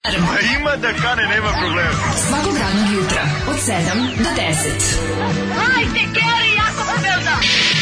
Ima da kane, nema problema. Svakog radnog jutra od 7 do 10. Hajde, Geri, jako se velda!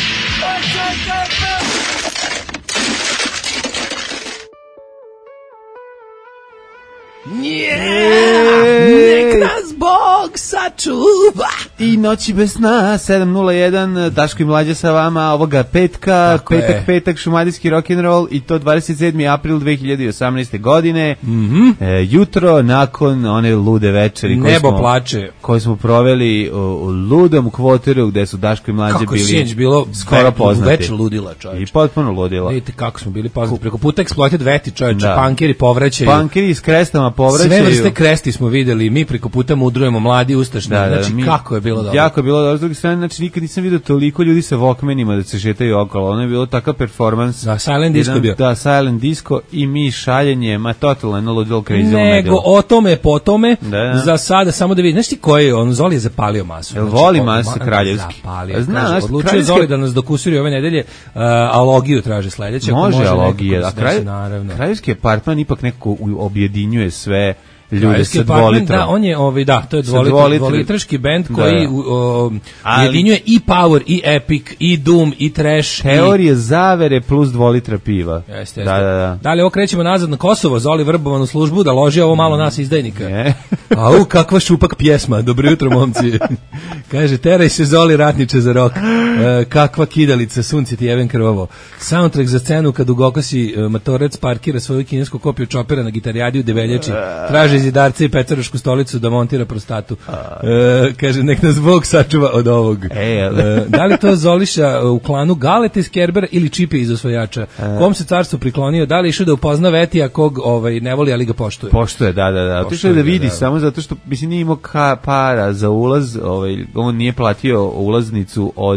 Nek nas Bog sačuva. I noći bez sna, 7:01, Daško i Mlađa sa vama ovoga petka, petak, šumadijski rock'n'roll i to 27. april 2018. godine. Jutro nakon one lude večeri koje smo proveli u ludom kvoteru gde su Daško i Mlađa bili bilo skoro poznati. Već ludila, čovječe. I potpuno ludila. Vidite kako smo bili poznati. Preko puta Exploited Veti, čovječe, punkeri povraćaju. Punkeri s krestama povraćaju. Sve vrste kresti smo videli, mi preko puta mudrujemo, mladi, ustašni. Znači, kako je bilo dobro. Jako je bilo dobro. S druge strane, znači, nikad nisam vidio toliko ljudi sa Walkmanima da se šetaju okolo. Ono je bilo takav performans. Da, silent disco bio. Da, silent disco i mi šaljenje, totalno jedno ludilo crazy. Nego o tome, po tome, za sada samo da vidim. Znaš ti koji je, on Zoli je zapalio masu. Jel voli masu kraljevski? Zapalio. Znaš, odlučio Zoli da nas dokusiri ove nedelje, alogiju traže sledeće. Može alogija. Kraljevski apartman ipak nekako objedinjuje sve ljude sa 2 litra. Da, on je to je 2-litraški bend koji ujedinjuje i power, i epic, i doom, i trash. Teorije zavere plus 2 litra piva. Jeste. Da li ovo krećemo nazad na Kosovo, Zoli vrbovan u službu da loži ovo malo nas izdajnika. Au, kakva šupak pjesma, dobro jutro momci. Kaže, teraj se Zoli ratniče za rok. Kakva kidalica, sunce ti jeven krvovo. Soundtrack za scenu kad u Gokosi matorec parkira svoju kinesku kopiju čopera na gitarijadi u Debeljači. Traže zidarce i pecarašku stolicu da montira prostatu. Kaže, nek nas Bog sačuva od ovog. Da li to Zoliša u klanu Galete iz Kerbera ili Čipe iz osvajača? Kom se carstvo priklonio? Da li išao da upozna Vetija kog ne voli, ali ga poštuje? Poštuje, da. Otišao je da vidi samo zato što mislim nije imao para za ulaz, on nije platio ulaznicu od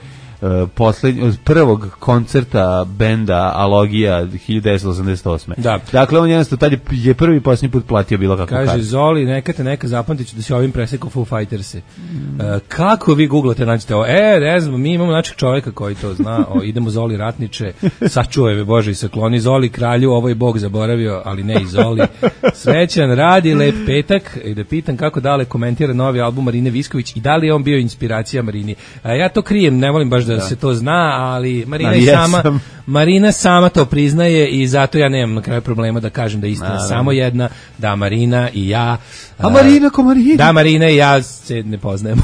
prvog koncerta benda Alogija 1988. Da. Dakle, on jednostavno tad je prvi posljednji put platio bilo kako kaže, Zoli, neka zapamtit ću da se ovim presekao Foo Fighters-e. Kako vi googlate, nađete ovo? Ne znam, mi imamo našeg čovjeka koji to zna. Idemo Zoli ratniče, sačuvaj me Bože i sakloni. Zoli kralju, ovo je Bog zaboravio, ali ne i Zoli. Srećan, radi, lep petak. I da pitam kako Dale komentira novi album Marine Visković i da li je on bio inspiracija Marini. Ja to krijem, ne volim baš da se to zna, ali Marina sama to priznaje i zato ja nemam na kraju problema da kažem da je istina samo jedna, da Marina i ja Marina ko Marina. Da, Marina i ja se ne poznajemo.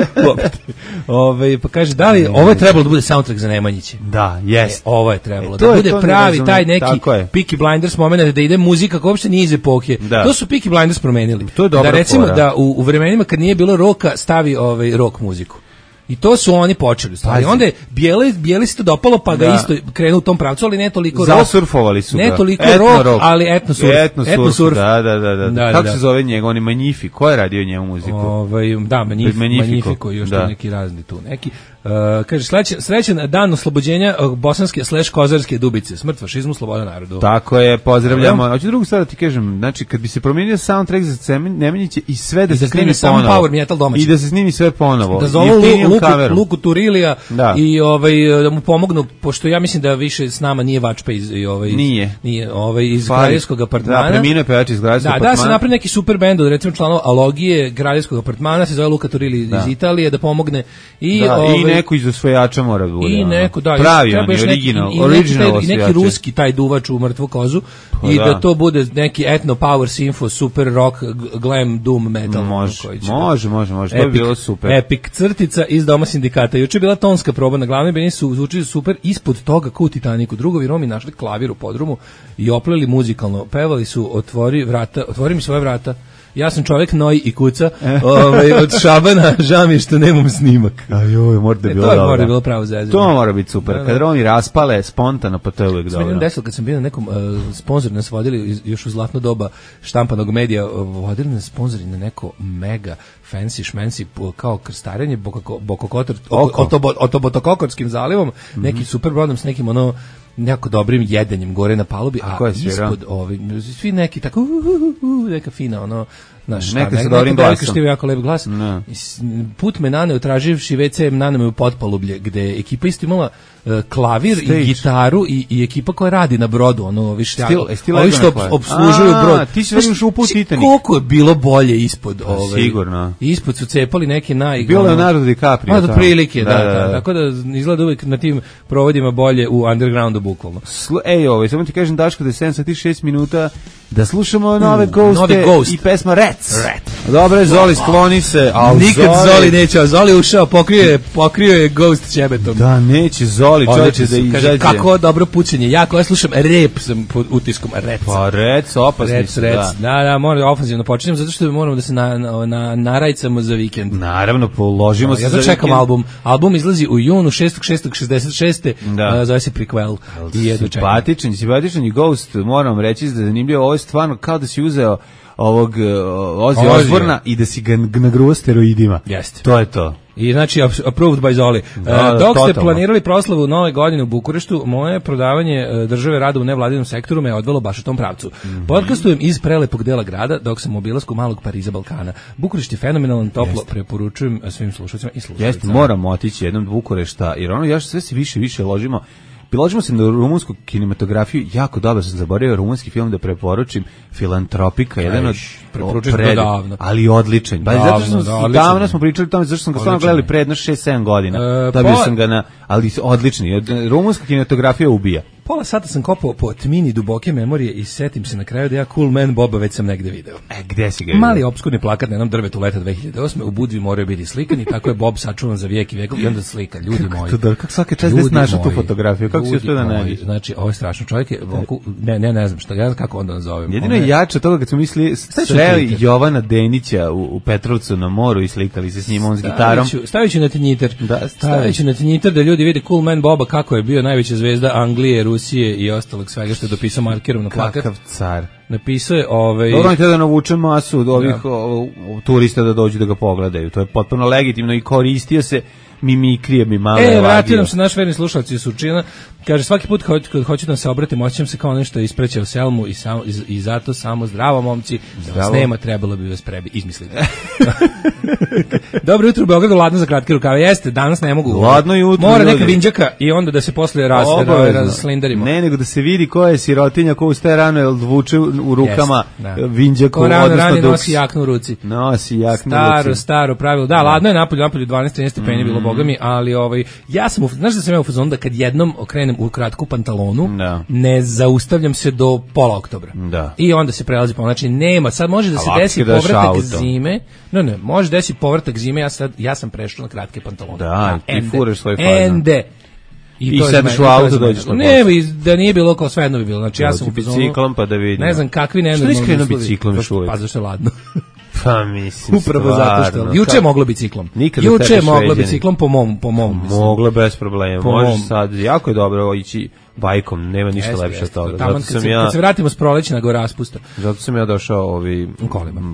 Pa kaže, da li ovo je trebalo da bude soundtrack za Nemanjiće? Da, jest. Ovo je trebalo da bude pravi taj neki Peaky Blinders moment, da ide muzika koja uopšte nije iz epohe. To su Peaky Blinders promenili. To je dobra da recimo fora. Da u vremenima kad nije bilo roka stavi rock muziku. I to su oni počeli. Onda je bijeli se to dopalo, pa ga isto krenu u tom pravcu, ali ne toliko rock. Zasurfovali su ga. Ne toliko rock, ali etnosurf. Da. Kako se zove njega? On je Magnific. Ko je radio njemu muziku? Da, Magnifico i još neki razni tu neki. Kaže, srećan dan oslobođenja bosanske / kozarske Dubice. Smrt fašizmu, sloboda narodu. Tako je, pozdravljamo. Hoću drugu stvar da ti kažem, znači kad bi se promijenio soundtrack za Nemanjiće i sve da se snimi ponovo. I da se snimi sve ponovo. Da zove Luku Turilija i da mu pomognu, pošto ja mislim da više s nama nije Vačpa iz iz Kraljevskog apartmana. Da, preminuo je pevač iz Kraljevskog apartmana. Da se napravi neki super bend od recimo članova Alogije, Kraljevskog apartmana, se zove Luka Turili iz Italije, da pomogne i neko iz osvajača mora da bude. I neko, pravi on je original i neki ruski taj duvač u mrtvu kozu i da to bude neki etno power sinfo super rock glam doom metal. Može, to bi bilo super. Epic crtica iz Doma sindikata. Juče je bila tonska proba na glavnoj bini, su zvučili super, ispod toga kao u Titaniku. Drugovi Romi našli klavir u podrumu i opleli muzikalno. Pevali su otvori mi svoje vrata. Ja sam čovjek noj i kuca od Šabana, žao mi je što nemam snimak. Mora da bilo dobro. To mora bilo pravo zezanje. To mora biti super. Kad Romi raspale spontano, pa to je uvijek dobro. Desilo kad sam bio na nekom sponzor nas vodili još u zlatno doba štampanog medija, vodili nas sponzori na neko mega fancy šmenci kao krstarenje Botokokorskim zalivom, neki super brodom s nekim jako dobrim jedenjem gore na palubi, a ispod svi neki tako neka fina ono neka sa dobrim glasom. Što je jako lep glas. No. Put me naneo traživši WC naneo u potpalublje, gde ekipa isto imala klavir i gitaru i ekipa koja radi na brodu, ono više ovi što obslužuju brod. Ti si još uput Titanic. Koliko je bilo bolje ispod sigurno. Ispod su cepali neki bilo je Leonardo DiCaprio. Da, prilike, da. Tako da izgleda uvijek na tim provodima bolje u undergroundu bukvalno. Samo ti kažem Daško da je 7 sati 6 minuta da slušamo nove Ghoste i pesma Rats. Dobro, Zoli skloni se. Nikad Zoli neće, Zoli ušao, pokrio je Ghost ćebetom. Da, neće Zoli, čovječe da izađe. Kako dobro pucanje, ja slušam rap sam pod utiskom Rats. Pa Rats, opasni su, da, moram ofenzivno počinjem, zato što moramo da se narajcamo za vikend. Naravno, položimo se za vikend. Ja čekam album izlazi u junu 6.6.66. Zove se Prequel. Simpatičan i Ghost, moram reći da je zanimljivo, ovo je stvarno kao da si uzeo ovog Ozzy Osbourna i da si ga nagruo steroidima. Jeste. To je to. I znači approved by Zoli. Dok ste planirali proslavu Nove godine u Bukureštu, moje prodavanje države rada u nevladinom sektoru me je odvelo baš u tom pravcu. Podcastujem iz prelepog dela grada dok sam u obilasku malog Pariza Balkana. Bukurešt je fenomenalan, toplo preporučujem svim slušateljima i slušateljicama. Jeste, moramo otići jednom do Bukurešta, jer ono ja sve se više ložimo. Priložimo se na rumunsku kinematografiju, jako dobro sam zaboravio rumunski film da preporučim, Filantropika, jedan od ali odličan. Davno smo pričali o tome, zašto sam ga stvarno gledali pre jedno 6-7 godina. Dobio sam ga ali odlični. Rumunska kinematografija ubija. Pola sata sam kopao po tmini duboke memorije i setim se na kraju da ja Cool Man Boba već sam negde video. Gde si ga vidio? Mali opskurni plakat na jednom drvetu leta 2008. U Budvi moraju biti slikan i tako je Bob sačuvan za vijek i vekov i onda slika, ljudi moji. Kako svaki čas da snašao tu fotografiju? Kako si uspio da nađeš? Znači, ovo je strašno. Čovjek je, ne znam šta, ja kako onda nazovem. Jedino je jače toga kad smo mislili sreli Jovana Denića u Petrovcu na moru i slikali se s njim, on s gitarom. Stavit ću na tinjiter da ljudi vide Cool Man Boba kako je bio najveća zvezda Anglije, Rusije i ostalog svega što je dopisao markerom na plakat. Kakav car. Napisao je Dobro je da navuče masu od ovih turista da dođu da ga pogledaju. To je potpuno legitimno i koristio se mimikrije mi malo radio. Vratio nam se naš verni slušalac iz Surčina. Kaže, svaki put kad hoću da se obratim, osjećam se kao nešto isprećao Selmu i zato samo zdravo, momci. Da vas nema, trebalo bi vas izmisliti. Dobro jutro u Beogradu, ladno za kratke rukave. Jeste, danas ne mogu. Ladno jutro. Mora neka vinđaka i onda da se posle razslindarimo. Ne, nego da se vidi ko je sirotinja, ko ustaje rano, jer vuče u rukama vinđaku. Ko rano nosi jaknu u ruci. Nosi jaknu u ruci. Staro pravilo. Da, ladno je napolju 12-13 stepeni bilo, bogami, ali ja sam, znaš da sam ja u fazonu da kad jednom okrenem u kratku pantalonu, ne zaustavljam se do pola oktobra. I onda se prelazi po, znači nema, sad može da se desi povratak zime. Ne, može desi povratak zime, ja sam prešao na kratke pantalone. Da, ti furaš svoj fazon. I sedeš u auto, dođeš na ne, da nije bilo kao svejedno bi bilo. Znači ja sam u biciklom pa da vidim. Ne znam kakvi nenormalni uslovi. Što nisi krenuo biciklom još uvijek? Pa zašto je ladno. Pa mislim, upravo zato što juče je moglo biciklom. Juče je moglo biciklom po mom. Moglo bez problema. Možeš sad, jako je dobro ići bajkom, nema ništa lepše od toga. Zato sam kad se vratimo s prolećna go raspusta. Zato sam ja došao kolima.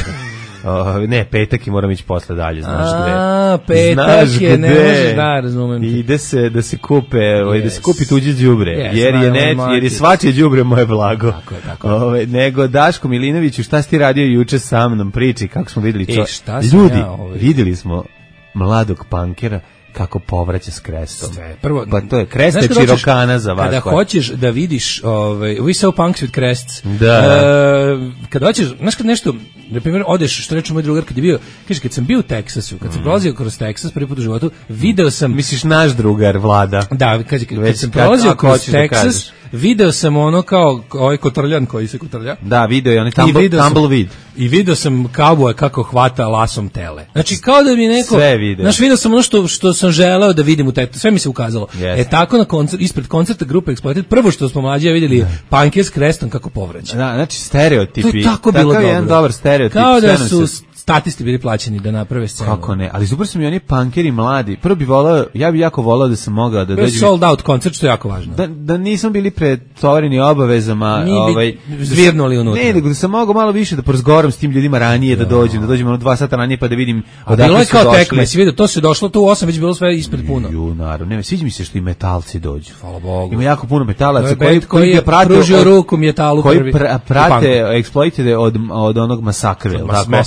Ne, petak i moram ići posle dalje, znaš gde. Petak je, ne možeš da, razumem. Ide se da se kupe, da se kupi tuđe đubre, jer je svačije đubre moje blago. Tako. Nego Daško Milinoviću, šta si ti radio juče sa mnom, priči, kako smo videli to. Ljudi, videli smo mladog pankera kako povraća s krestom. Prvo, pa to je krest je čirokana za vas. Kada hoćeš da vidiš, we saw punks with crests. Da. Kada hoćeš, znaš kad nešto, na primjer, odeš, što reče moj drugar kad je bio, kaže, kad sam bio u Teksasu, kad sam prolazio kroz Teksas prvi put u životu, video sam... Misliš naš drugar, Vlada? Da, kaže, kad sam prolazio kroz Teksas, video sam ono kao ovaj kotrljan koji se kotrlja. Da, video je onaj tumbleweed. I video sam kauboja kako hvata lasom tele. Znači, kao da mi neko... Sve video. Znaš, video sam ono što sam želeo da vidim u Teksasu. Sve mi se ukazalo. Yes. Tako na ispred koncerta grupe Exploited, prvo što smo mlađe vidjeli je punker s krestom kako povraća. Da, znači stereotipi. To je tako bilo dobro. Jedan dobar stereotip. Kao da su statisti bili plaćeni da naprave scenu. Kako ne, ali super su mi oni punkeri mladi. Prvo bi volao, ja bi jako volao da sam mogao da dođem. Sold out koncert, što je jako važno. Da nisam bili pretovareni obavezama, zvirnuli unutra. Ne, nego da sam mogao malo više da porazgovaram s tim ljudima ranije, da dođem 2 sata ranije pa da vidim odakle su došli. Bilo je kao tekme, si vidio, to se došlo tu u 8, već bilo sve ispred puno. Naravno, sviđa mi se što i metalci dođu. Hvala Bogu. Ima jako puno metalaca koji je pružio ruku metalu prvi. Koji prate Exploited od onog masakra,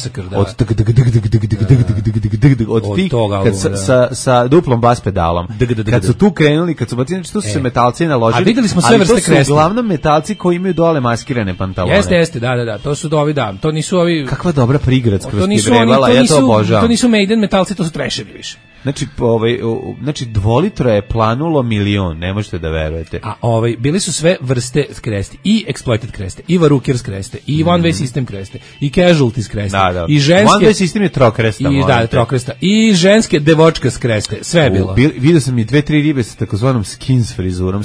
od tih sa duplom bas pedalom. Kad su tu krenuli, kad su bacili, što su se metalci naložili. A videli smo sve vrste kresta. Ali to su uglavnom metalci koji imaju dole maskirane pantalone. Jeste, da, to su ovi, da, to nisu ovi. Kakva dobra prigradska skibrevala, ja to obožavam. To nisu Maiden metalci, to su treševi više. Znači 2 litra je planulo 1.000.000, ne možete da verujete. A bili su sve vrste kreste, i Exploited kreste, i Varukers kreste, i One Way System kreste, i Casualties kreste, i ženske... One Way System je trokresta. Trokresta. I ženske devočkas kreste, sve je bilo. Vidio sam i 2-3 ribe sa takozvanom skins frizurom,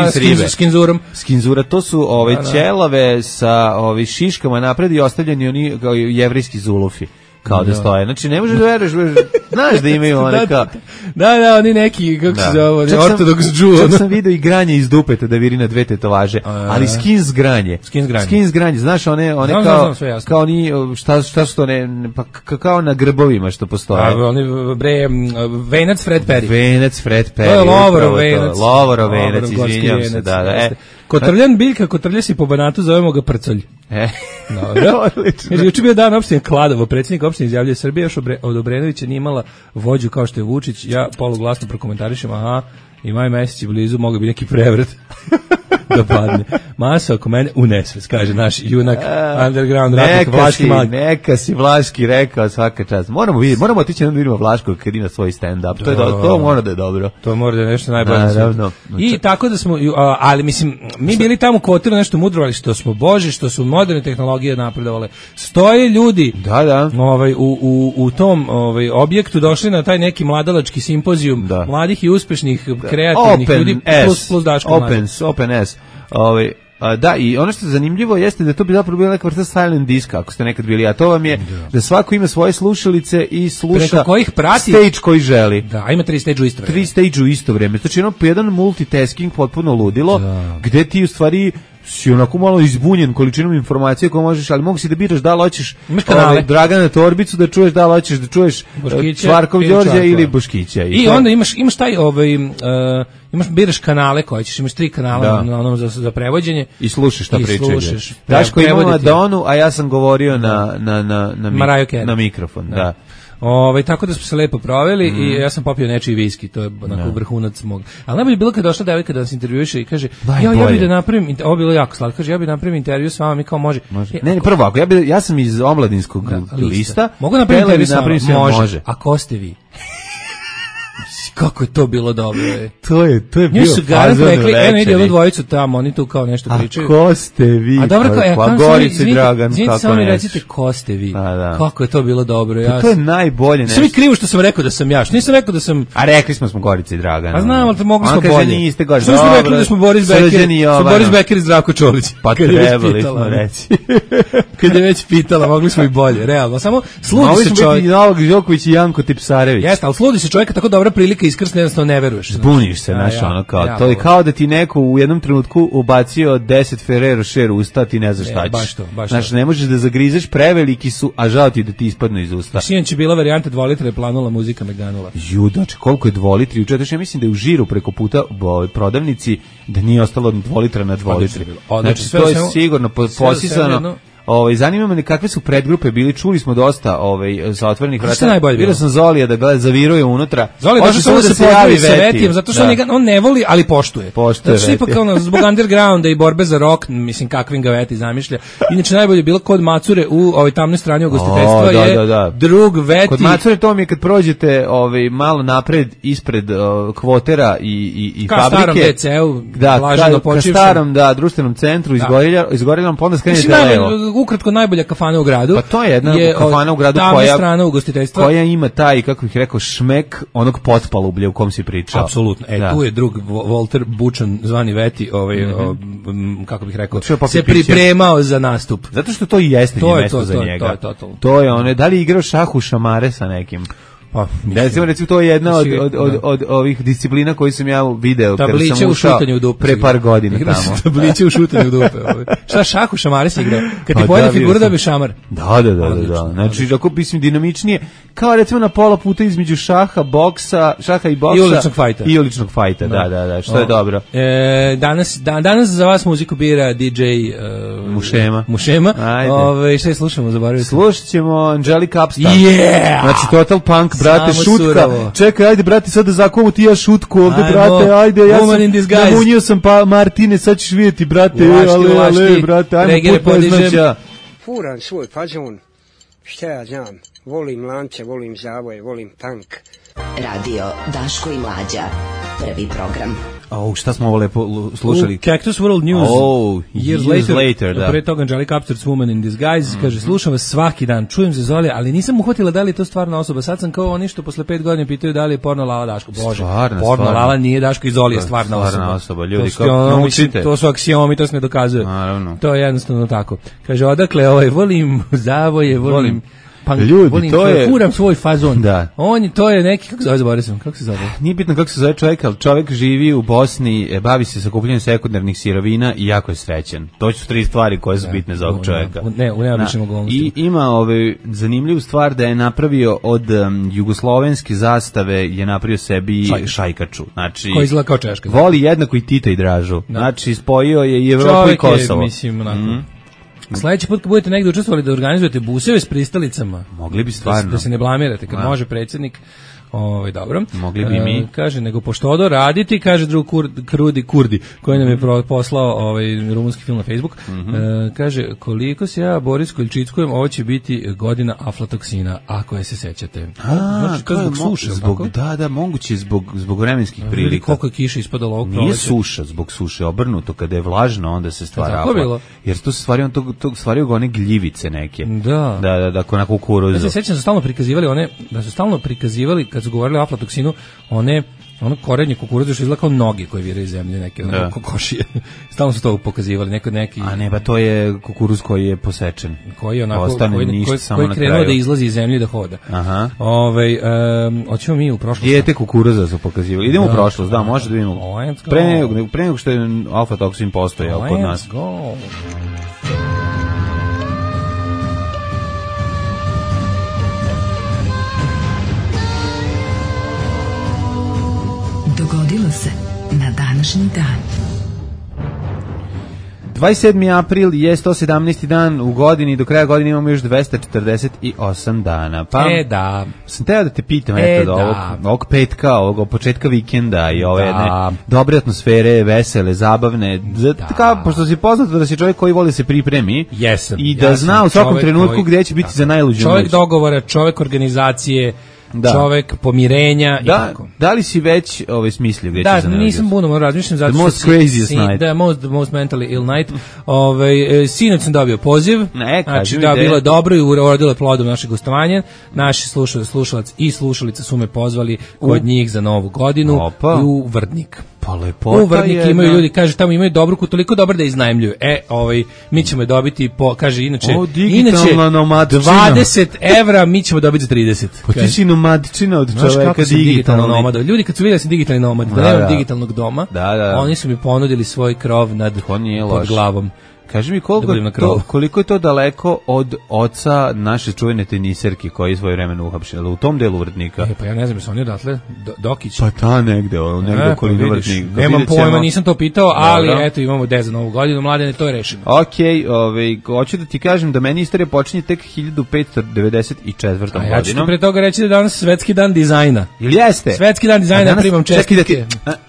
skinzura, to su ćelave sa šiškama napred i ostavljeni oni jevrijski zulufi. Kao da stoje. Znači, ne možeš da veruješ, znaš da imaju one kao... Da, oni neki, kako se zove, ortodoks džu. Čak sam vidio i granje iz dupeta da viri na 2 tetovaže, ali skins granje. Skins granje, znaš, one kao oni, šta su to, pa kao na grbovima što postoje. Oni, venac Fred Perry. To je Lovorov venac, izvinjam se, da. Kotrljan biljka, kotrlja si po banatu, zovemo ga prcolj. Odlično. Juče bio dan opštine Kladovo, predsjednik opštine izjavljuje Srbija još od Obrenovića nije imala vođu kao što je Vučić, ja poluglasno prokomentarišem, i maj mesec je blizu, mogu bi neki prevrat da padne. Masa oko mene u nesvest, kaže naš junak underground ratnik Vlaški Mag. Neka si Vlaški rekao svaka čast. Moramo otići da vidimo Vlaškog kad ima svoj stand-up. To mora da je dobro. To mora da je nešto najbolje. I tako da smo, ali mislim, mi bili tamo kvotirano nešto mudrovali, što smo boži, što su moderne tehnologije napredovale. Stoje ljudi u tom objektu došli na taj neki mladalački simpozijum mladih i uspešnih kreativnih ljudi plus Daško Mlađa. Open S. Da, i ono što je zanimljivo jeste da to bi zapravo bila neka vrsta silent diska, ako ste nekad bili, a to vam je da svako ima svoje slušalice i sluša kojih prati stage koji želi. Da, a ima 3 stage u isto vreme. 3 stage u isto vreme. Znači jedan multitasking potpuno ludilo, gde ti u stvari si onako malo izbunjen količinom informacije koje možeš, ali mogu si da biraš da li hoćeš Dragana Torbicu da čuješ, da li hoćeš da čuješ Čvarkov Đorđa ili Boškića. I onda imaš taj biraš kanale koje ćeš, imaš 3 kanala na onom za prevođenje i slušaš šta pričaju. Daško ima Madonu, a ja sam govorio na mikrofon, da. Tako da smo se lepo proveli i ja sam popio nečiji viski, to je onako vrhunac mog. Ali najbolje bilo kad je došla devojka da nas intervjuiše i kaže, ja bih da napravim, ovo je bilo jako slatko, kaže, ja bih napravim intervju s vama, mi kao može. Ne, prvo, ja sam iz omladinskog lista. Mogu napraviti intervju s vama? Može. A ko ste vi? Kako je to bilo dobro. To je bio fazon rekli, vidi ovu dvojicu tamo, oni tu kao nešto pričaju. A ko ste vi? A dobro, Gorica i Dragan, kako samo mi recite ko ste vi. Kako je to bilo dobro. To je najbolje nešto. Sve mi krivo što sam rekao da sam ja, što nisam rekao da sam... A rekli smo Gorica i Dragan. A znam, ali mogli smo bolje. Niste Gorica. Što smo rekli da smo Boris Beker i Zdravko Čolić? Pa trebali smo reći. Kad je već pitala, mogli smo i bolje, realno. Samo sludi se čovjek. Novak Đoković i Janko Tipsarević. Jeste, ali sludi se čovjeka, tako dobra prilika iskrsne, jednostavno ne veruješ. Zbuniš se, znaš, ono kao, to je kao da ti neko u jednom trenutku ubacio 10 Ferrero Rocher u usta, ti ne znaš šta ćeš. Baš to. Znaš, ne možeš da zagrizeš, preveliki su, a žao ti da ti ispadnu iz usta. Sinoć je bila varijanta 2 litre, planula muzika Meganula. Judač, koliko je 2 litri? Ja mislim da je u Žiru preko puta prodavnici da nije ostalo 2 litra na 2 litri. Znači, to je sigurno posisano. Zanima me kakve su predgrupe bili, čuli smo dosta sa otvorenih vrata. Vidio sam Zolija da gleda, zaviruje unutra. Zoli da se pojavi sa Vetijem, zato što on ne voli, ali poštuje. Zato što ipak zbog undergrounda i borbe za rock, mislim kakvim ga Veti zamišlja. Inače najbolje bilo kod Macure u tamnoj strani ugostiteljstva je drug Veti. Kod Macure to mi je kad prođete malo napred ispred Kvotera i fabrike. Ka starom DCU, blaženo počivšem. Ka starom, društvenom centru, izgorjeljom, pa onda skrenete levo. ukratko najbolja kafana u gradu. Pa to je jedna kafana u gradu strana ugostiteljstva koja ima taj, kako bih rekao, šmek onog potpalublja u kom si pričao. Apsolutno. Tu je drug Walter Bučan, zvani Veti, kako bih rekao, se pripremao za nastup. Zato što to i jeste mjesto za njega. To je one, da li je igrao šah u šamare sa nekim? Pa, recimo, to je jedna od ovih disciplina koji sam ja video kada sam ušao pre par godina tamo. Tabliće u šutanju u dupe. Šta, šah u šamare si igrao? Kad ti pojede figura da bi šamar? Da. Znači, ako mislim dinamičnije, kao recimo na pola puta između šaha i boksa i uličnog fajta. Da, što je dobro. Danas za vas muziku bira DJ Mušema. Šta je slušamo, zaboravio sam? Slušat ćemo Angelica Upstar. Znači, Total Punk, brate, šutka. Čekaj, ajde, brate, sad da zakovu ti ja šutku ovde, brate, ajde, ja sam namunio sam pa Martine, sad ćeš vidjeti, brate, ale, brate, ajmo put poznaća. Furam svoj fazon, šta ja znam, volim lance, volim zavoje, volim tank. Radio Daško i Mlađa, prvi program. Šta smo ovo lepo slušali? Cactus World News. Years later, da. Pre toga Angelica Upstart's Woman in Disguise, kaže, slušam vas svaki dan, čujem se Zoli, ali nisam uhvatila da li je to stvarna osoba. Sad sam kao oni što posle 5 godina pitaju da li je porno Lala Daško. Bože, porno Lala nije Daško i Zoli je stvarna osoba. Ljudi, kako naučite? To su aksiomi, to se ne dokazuje. Naravno. To je jednostavno tako. Kaže, odakle volim zavoje, volim ljudi, to je furam svoj fazon. Da. To je neki, kako se zove? Nije bitno kako se zove čovjek, ali čovjek živi u Bosni, bavi se sakupljanjem sekundarnih sirovina i jako je srećan. To su 3 stvari koje su bitne za ovog čovjeka. U neobičnim okolnostima. I ima zanimljivu stvar da je napravio od jugoslovenske zastave, je napravio sebi šajkaču. Znači, koji izgleda kao češka. Voli jednako i Tita i Dražu. Znači, spojio je i Evropu i Kosovo. Čovjek je, mislim, onako. Sledeći put kad budete negde učestvovali da organizujete buseve s pristalicama, mogli bi stvarno da se ne blamirate, kad može predsjednik. Dobro. Mogli bi mi. Kaže, nego pošto odo raditi, kaže drug Kurdi, koji nam je poslao rumunski film na Facebook. Kaže, koliko se ja Borisko Ilčickujem, ovo će biti godina aflatoksina, ako je se sećate. Znači, to je zbog suše. Da, moguće zbog vremenskih prilika. Vidi koliko je kiša ispodalo ovog proleća. Nije suša, zbog suše, obrnuto, kada je vlažno, onda se stvara afla. Jer to stvaraju one gljivice neke. Da, ko na kukuruzu. Ja se sećam da su stalno prikazivali kad su govorili o aflatoksinu, ono korenje kukuruza što izgleda kao noge koje viraju iz zemlje, neke kokošije. Stalno su to pokazivali, neki... A ne, ba to je kukuruz koji je posečen. Koji je onako, koji krenuo da izlazi iz zemlje i da hoda. Aha. Hoćemo mi u prošlost. Dijete kukuruza su pokazivali. Idemo u prošlost, da, može da vidimo. Pre nego što je aflatoksin postojao kod nas. Let's go. Dogodilo se na današnji dan. 27. april je 117. dan u godini, do kraja godine imamo još 248 dana. Pa, da. Sam teo da te pitam, ovog petka, ovog početka vikenda i ove jedne dobre atmosfere, vesele, zabavne, pošto si poznato da si čovjek koji voli se pripremi i da zna u svakom trenutku gdje će biti za najluđu noć. Čovjek dogovora, čovjek organizacije, čovjek pomirenja i tako. Da li si već smislio gdje će za najluđu? Da, nisam puno razmišljam zato the most craziest night. The most mentally ill night. Sinoć sam dobio poziv. Znači da bilo je dobro i urodilo je plodom naše gostovanje. Naši slušalac i slušalica su me pozvali kod njih za Novu godinu u Vrdnik. U Vrdnik imaju ljudi, kaže, tamo imaju dobru, toliko dobro da iznajmljuju. Mi ćemo je dobiti kaže, inače 20 evra, mi ćemo dobiti za 30. Pa ti si nomadčina od čoveka digitalno nomada. Ljudi kad su vidjeli da sam digitalni nomad, da nemam digitalnog doma, oni su mi ponudili svoj krov pod glavom. Kaži mi koliko je to daleko od oca naše čuvene teniserke koji je svoje vremena uhapšen, u tom delu Vrdnika? Pa ja ne znam, su oni odatle, Dokić? Pa negde okolino Vrdnika. Nemam pojma, nisam to pitao, ali eto imamo de za Novu godinu, Mladene, to je rešeno. Hoću da ti kažem da meni istorija počinje tek 1594. godinom. Ja ću ti pre toga reći da je danas Svetski dan dizajna. Ili jeste? Svetski dan dizajna, primam čestitke.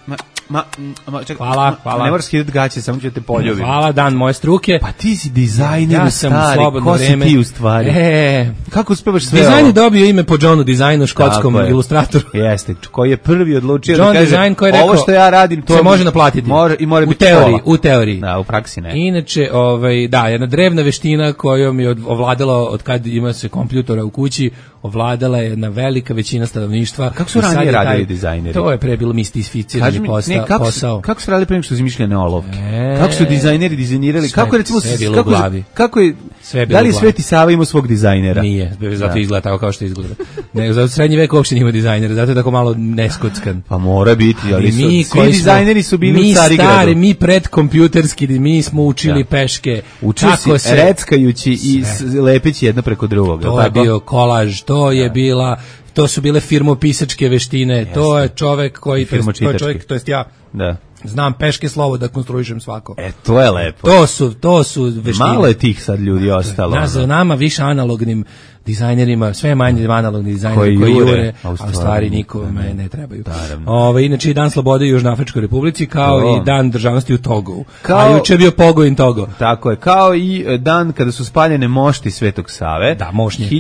čekaj, Hvala. ne moraš skidati gaće, samo ću te poljubiti. Hvala, dan moje struke. Pa ti si dizajner, ja sam stari, slobodno ko si vreme. ti u stvari? Kako uspevaš sve Dizajn ovo? je dobio ime po Johnu Dizajnu, škotskom ilustratoru. Jeste, koji je prvi odlučio John da kaže, Design koji je rekao, ovo što ja radim, to se može naplatiti. I mora u biti teoriji, škola. u teoriji. Da, u praksi ne. Inače, jedna drevna veština kojom je ovladala od kad ima se kompjutora u kući, ovladala je jedna velika većina stanovništva. Kako su ranije radili dizajneri? To je pre bilo mistificirani posao. Kako su radili pre nego što su izmišljene olovke? Kako su dizajneri dizajnirali? Kako recimo sve bilo u glavi. Kako je da li Sveti Sava imao svog dizajnera? Nije, zato izgleda tako kao što izgleda. Nego za srednji vek uopšte nije imao dizajnera, zato je tako malo neskockan. Pa mora biti, ali mi svi dizajneri su bili u Carigradu. Mi stari, mi predkompjuterski, mi smo učili peške. Učili se reckajući i lepeći jedno preko drugoga. To je bio kolaž, to su bile firmopisačke veštine, to je čovek koji, to jest ja, znam peške slovo da konstruišem svako. To je lepo. To su veštine. Malo je tih sad ljudi ostalo. Za nama više analognim dizajnerima, sve manje analogni dizajneri koji jure, a u stvari nikome ne trebaju. Inače i Dan slobode u Južnoafričkoj Republici, kao i Dan državnosti u Togu. A juče je bio Pogo in Togo. Tako je, kao i dan kada su spaljene mošti Svetog Save. Da, mošnje.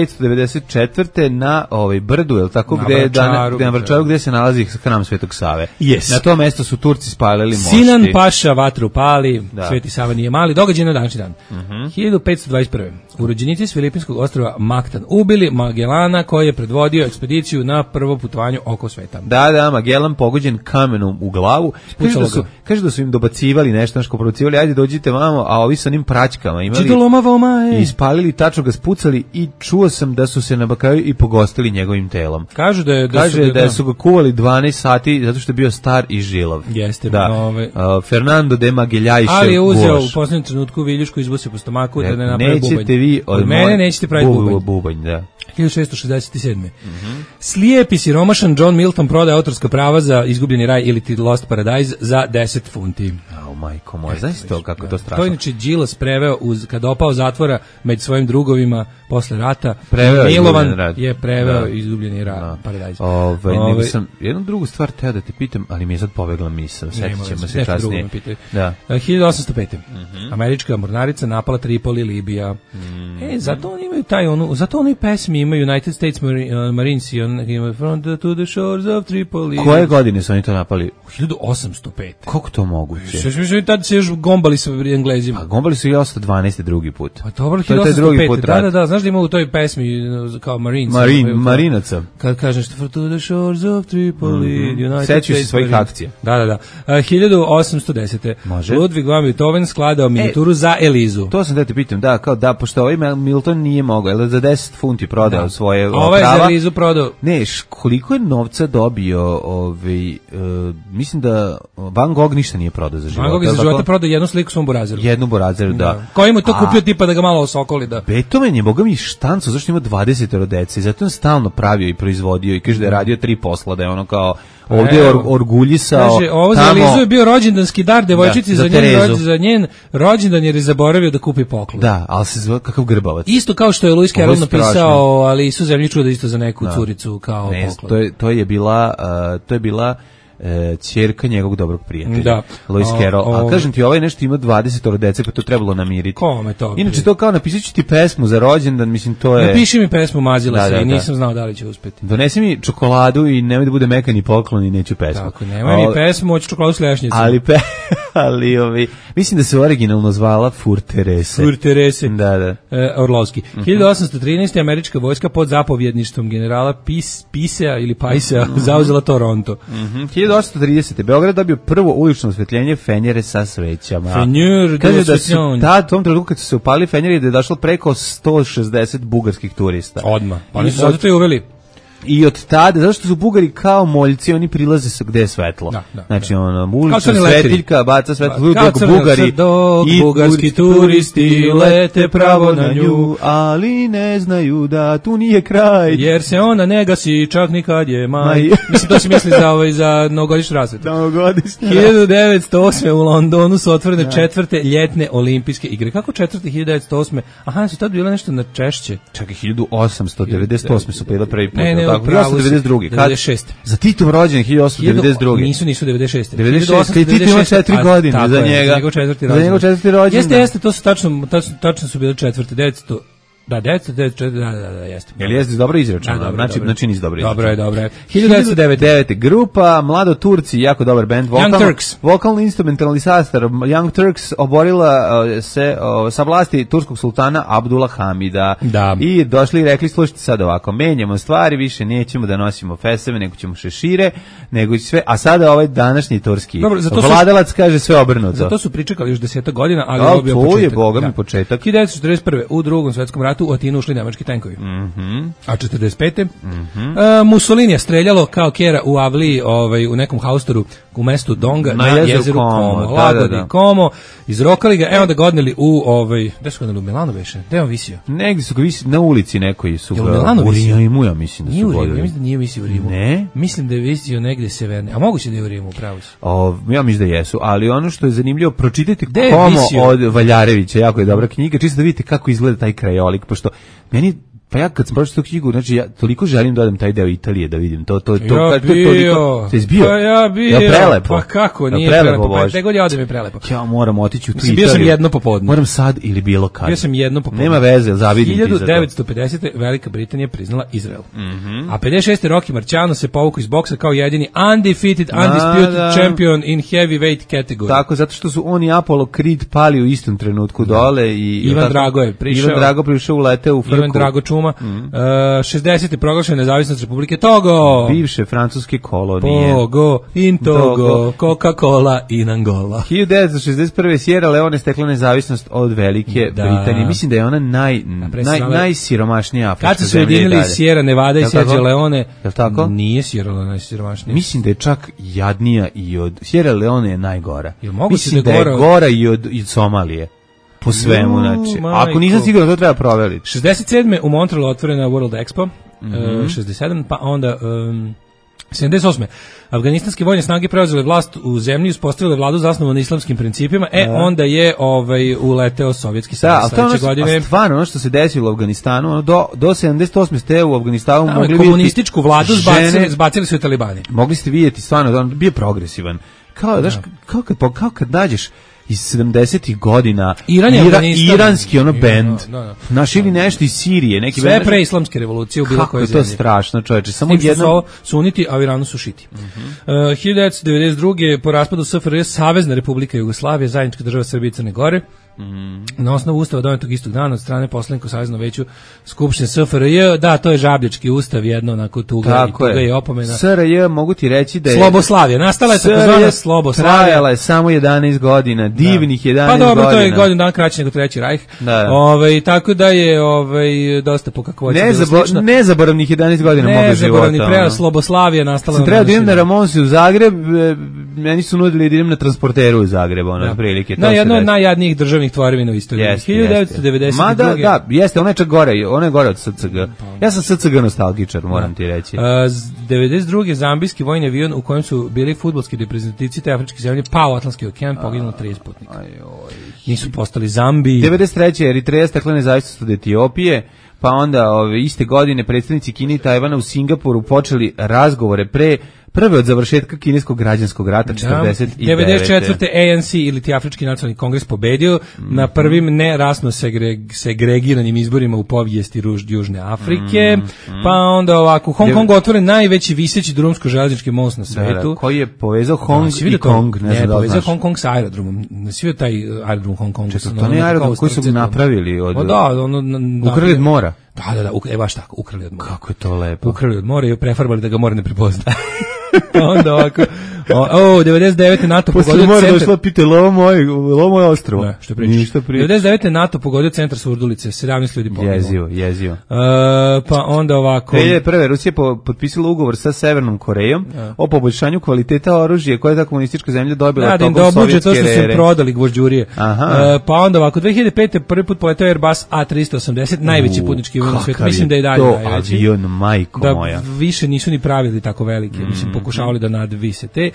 1594. na brdu, je li tako, na Vračaru, gde se nalazi hram Svetog Save. Yes. Na to mesto su Turci spalili mošti. Sinan Paša vatru pali, Sveti Sava nije mali, događaj na današnji dan. 1521. Urođenici s Filipinskog ostrva Mactan ubili Magellana koji je predvodio ekspediciju na prvo putovanje oko sveta. Da, Magellan pogođen kamenom u glavu. Kaže da su im dobacivali nešto, provocivali, ajde dođite vamo, a ovi sa njim praćkama imali i ispalili, tačno ga spucali i čuo sam da su se na kraju i pogostili njegovim telom. Kaže da su ga kuvali 12 sati zato što je bio star i žilav. Jeste. Fernando de Magellaiše. Ali je uzeo u posljednjem trenutku viljušku, izbusio po stomaku da ne napravi bubanj. Od mene nećete praviti bubanj, da. 1667. Slijepi siromašan John Milton prodaje autorska prava za Izgubljeni raj ili The Lost Paradise za 10 funti. Majko moja, znaš to kako to strašno. To inače Đilas preveo kad opao zatvora među svojim drugovima posle rata. Milovan je preveo Izgubljeni raj Paradise. Nego sam jednu drugu stvar teo da te pitam, ali mi je sad pobegla misao. Setit ćemo se kasnije. 1805. Američka mornarica napala Tripoli, Libija. Zato oni imaju zato oni pesmi imaju United States Marines from to the shores of Tripoli. Koje godine su oni to napali? 1805. Kako to moguće? Tad se još gombali sa Englezima. A gombali su i 1812. drugi put. Pa dobro, 1805. Da, znaš da ima u toj pesmi kao Marines. Marinaca. Kad kažeš to the shores of Tripoli, United States. Sećaju se svojih akcija. Da. 1810. Može. Ludwig van Beethoven skladao minijaturu za Elizu. To sam da te pitam, pošto ovaj Milton nije mogao, ali za 10 funti prodao svoje prava. Ovaj za Elizu prodao. Ne, koliko je novca dobio, mislim da Van Gogh ništa nije prodao za života. Van Gogh je za života prodao jednu sliku svom Borazeru. Jednu Borazeru, da. Koji mu to kupio tipa da ga malo osokoli, da. Beethoven je, boga mi, štanco, zašto ima 20 dece, zato on stalno pravio i proizvodio i kaže da je radio 3 posla, da je ono kao ovdje orguljisao. Kaže, ovo za Elizu je bio rođendanski dar devojčici za njen rođendan jer je zaboravio da kupi poklon. Da, ali se zove kakav grbavac. Isto kao što je Lewis Carroll napisao, ali Isu zemlji čuda isto za neku curicu kao poklon. To je bila ćerka njegovog dobrog prijatelja, Lewis Carroll. A kažem ti, ovaj nešto ima 20 dece, pa to trebalo namiriti. Kome to? Inače to kao napisat ću ti pesmu za rođendan, mislim to je... Napiši mi pesmu, mazila se i nisam znao da li će uspeti. Donesi mi čokoladu i nemoj da bude mekani poklon i neću pesmu. Tako, nemoj mi pesmu, hoću čokoladu s lješnjicom. Ali mislim da se originalno zvala Fur Terese. Da. Orlovski. 1813. američka vojska pod zapovjedništvom generala Pisea ili Pajsea zauzela Toronto. 1830. Beograd dobio prvo ulično osvetljenje fenjere sa svećama. Kaže da su u tom trenutku kad su se upali fenjeri da je došlo preko 160 bugarskih turista. Odmah. Pa nisu zato to i uveli. I od tada, zato što su Bugari kao moljci, oni prilaze sa gde je svetlo. Znači, ulična svetiljka, baca svetlo, dok bugarski turisti lete pravo na nju, ali ne znaju da tu nije kraj. Jer se ona ne gasi čak nikad je maj. Mislim, to si misli za novogodišnju rasvetu. 1908. u Londonu su otvorene četvrte ljetne olimpijske igre. Kako četvrte 1908? Aha, su tad bile nešto na češće. Čak i 1898. su bile prvi put. Ne, tako. 1892. 96. Za Titom rođen 1892. Nisu 96. 96, kad Tito ima 4 godine za njega. Za njegov četvrti rođen. Jeste, to su tačno su bile četvrte, 900. Da, 994, jeste. Jel jeste dobro izračunao? Znači nisi dobro izračunao. Dobro je. 1909. Grupa Mlado Turci, jako dobar bend. Young Turks. Vokalni instrumentalni sastav Young Turks oborila se sa vlasti turskog sultana Abdullah Hamida. Da. I došli i rekli, slušajte sad ovako, menjamo stvari, više nećemo da nosimo feseve, nego ćemo šešire, nego sve, a sada ovaj današnji turski vladalac kaže sve obrnuto. Zato su pričekali još 10 godina, ali ovo bio početak. To je, boga mi, početak. 1941. u Drugom svetskom ratu u Atinu ušli nemački tenkovi. A 45. Mussolini je streljalo kao kjera u Avliji, u nekom haustoru u mestu Donga na jezeru Como. Lagodi Como, izrokali ga, evo da ga odneli u gde su ga odneli, u Milano beše? Gde on visio? Negdje su ga visio, na ulici nekoj su ga. U Rimu, ja mislim da su godili. Ja mislim da nije visio u Rimu. Ne? Mislim da je visio negde severne. A moguće da je u Rimu, pravo si. Ja mislim da jesu, ali ono što je zanimljivo, pročitajte Como od Valjarevića, jako je dobra knjiga, čisto da vidite kako izgleda taj krajolik, pošto meni, pa ja kad sam pročitao knjigu, znači ja toliko želim da odem taj deo Italije da vidim to. Ja bio. Pa ja bio. Ja prelepo. Pa kako, nije prelepo. Pa gde god ja odem je prelepo. Ja moram otići u tu Italiju. Bio sam jedno popodne. Moram sad ili bilo kad. Bio sam jedno popodne. Nema veze, zavidim ti za to. 1950. Velika Britanija priznala Izrael. A 56. Rocky Marciano se povukao iz boksa kao jedini undefeated, undisputed champion in heavyweight category. Tako, zato što su on i Apollo Creed pali u istom trenutku dole i Ivan Drago je prišao. Ivan Drago prišao, uleteo u frku. Ivan Drago čuma. 60. proglašena nezavisnost Republike Togo. Bivše francuske kolonije. Togo, in Togo, Coca-Cola in Angola. 1961. Sierra Leone stekla nezavisnost od Velike Britanije. Mislim da je ona najsiromašnija afrička zemlja. Kad su se ujedinili Sierra Nevada i Sierra Leone, nije Sierra Leone najsiromašnija. Mislim da je čak jadnija i od... Sierra Leone je najgora. Mislim da je gora i od Somalije. Po svemu, znači. Ako nisam siguran, to treba proveriti. 67. u Montrealu otvorena World Expo, 67. pa onda 78. Afganistanske vojne snage preuzele vlast u zemlji i uspostavile vladu zasnovanu na islamskim principima, onda je uleteo Sovjetski savez sledeće godine. A stvarno, ono što se desilo u Afganistanu, do 78. ste u Afganistanu mogli vidjeti... Komunističku vladu zbacili su i talibani. Mogli ste vidjeti stvarno da on bio progresivan. Kao kad nađeš iz 70-ih godina iranski bend, naš ili nešto iz Sirije, neki sve pre islamske revolucije u bilo kojoj zemlji. Kako je to strašno, čoveče. Samo jedno suniti, a u Iranu su šiti. 1992. po raspadu SFRJ Savezna Republika Jugoslavije, zajednička država Srbije i Crne Gore. Na osnovu ustava donetog istog dana od strane poslanika u Saveznom veću Skupštine SFRJ, to je žabljački ustav, jedno onako tuga i opomena. SRJ, mogu ti reći da je Sloboslavija, nastala je takozvana Sloboslavija. Trajala je samo 11 godina, divnih 11 godina. Pa dobro, to je godinu dan kraće nego Treći rajh. Tako da je dosta po kakvoći bilo slično. Nezaboravnih 11 godina moga života. Nezaboravni Sloboslavija nastala. Sam trebao da idem na Ramonsi u Zagreb, meni su nudili da idem na transporteru u Zagreb, prilike. Na jedno od najjadnijih državnih tvorevina u istoriji. 1992. Jeste, ona je čak gore, ona je gore od SCG. Ja sam SCG nostalgičar, moram ti reći. 92. zambijski vojni avion u kojem su bili fudbalski reprezentativci te afričke zemlje pao u Atlantski okean, poginulo 30 putnika. Nisu postali Zambiji. 93. Eritreja stekla nezavisnost od Etiopije, pa onda iste godine predstavnici Kine i Tajvana u Singapuru počeli razgovore prve od završetka kineskog građanskog rata 49. 94. ANC ili ti Afrički nacionalni kongres pobedio na prvim nerasno segregiranim izborima u povijesti Južne Afrike. Pa onda ovako, Hong Kong otvoren najveći viseći drumsko-železnički most na svetu. Koji je povezao Hong i Kong. Ne, povezao Hong Kong sa aerodromom. Svi taj aerodrom Hong Kong. To nije aerodrom koji su napravili od... Ukrali od mora. Da, baš tako, ukrali od mora. Kako je to lepo. Ukrali od mora i prefarbali da ga more ne prepozna. Onda ovako 99. NATO pogodio centar. Posle mora došla pite lovo moje ostrovo. Ne, što pričaš? 99. NATO pogodio centar Surdulice, 17 ljudi poginulo. Jezivo. Pa onda ovako... 2001. Rusija potpisala ugovor sa Severnom Korejom o poboljšanju kvaliteta oružja koje je ta komunistička zemlja dobila tokom sovjetske ere. To što su prodali gvožđurije. Pa onda ovako, 2005. prvi put poletao Airbus A380, najveći putnički avion na svijetu. Mislim da je dalje najveći. Avion, majko moja. Da više nisu ni pravili tako velike. Mislim, pokušavali da nadvise te.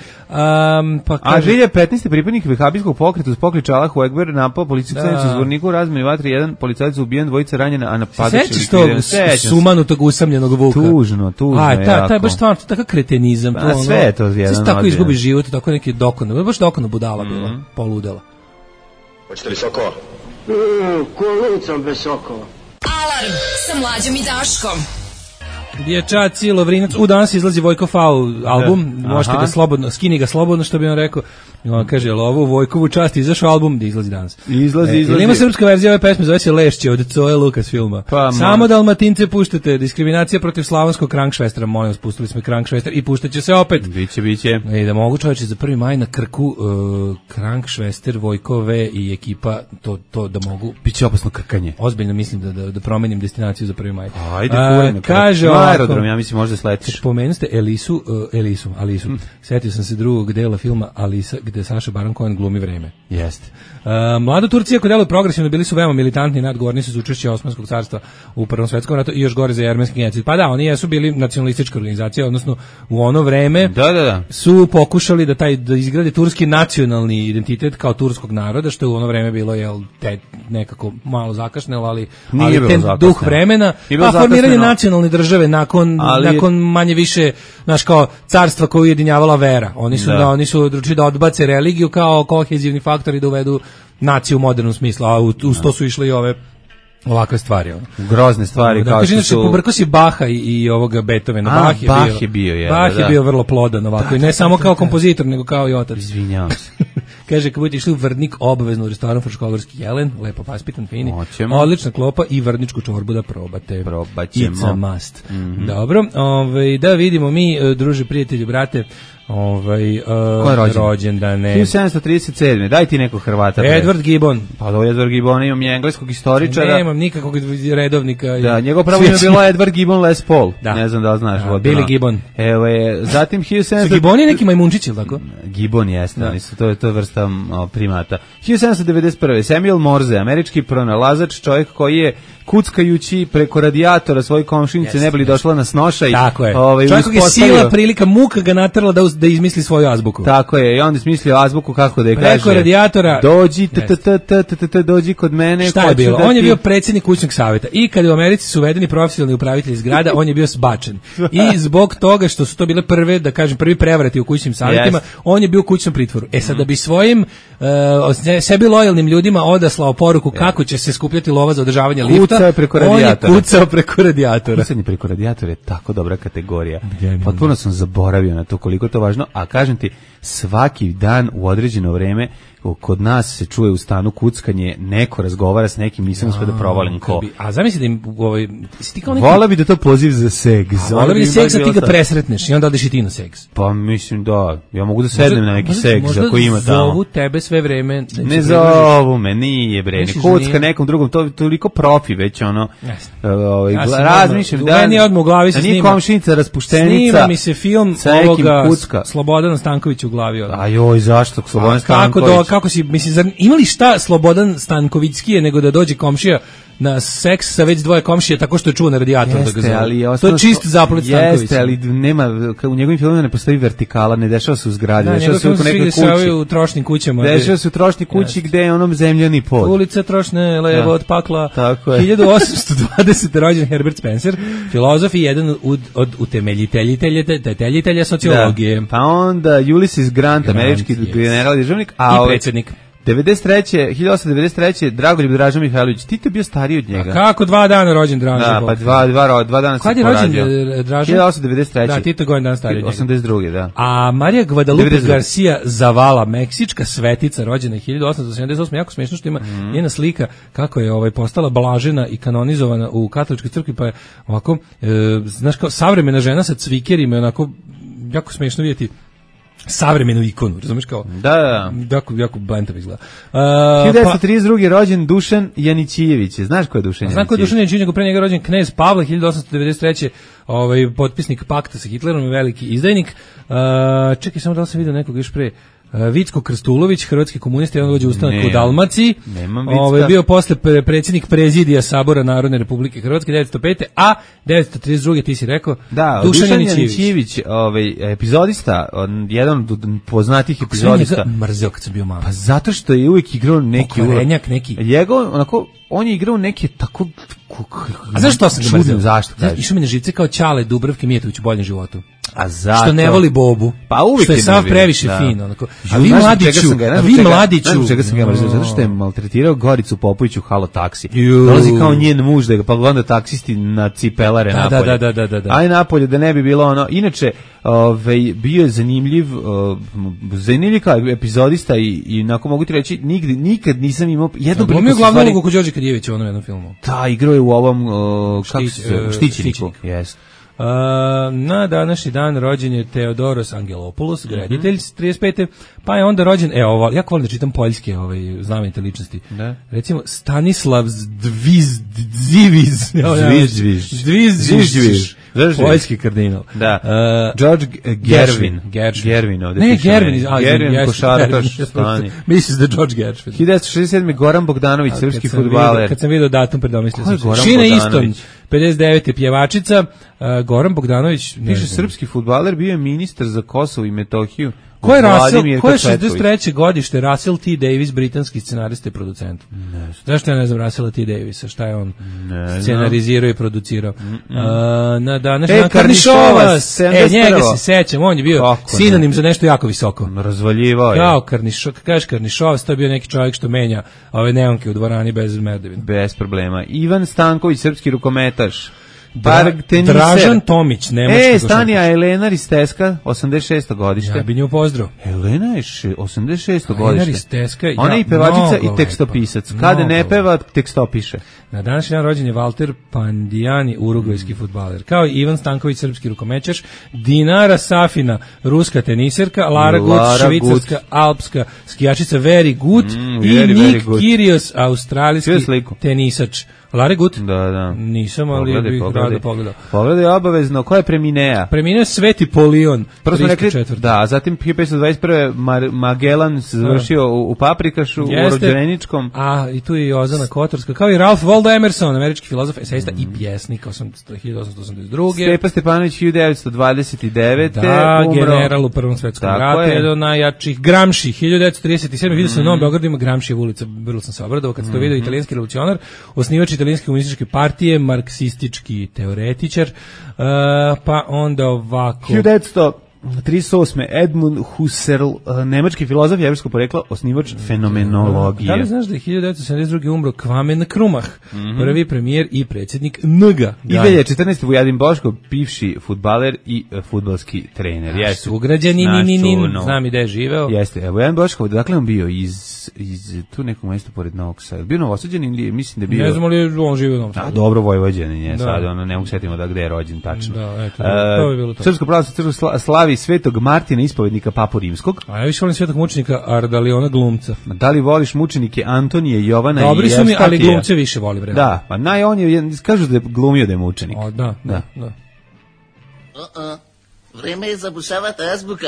Pa A Žilje 15. pripadnik vehabijskog pokreta uz poklič Allahu Ekber napao policijsku stanicu u Zvorniku, razmeni vatre, jedan policajac ubijen, dvojica ranjena, a napadač je likvidiran. Sećaš tog sumanutog usamljenog vuka? Tužno jako. Taj baš stvarno, takav kretenizam. Sve je to jedan odjel. Tako izgubi život, tako neki dokon, baš dokon budala bila, poludela. Hoćete li sokova? Kolucom bez sokova. Alarm sa Mlađom i Daškom. Dječaci, Lovrinac, danas izlazi Vojko Fau album, možete ga slobodno, skini ga slobodno, što bi on rekao. I on kaže, jel ovo Vojkovu čast izašao album, da izlazi danas. Izlazi. Ima srpska verzija ove pesme, zove se Lešće od Coje Lukas filma. Samo Dalmatince puštate, diskriminacija protiv slavonskog Krankšvestra, molim vas, pustili smo Krankšvestra i puštaće se opet. Biće. I da mogu čovječe za 1. maj na Krku, Krankšvester, Vojkove i ekipa, to da mogu. Biće opasno krkanje. Ozbiljno mislim da promenim destinaciju za 1. maj. Ajde, kaže aerodrom, ja mislim možda sletiš. Spomenuste Alisu. Setio sam se drugog dela filma Alisa, gde Saša Baron Cohen glumi vreme. Jeste. Mlada Turcija koja deluje progresivno, bili su veoma militantni i nadgovorni su za učešće Osmanskog carstva u Prvom svetskom ratu i još gore za jermenski genocid. Pa da, oni jesu bili nacionalistička organizacija, odnosno u ono vreme su pokušali da izgrade turski nacionalni identitet kao turskog naroda, što je u ono vreme bilo nekako malo zakašnelo, ali ten duh vremena, pa formiranje nacionalne države nakon manje više, znaš, kao carstva koje ujedinjavala vera. Oni su odlučili da odbace religiju kao kohezivni faktor i da uvedu naciju u modernom smislu, a uz to su išle i ove ovakve stvari. Grozne stvari kao što su... Pobrkao si Baha i ovoga Beethovena. Bach je bio vrlo plodan ovako. I ne samo kao kompozitor, nego kao i otac. Izvinjavam se. Kaže, kad budete išli u Vrdnik, obavezno u restoran Fruškogorski jelen, lepo vaspitan, fini, odlična klopa i vrdničku čorbu da probate. Probaćemo. It's a must. Dobro, da vidimo mi, druži, prijatelji, brate, rođendane. 1737. Daj ti nekog Hrvata. Edward Gibbon. Pa do Edward Gibbon imam i engleskog istoričara. Nemam nikakvog redovnika. Da, njegov pravo ime bilo Edward Gibbon Les Paul. Ne znam da li znaš. Billy Gibbon. Evo je, zatim 1700... Gibbon je neki majmunčić, ili tako? Gibbon jeste, to je vrsta primata. 1791. Samuel Morse, američki pronalazač, čovjek koji je kuckajući preko radijatora svoje komšinice ne bili došla na snošaj. Tako je. Čovjek je sila, prilika, muka ga natrla da izmisli svoju azbuku. Tako je, i onda izmislio azbuku kako da je kaže. Preko radijatora. Dođi kod mene. Šta je bilo? On je bio predsjednik kućnog savjeta i kad u Americi su uvedeni profesionalni upravitelji zgrada, on je bio sbačen. I zbog toga što su to bile prvi prevrati u kućnim savjetima, on je bio u kućnom pritvoru. sad da bi svojim sebi lojalnim ljudima odaslao poruku kako će se skupljati lova za održavanje lifta, on je kucao preko radijatora. Kucanje preko radijatora je tako dobra kategorija. Potpuno sam zaboravio na to koliko je to važno, a kažem ti, svaki dan u određeno vreme kod nas se čuje u stanu kuckanje, neko razgovara s nekim, nisam uspio da provalim ko. A zamisli da im vola bi da to poziv za seks. Vola bi da seks, a ti ga presretneš i onda odeš i ti na seks. Pa mislim da, ja mogu da sednem na neki seks ako ima tamo. Možda zovu tebe sve vreme. Ne zovu me, nije bre, ne kucka nekom drugom, to toliko profi već ono. Razmišljam da meni odmah u glavi se snima. Komšinica raspuštenica. Snima mi se film ovoga Slobodana Stankovića u glavi. Ajoj, zašto Slobodan Stanković? Kako si, mislim, ima li šta Slobodan Stankovićkije nego da dođe komšija na seks sa već dvoje komšije tako što je čuo na radijator da ga zove. To je čist zaplet Stanković. Jeste, ali nema, u njegovim filmima ne postoji vertikala, ne dešava se u zgradi, dešava se u nekoj kući. U trošnim kućama. Dešava se u trošnoj kući gde je onom zemljani pod. Ulica Trošne, levo od pakla. 1820. rođen Herbert Spencer, filozof i jedan od utemeljitelja sociologije. Pa onda Ulysses Grant, američki general državnik, i predsjednik. 1893. Dragoljub Draža Mihajlović, ti to bio stariji od njega. A kako 2 dana rođen Draža? Da, pa dva dana se poradio. Kad je rođen Draža? 1893. Da, Tito godin dan stariji od njega. 82. da. A Marija Guadalupe Garcia Zavala, meksička svetica, rođena 1878. Jako smiješno što ima njena slika kako je postala blažena i kanonizovana u katoličkoj crkvi, pa je ovako, znaš, kao savremena žena sa cvikerima, onako, jako smiješno vidjeti savremenu ikonu, razumiješ kao? Da. Jako blentav izgleda. 1932. rođen Dušan Janićijević. Znaš ko je Dušan Janićijević? Znam ko je Dušan Janićijević, nego pre njega rođen knez Pavle, 1893. Potpisnik pakta sa Hitlerom, veliki izdajnik. Čekaj, samo da li sam vidio nekog još pre. Vicko Krstulović, hrvatski komunista, jedan dođe ustanak u Dalmaciji. Nemam Vicka. Bio posle predsjednik prezidija Sabora Narodne Republike Hrvatske 1905. A 1932. ti si rekao Dušan Janićijević, epizodista, jedan od poznatih epizodista. Kako sam mrzeo kad sam bio malo? Pa zato što je uvijek igrao neki Pokvarenjak neki. On je igrao neke tako... A zašto sam ga mrzeo? Zašto? Išao mi na živce kao Ćale Dubravke Mijetović u Boljem životu. A zato? Što ne voli Bobu. Pa uvijek što je sav previše fin. Onako. A vi mladiću. Znaš čega sam ga mrzeo? Zato što je maltretirao Goricu Popović u Halo taksi. Dolazi kao njen muž, da ga pa onda taksisti na cipelare napolje. Da. Aj napolje, da ne bi bilo ono. Inače, bio je zanimljiv kao epizodista i onako mogu ti reći, nikad nisam imao jednu priliku. Glumio glavnu ulogu kod Đorđe Kadijevića u onom jednom filmu. Da, igrao je u ovom Štićeniku. Jest. Na današnji dan rođen je Teodoros Angelopoulos, graditelj 35. Pa je onda rođen, jako volim da čitam poljske znamenite ličnosti. Da. Recimo Stanislav Zdviz. Poljski kardinal. Da. George Gervin. Ne, Gervin košarkaš. Misliš da George Gervin. 1967. Goran Bogdanović, srpski fudbaler. Kad sam vidio datum, predomislio sam se. Šina Iston, 59. pjevačica. Goran Bogdanović. Piše srpski fudbaler, bio je ministar za Kosovo i Metohiju. Ko je 63. godište Russell T. Davis, britanski scenarista i producent? Zašto ja ne znam Russella T. Davisa? Šta je on scenarizirao i producirao? Na današnji dan Karnišovas. Njega se sećam, on je bio sinonim za nešto jako visoko. Razvaljivao je. Kao kažeš Karnišovas, to je bio neki čovjek što menja ove neonke u dvorani bez merdevina. Bez problema. Ivan Stanković, srpski rukometaš. Dražan Tomić, nemački košarkaš. Stanija Elena Risteska, 86. godište. Ja bi nju pozdrav. Elena je 86. godište. Elena Risteska. Ona je i pevačica i tekstopisac. Kada ne peva, tekstopiše. Na današnji dan rođen je Valter Pandijani, urugvajski fudbaler. Kao i Ivan Stanković, srpski rukometaš. Dinara Safina, ruska teniserka. Lara Gut, švicarska, alpska skijačica. Very Good. I Nick Kyrgios, australijski tenisač. Lara Gut? Da. Nisam, ali bih rado pogledao. Pogledaj obavezno. Ko je Preminea? Preminea Sveti Polion, 304. Da, zatim 1521. Magellan se završio u Paprikašu, u Rođereničkom. A, i tu je i Ozana Kotorska, kao i Ralph Waldo Emerson, američki filozof, esejista i pjesnik, 1882. Stepa Stepanović, 1929. Da, general u Prvom svetskom ratu, jedan od najjačih. Gramsci, 1937. Vidio sam u Novom Beogradu ima Gramscijeva ulica, vrlo sam se obradovao kad se to vidio, italijanski revolucionar, osnivač italijanske komunističke partije, marksistički teoretičar, pa onda ovako... 1938. Edmund Husserl, nemački filozof jevrijskog porekla, osnivač fenomenologije. Da li znaš da je 1972. umro Kwame Nkrumah, prvi premijer i predsjednik NG-a? I 2014. Vujadin Boško, bivši fudbaler i fudbalski trener. Naš sugrađanin, znam i da je živeo. Jeste, Vujadin Boško, dakle on bio iz tu nekog mjesta pored Novog Sada. Bio Novosađanin ili mislim da bio... Ne znam li on živio u Novom Sadu. Dobro, Vojvođanin je sad, ne mogu setimo da gde je rođen tačno. Da, eto, to bi bilo to. Srpsko pravoslavno crkva slavi Svetog Martina, ispovednika Papu Rimskog. A ja više volim Svetog mučenika Ardaliona glumca. Da li voliš mučenike Antonije, Jovana i Dobri Evstakija? Dobri su mi, ali glumce više voli vremena. Da, pa on je, kažu da je glumio da je mučenik. O, da. Vreme je zabušavati azbuka.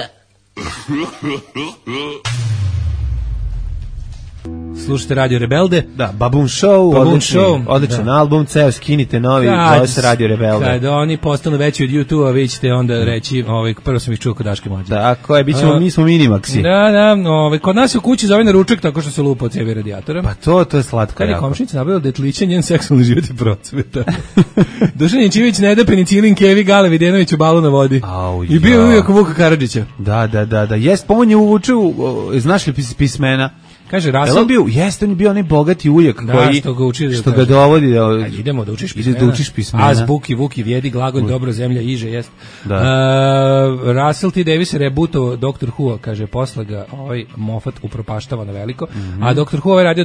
Slušajte Radio Rebelde. Da, Baboon Show, odličan album, ceo skinite novi, zove se Radio Rebelde. Kad oni postanu veći od YouTube-a, vi ćete onda reći, prvo sam ih čuo kod Daške Mlađe. Tako je, mi smo minimaksi. Da, kod nas je u kući zove na ručak tako što se lupa od cijevi radijatora. Pa to je slatko. Kad je komšinica nabavila da je tličan njen seksualni život i procveta. Dušan Jančivić ne da penicilin Kevi Gale Videnović u balu na vodi. I bio uvijek Vuka Karadžića. Da. Jest, on je uvučio, znaš li pismena? Kaže Russell. On je bio onaj bogati ujak koji što ga dovodi da idemo da učiš pismena. Azbuki, Vuki, vjedi, glagolj, dobro, zemlja, iže, jest. Russell T. Davis je rebootovao Dr. Who, kaže, posle ga Moffat upropaštava na veliko, a Dr. Who je radio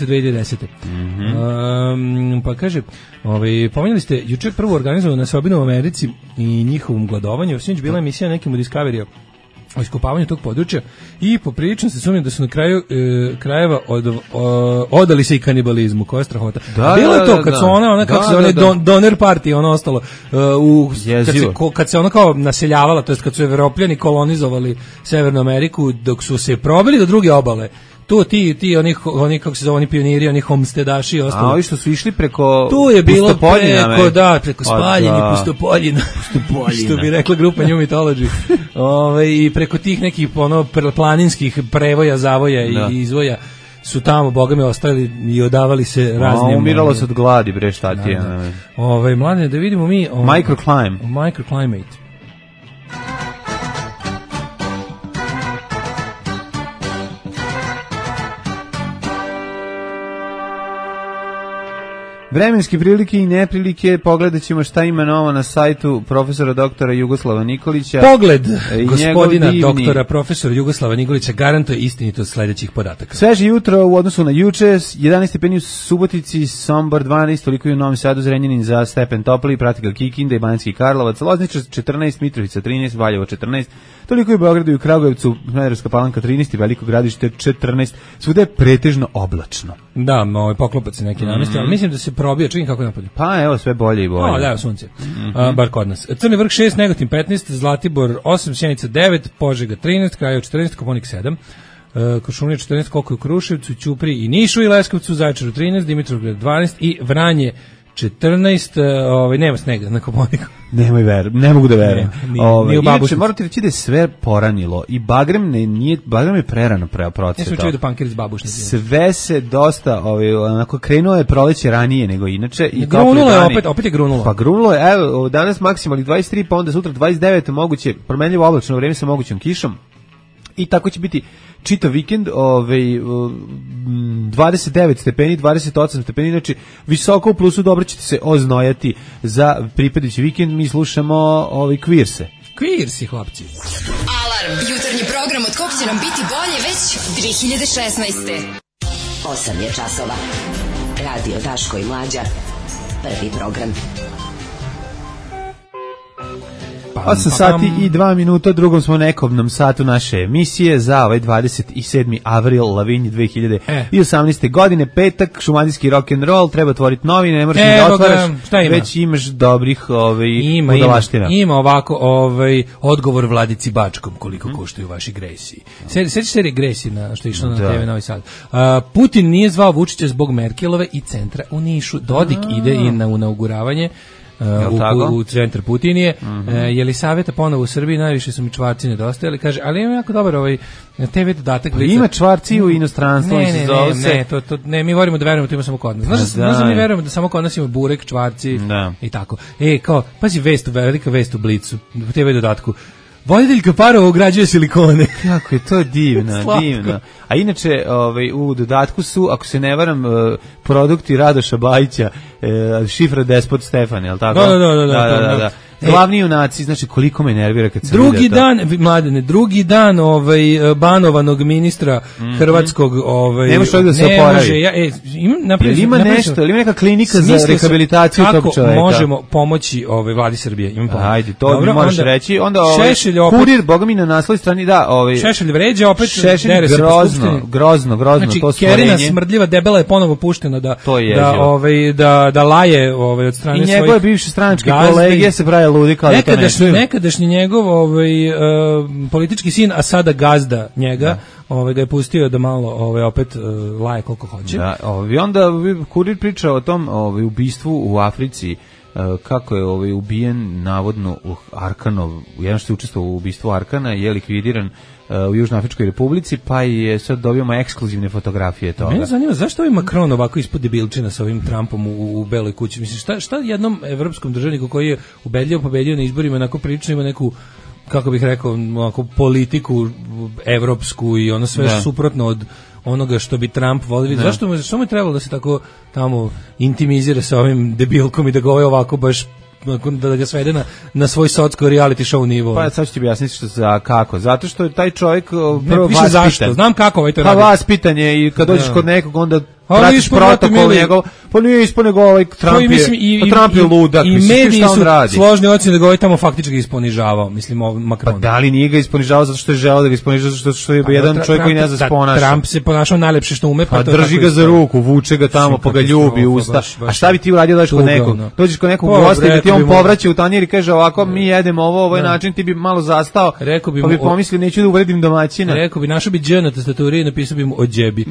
2005-2010. Pa kaže, pomenuli ste jučer prvo organizovano na Sobinu u Americi i njihovom gladovanju, sinoć bila emisija nekim u Discovery-u. o iskopavanju tog područja i poprilično se sumnjam da su na kraju krajeva odali se i kanibalizmu, koja je strahota. Bilo je to kad su ona kako se zove donor party, ono ostalo kad se ona kao naseljavala, to jest kad su Evropljani kolonizovali Severnu Ameriku, dok su se probili do druge obale. Tu ti oni kako se zove, oni pioniri, oni homestedaši i ostalo. A ovi što su išli preko tu je bilo preko spaljeni pustopoljina. Što bi rekla grupa New Mythology. I preko tih nekih planinskih prevoja, zavoja i izvoja su tamo, boga mi, ostali i odavali se raznim... Umiralo se od gladi, bre, šta ti je. Mladine, da vidimo mi... Microclimate. Vremenske prilike i neprilike, pogledat ćemo šta ima novo na sajtu profesora doktora Jugoslava Nikolića. Pogled gospodina doktora profesora Jugoslava Nikolića garantuje istinito sledećih podataka. Sveže jutro u odnosu na juče, 11 stepeni u Subotici, Sombor 12, toliko i u Novom Sadu, Zrenjanin za stepen topliji, prati ga Kikinda i Banjski Karlovac, Loznica 14, Mitrovica 13, Valjevo 14, toliko i u Beogradu i u Kragujevcu, Smederevska Palanka 13 i Veliko Gradište 14, svuda je pretežno oblačno. Da, poklopac se neki namesti, ali mislim da se probija, čekaj kako je napolje. Pa evo, sve bolje i bolje. Da, sunce. Bar kod nas. Crni vrh 6, Negotin 15, Zlatibor 8, Sjenica 9, Požega 13, Kraljevo 14, Koponik 7, Kuršumlija 14, koliko je u Kruševcu, Ćupriji i Nišu i Leskovcu, Zaječaru 13, Dimitrovgrad 12 i Vranje 14, nema snega na Koponiku. Ne mogu da verujem. Ni u Babušnici. Morate reći da je sve poranilo i Bagrem je prerano procvetao. Ja sam čuo da pankir iz Babušnice. Sve se dosta, onako krenuo je proleće ranije nego inače. I grunulo je, opet je grunulo. Pa grunulo je, evo, danas maksimalni 23, pa onda sutra 29, moguće, promenljivo oblačno vreme sa mogućom kišom. I tako će biti čitav vikend, 29 stepeni, 28 stepeni, znači visoko u plusu, dobro ćete se oznojati za pripadajući vikend. Mi slušamo Queerse. Queersi, hlapci. Alarm, jutarnji program od kog će nam biti bolje već 2016. 8 je časova. Radio Daško i Mlađa. Prvi program. 8 sati i 2 minuta, drugom smo nekobnom satu naše emisije za ovaj 27. avril Lavinji 2018. godine, petak, šumadijski rock'n'roll, treba otvoriti novine, ne moraš da otvaraš, već imaš dobrih budalaština. Ima ovako odgovor Vladici Bačkom, koliko koštaju vaši gresi. Sećaš serije Gresi što je išlo na TV Novi Sad. Putin nije zvao Vučića zbog Merkelove i centra u Nišu. Dodik ide i na inauguravanje u centar Putinije. Jelisaveta ponovo u Srbiji, najviše su mi čvarci nedostajali, kaže, ali ima jako dobar TV dodatak. Ima čvarci u inostranstvu, ne, mi volimo da verujemo da ima samo kod nas. Znaš da mi verujemo da samo kod nas ima burek, čvarci i tako. Kao, pazi velika vest u Blicu, TV dodatku. Voditeljka parova ugrađuje silikone. Kako je to divno. A inače, u dodatku su, ako se ne varam, produkti Radoša Bajića, šifra Despot Stefan, je li tako? Da. Glavni junaci, znači koliko me nervira kad se drugi dan banovanog ministra hrvatskog ne može čovjek da se oporavi. Ima nešto, ili neka klinika za rehabilitaciju tog čovjeka. Kako možemo pomoći Vladi Srbije? Ajde, to mi moraš reći. Onda Kurir, boga mi na naslovnoj strani, Šešelj vređa, opet Šešelj grozno, znači, to stvorenje. Kerina smrdljiva debela je ponovo puštena da laje od strane svojih. I njegove bivše stranačke kolege se pravi ludi kao da to ne čuju. Nekadašnji njegov politički sin, a sada gazda njega, ga je pustio da malo opet laje koliko hoće. I onda Kurir priča o tom ubistvu u Africi, kako je ubijen navodno Arkanov, jedan što je učestvovao u ubistvu Arkana, je likvidiran u Južnoafričkoj Republici, pa je sad dobijamo ekskluzivne fotografije toga. Mene zanima, zašto ovaj Macron ovako ispod debilčina sa ovim Trumpom u Beloj kući? Mislim, šta jednom evropskom državniku koji je ubedljivo pobedio na izborima, onako prilično ima neku, kako bih rekao, onako politiku evropsku i ono sve suprotno od onoga što bi Trump volio. Zašto mu je trebalo da se tako tamo intimizira sa ovim debilkom i da ga ovako baš da ga svede na svoj socko reality show nivo. Pa sad ću ti objasniti kako. Zato što je taj čovjek prvo vaspitan. Zašto? Znam kako to radi. Vaspitan je i kad dođeš kod nekog onda pratiš protokol njegov, pa nije ispao nego ovaj Trump je ludak, i mediji su složni ocjene da ga ovaj tamo faktički isponižavao, mislim Macron. Pa da li nije ga isponižavao zato što je želeo da ga isponižava, zato što je jedan čovjek koji ne zna se ponaša. Trump se ponašao najlepše što ume, pa drži ga za ruku, vuče ga tamo, pa ga ljubi usta. A šta bi ti uradio da kod nekog? Dođeš kod nekog gosta i da ti on povraća u tanjir i kaže ovako, mi jedemo ovaj način, ti bi malo zastao, pa bi pomislio neću da uvredim domaćina. Rekao bi, našao bi Đ na tastaturi i napisao bi mu o džebi.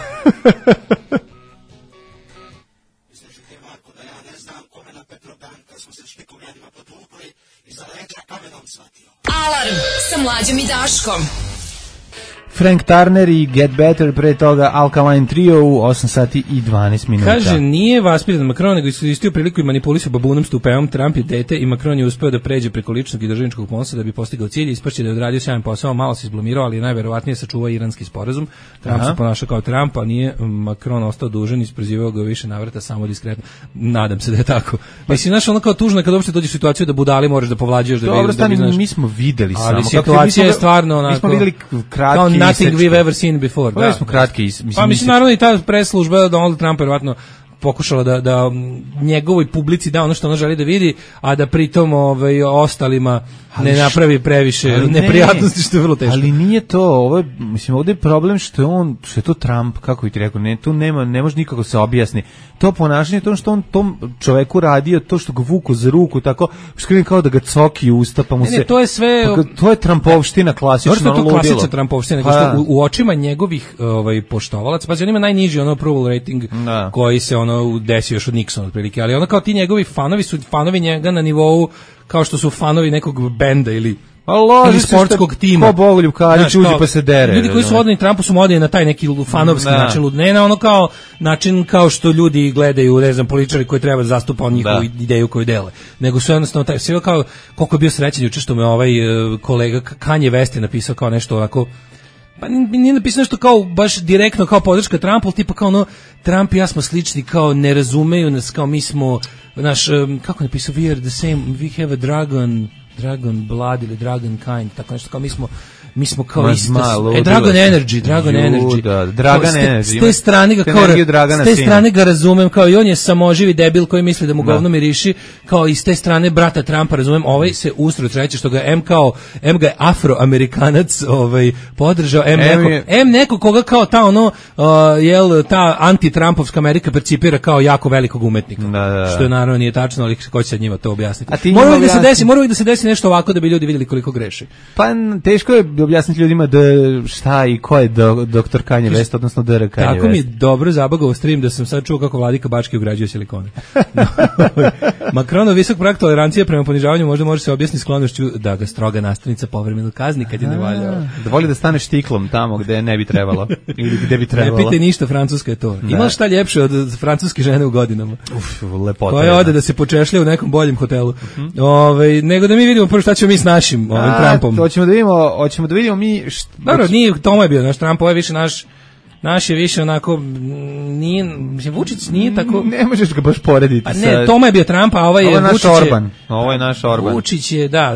Alarm sa Mlađom i Daškom. Frank Turner i Get Better, pre toga Alkaline Trio u 8 sati i 12 minuta. Kaže, nije vaspitan Macron, nego iskoristio priliku i manipulisao babunom stupeom. Trump je dete i Macron je uspeo da pređe preko ličnog i državničkog ponosa da bi postigao cilj. Ispašće da je odradio sjajan posao, malo se izblomirao, ali najverovatnije sačuvao iranski sporazum. Trump se ponašao kao Trump, a nije Macron ostao dužan i isprozivao ga više navrata samo diskretno. Nadam se da je tako. Mislim, znaš, ono kao tužno kada uopšte dođeš u situaciju da budali moraš da povlađuješ da dobro, da znaš. Mi smo videli ali samo. Situacija je stvarno onako. Mi smo videli kratki nothing we've ever seen before. Da, smo kratki. Mislim, naravno i ta preslužba Donald Trump verovatno pokušala da njegovoj publici da ono što ona želi da vidi, a da pritom ostalima ne napravi previše neprijatnosti, što je vrlo teško. Ali nije to, mislim, ovdje je problem što je to Trump, kako bi ti rekao, tu ne može nikako se objasni. To ponašanje, to što on tom čoveku radio, to što ga vuku za ruku, tako, skrivim kao da ga coki usta, pa mu se... to je sve... to je Trumpovština klasična, ono ludilo. To je klasična Trumpovština, što u očima njegovih poštovalaca, pa on ima najniži approval rating koji se desio još od Nixona otprilike, ali kao ti njegovi fanovi su fanovi njega na nivou kao što su fanovi nekog benda ili sportskog tima. Ko Bogoljub Karić uđe pa se dere. Ljudi koji su odani Trumpu su modeni na taj neki fanovski način, ne na ono kao način kao što ljudi gledaju, ne znam, političari koji treba da zastupa njihovu ideju koju dele. Nego su jednostavno taj, sve kao, koliko je bio srećan juče što me ovaj kolega Kanye West je napisao kao nešto onako, pa nije napisano nešto kao baš direktno kao podrška Trumpu, tipa kao Trump i ja smo slični, kao ne razumeju nas, kao mi smo naš, kako napisao, we are the same, we have a dragon blood ili dragon kind, tako nešto, kao mi smo kao isto. Dragon Energy. S te strane ga kao, s te strane ga razumem, kao i on je samoživi debil koji misli da mu govno miriši, kao i s te strane brata Trumpa razumem, ovaj se ustro treće što ga M ga je afroamerikanac podržao, neko koga kao ta ta anti-Trumpovska Amerika percipira kao jako velikog umetnika. Što je naravno nije tačno, ali ko će sad njima to objasniti. Moraju da se desi nešto ovako da bi ljudi vidjeli koliko greši. Pa teško je objasniti ljudima da šta i ko je doktor Kanye West, odnosno Dr. Kanye West. Tako mi je dobro zabagao stream da sam sad čuo kako Vladika Bački ugrađuje silikone. Macronov visok prag tolerancije prema ponižavanju možda može se objasniti sklonošću da ga stroga nastavnica povremeno kazni kad je ne valjao. Da voli da stane štiklom tamo gde ne bi trebalo. Ili gde bi trebalo. Ne pitaj ništa, Francuska je to. Ima šta ljepše od francuske žene u godinama? Lepota. Koja ode da se počešlja u nekom boljem hotelu. Nego da mi vidimo prvo šta ćemo mi s našim Trumpom. Hoćemo da vidimo mi... Dobro, nije, Tomo je bio naš Trump, ovo je više naš je više onako, nije, mislim, Vučić nije tako... Ne možeš ga baš porediti. A ne, Tomo je bio Trump, a ovaj je Vučić Orban. Ovo je naš Orban. Vučić je, da.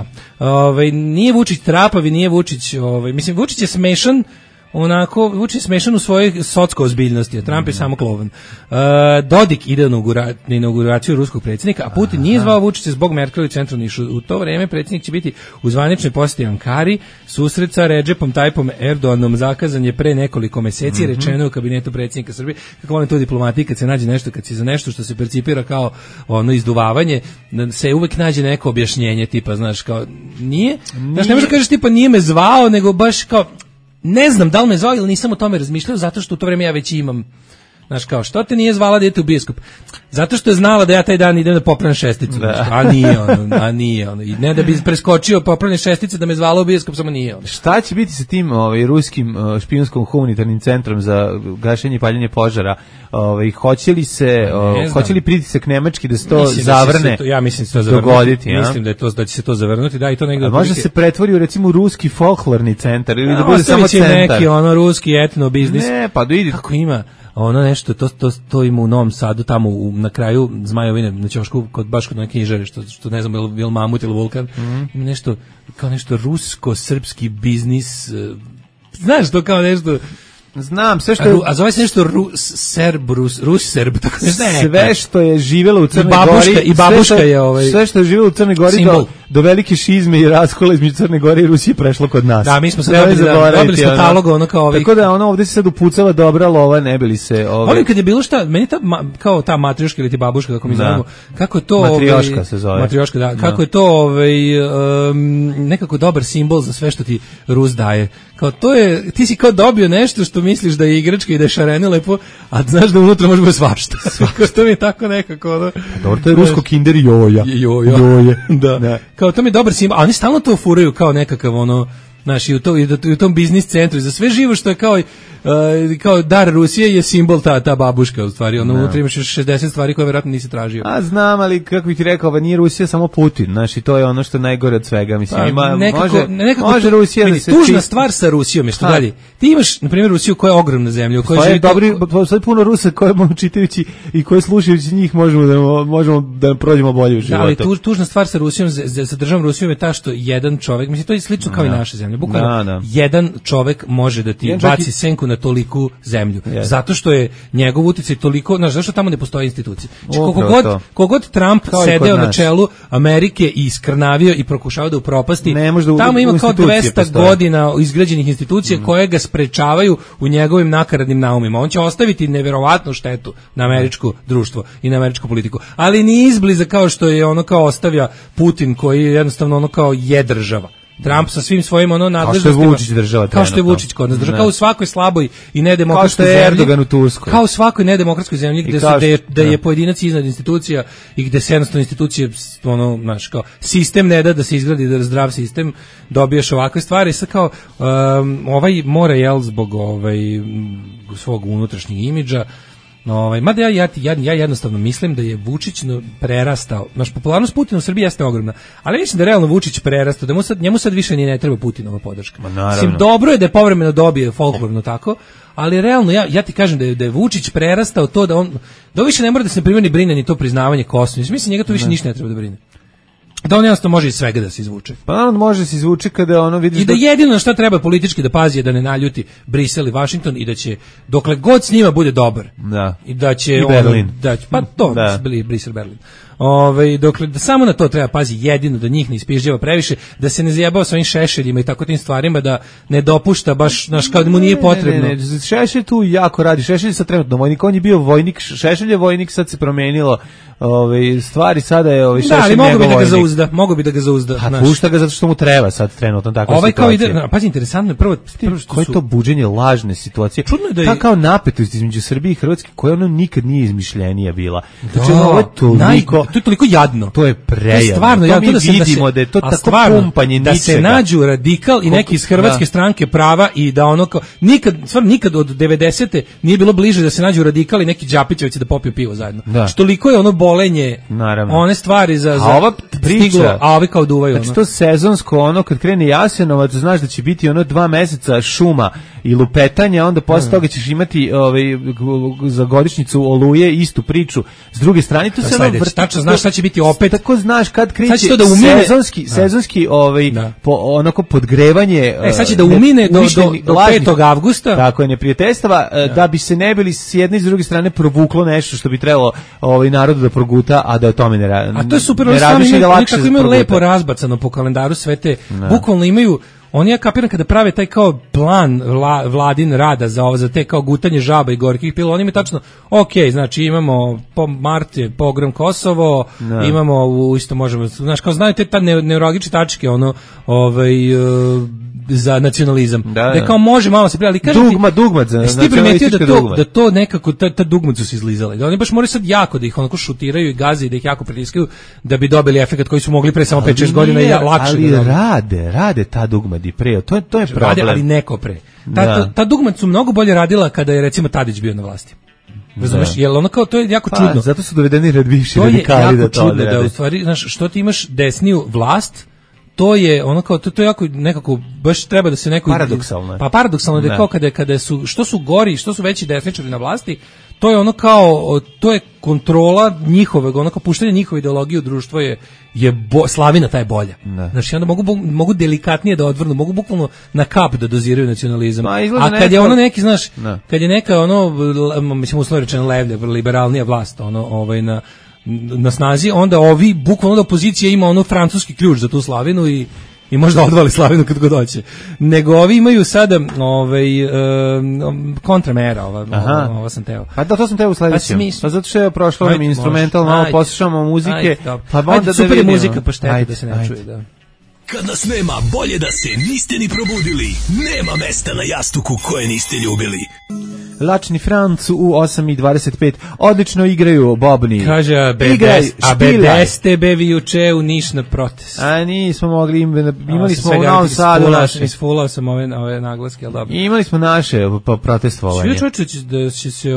Nije Vučić trapavi, nije Vučić, mislim, Vučić je smešan, onako, Vučić je smešan u svojoj socko ozbiljnosti, a Trump je samo klovan. Dodik ide na inauguraciju ruskog predsjednika, a Putin nije zvao Vučića zbog Merkel u centru Nišu. U to vreme predsjednik će biti u zvaničnoj posjeti Ankari, susret sa Redžepom Tayyipom Erdoganom zakazan je pre nekoliko meseci, rečeno u kabinetu predsjednika Srbije. Kako volim to diplomatiji, kad se nađe nešto, kad se za nešto što se percipira kao izduvavanje, se uvek nađe neko objašnjenje, tipa, znaš, kao, nije, znaš, ne možeš da kažeš tipa nije me zvao, nego baš kao, ne znam da li me zvao ili nisam o tome razmišljao, zato što u to vreme ja već imam, znaš, kao, što te nije zvala da idete u bioskop? Zato što je znala da ja taj dan idem da popravim šesticu. A nije ono. I ne da bi preskočio popravljene šestice da me zvala u bioskop, samo nije ono. Šta će biti sa tim ruskim špijunskom humanitarnim centrom za gašenje i paljenje požara? Hoće li pritisak nemački da se to zavrne? Ja mislim da se to zavrnuti. Mislim da će se to zavrnuti, da, i to negde. Može se pretvori u recimo ruski folklorni centar ili da bude samo centar. Neki ruski etno biznis. Ne, pa vidi kako ima nešto, to ima u Novom Sadu, tamo na kraju Zmajovine, na Ćošku, baš kod neke knjižare, što ne znam, je li mamut ili vulkan, ima nešto, kao nešto rusko-srpski biznis, znaš to kao nešto... Znam, sve što je... A zove se nešto Rus-Serb, tako nešto. Sve što je živjelo u Crnoj Gori... I babuška je Sve što je živjelo u Crnoj Gori do velike šizme i raskola između Crne Gore i Rusije prešlo kod nas. Da, mi smo sad dobili smo taloga, ono kao ovih... Tako da ono ovdje se sad upucala dobra lova, ne bili se... Volim kad je bilo šta, meni kao ta matrioška ili ti babuška, kako mi znamo, kako je to... Matrioška se zove. Matrioška, da. Kako je to nekako dobar simbol za sve što ti Rus daje. Kao to je, ti si kao dobio nešto što misliš da je igračka i da je šareno lepo, a znaš da unutra može biti svašta. To mi je tako nekako, ono... Dobro, to je rusko Kinder Joja. Joje. Da. Kao to mi je dobar simbol, a oni stalno to furaju kao nekakav ono, znaš, i u tom biznis centru, i za sve živo što je kao dar Rusije je simbol ta babuška u stvari, ono unutra imaš još 60 stvari koje verovatno nisi tražio. A znam, ali kako bih ti rekao, nije Rusija samo Putin, znaš, i to je ono što je najgore od svega, mislim, može Rusija da se... Tužna stvar sa Rusijom je što dalje. Ti imaš, na primjer, Rusiju koja je ogromna zemlja, u kojoj živi... Postoji puno Rusa koje čitajući i koje slušajući njih možemo da prođemo bolje u životu. Ali tužna stvar sa Rusijom, sa državom Rusijom je ta što jedan čovjek, mislim, to je slično kao i naša zemlja, bukvalno jedan čovjek može da ti baci senku na toliku zemlju. Zato što je njegov uticaj toliko, znaš, zašto tamo ne postoji institucije. Znači, kogod Trump sedeo na čelu Amerike i iskrnavio i prokušavao da upropasti, tamo ima kao 200 godina izgrađenih institucija koje ga sprečavaju u njegovim nakaradnim naumima. On će ostaviti neverovatnu štetu na američko društvo i na američku politiku. Ali ni izbliza kao što je ono kao ostavlja Putin, koji je jednostavno ono kao je država. Trump sa svim svojim nadležnostima, kao što je Vučić država, kao što je Vučić kod nas država, kao u svakoj slaboj i nedemokratskoj zemlji, kao što je Erdogan u Turskoj, kao u svakoj nedemokratskoj zemlji gde je pojedinac iznad institucija i gde se jednostavno institucije, ono, znaš, kao sistem ne da se izgradi da zdrav sistem, dobiješ ovakve stvari. Sad kao ovaj mora zbog svog unutrašnjeg imidža. Mada ja jednostavno mislim da je Vučić prerastao, naš popularnost Putina u Srbiji jeste ogromna, ali mislim da je realno Vučić prerastao, da njemu sad više ni ne treba Putinova podrška. Mislim, dobro je da je povremeno dobije folklorno tako, ali realno ja ti kažem da je Vučić prerastao to da on više ne mora da se primjeni brine ni to priznavanje Kosova. Mislim njega to više ništa ne treba da brine. Da on jednostavno može iz svega da se izvuče. Pa on može se izvuče kada ono vidiš... I da jedino što treba politički da pazi je da ne naljuti Brisel i Washington i da će, dokle god s njima bude dobar, i da će... I Berlin. Pa to, bili Brisel, Berlin. Da samo na to treba pazi jedino, da njih ne ispižđava previše, da se ne zajebao svojim šešeljima i tako tim stvarima, da ne dopušta baš, znaš, kao da mu nije potrebno. Ne. Šešelj tu jako radi, Šešelj je sad trenutno vojnik, on je bio vojnik, Šešelj je vojnik, sad se promenilo stvari, sada je Šešelj ali mogu bi da ga zauzda. A pušta ga zato što mu treba sad trenutno takva situacija. Kao ide, pazi, interesantno je prvo koje je to buđenje lažne situacije. Čudno je da je ta kao napetost između Srbije i Hrvatske koja ono nikad nije izmišljenija bila. Znači ovo je toliko, to je toliko jadno. To je prejadno. Stvarno, to mi vidimo da je to tako pumpanje ničega. Da se nađu radikal i neki iz Hrvatske stranke prava i da ono kao nikad od 90. nije bilo bliže da se nađu radikal i neki Đapićevci da popiju pivo zajedno. Znači toliko je ono bolenje, one stvari za ova priča, a ovi kao duvaju. Znači to sezonsko ono kad krene Jasenovac, znaš da će biti ono 2 meseca šuma i lupetanja, onda posle toga ćeš imati za godišnjicu Oluje istu priču. S druge strane to se ono tačno znaš šta će biti opet. Tako znaš kad kreće sezonski onako podgrevanje. Sad će da umine do 5. avgusta. Tako je, neprijateljstava, da bi se ne bili s jedne i s druge strane provuklo nešto što bi trebalo narodu da proguta, a da o tome ne radi. A to je super, oni tako imaju lepo razbacano po kalendaru sve te, bukvalno imaju. Oni, ja kapiram, kada prave taj kao plan vladin rada za te kao gutanje žaba i gorkih pila, oni mi tačno, znači imamo mart je pogrom Kosovo, imamo isto možemo, znaš, kao znaju te neurologične tačke, za nacionalizam. Da kao može malo se ali kažem dugmat za ti primetio da to nekako ta dugmat su se izlizale. Da oni baš moraju sad jako da ih onako šutiraju i gaze i da ih jako pritiskaju da bi dobili efekat koji su mogli pre samo 5-6 godina i lakše. Ali rade ta dugmat i pre. To je problem. Rade, ali neko pre. Ta dugmat su mnogo bolje radila kada je recimo Tadić bio na vlasti. Razumeš, jel ono kao, to je jako čudno. Zato su dovedeni viši radikali da to čudno da u stvari, znaš, što ti imaš desniju vlast, to je ono kao to je jako nekako baš treba da se neko paradoksalno. Pa paradoksalno da kao kada su što su gori, što su veći desničari na vlasti, to je ono kao to je kontrola njihovog, ono kao puštanje njihove ideologije u društvo je slavina taj bolja. Znači onda mogu delikatnije da odvrnu, mogu bukvalno na kap da doziraju nacionalizam. A kad je ono neki, znaš, kad je neka ono mislim uslovno rečeno levlja, liberalnija vlast, ono na snazi, onda ovi bukvalno da opozicija ima ono francuski ključ za tu slavinu i možda odvali slavinu kad god hoće. Nego ovi imaju sada kontramera, ova sam teo. Pa da, to sam teo u sledećem. Pa zato što je prošlo nam instrumental, malo poslušamo muzike, pa onda super je muzika, pa šteta da se ne čuje, da. Kad nas nema, bolje da se niste ni probudili. Nema mesta na jastuku koje niste ljubili. Lačni Franc u 8:25. Odlično igraju bobni. Kaže, a bedeste bevi juče u Niš na protest. A nismo mogli, imali smo u Novom Sadu. Isfulao sam ove naglaske, ali dobro. Imali smo naše protestovanje. Svi čuči da će se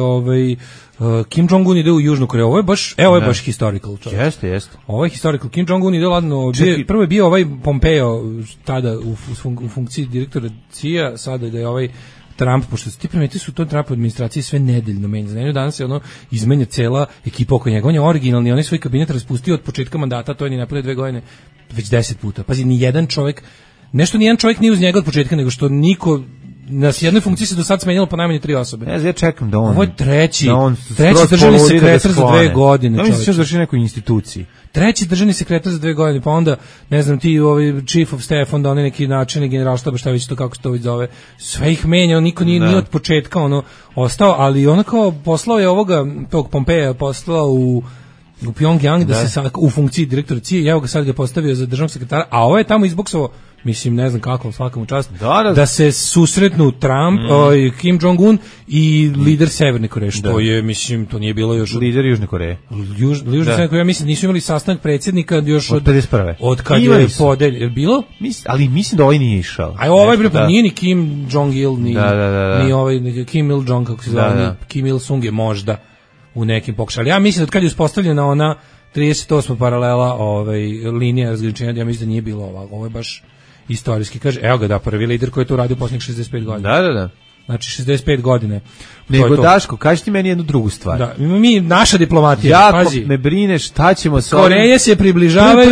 Kim Jong-un ide u Južnu Koreju. Ovo je baš historical. Jeste. Ovo je historical. Kim Jong-un ide ladno. Prvo je bio ovaj Pompeo tada u funkciji direktora CIA, sada da je ovaj Trump, pošto ti primetili su u toj Trump administraciji sve nedeljno menja. Znači danas se izmenja cela ekipa oko njega. On je originalni, on je svoj kabinet raspustio od početka mandata, to je ni napravio 2 godine, već 10 puta. Pazi, nijedan čovjek nije uz njega od početka, nego što niko na jednoj funkciji se do sad smenjalo po najmanje 3 osobe. Ja čekam da on. Ovo je treći državni sekretar za 2 godine. Ja mislim da će nekoj instituciji. Treći državni sekretar za 2 godine, pa onda, ne znam, ti chief of staff, onda oni neki načelnik generalštaba, šta već to, kako se to već zove, sve ih menja, niko nije od početka ostao, ali ono kao poslao je tog Pompeja, poslao u Pyongyang da se u funkciji direktora CIA, evo ga sad ga postavio za državnog sekretara, a ovo je tamo izboksovao, mislim, ne znam kako, svakom čast, da se susretnu Trump, Kim Jong-un i lider Severne Koreje, što je, mislim, to nije bilo još... Lider Južne Koreje. Južne Severne Koreje, mislim, nisu imali sastanak predsjednika još od 51. Od kad je podelj, je bilo? Ali mislim da ovaj nije išao. A ovaj nije ni Kim Jong-il, ni ovaj Kim Il-jong, kako se zove, Kim Il-sung je možda u nekim pokušaju. Ja mislim da kad je uspostavljena ona 38. paralela linija razgraničenja, ja mislim da nije bilo ovako. Ovo je baš istorijski. Kaže, evo ga prvi lider koji je to uradio posljednjih 65 godina. Da. Znači 65 godine. Nego Daško, kaži ti meni jednu drugu stvar. Da, naša diplomatija, jako pazi. Me brine šta ćemo sa Koreje se približavaju.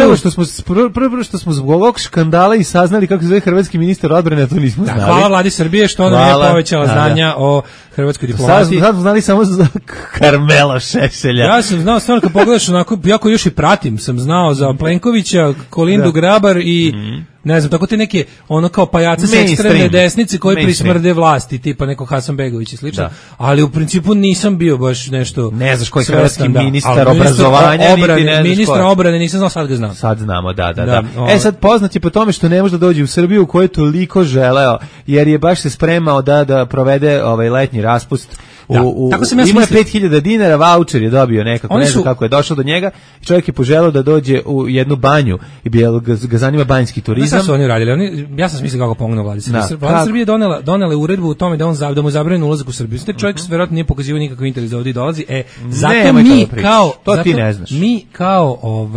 Prvo što smo zbog ovog škandala i saznali kako se zove hrvatski ministar odbrane, to nismo znali. Hvala vladi Srbije što nam je povećala znanja o hrvatskoj diplomaciji. Sad smo znali samo za Karmela Šešelja. Ja sam znao, stvarno kad pogledaš onako, jako još i pratim, sam znao za Plenkovića, Kolindu Grabar i ne znam, tako te neke kao pajace s ekstremne desnice koji prismrde vlasti, tipa neko Hasanbegović i slično, ali u principu nisam bio baš nešto. Ne znaš koji je hrvatski ministar obrazovanja, ministra obrane, nisam znao, sad ga znam. Sad znamo, da. Sad poznat je po tome što ne može da dođe u Srbiju, koju je toliko želeo, jer je baš se spremao da provede letnji raspust. Ima je 5.000 dinara, vaučer je dobio nekako, ne znam kako je došao do njega, i čovjek je poželeo da dođe u jednu banju i ga zanima banjski turizam. Šta su oni uradili? Ja sam smislio kako pomognu vladi Srbije. Vlada Srbije donela uredbu u tome da mu zabranjeno ulazak u Srbiju. Čovjek verovatno nije pokazivao nikakav interes da ovdje dolazi. Zato mi kao... To ti ne znaš. Mi kao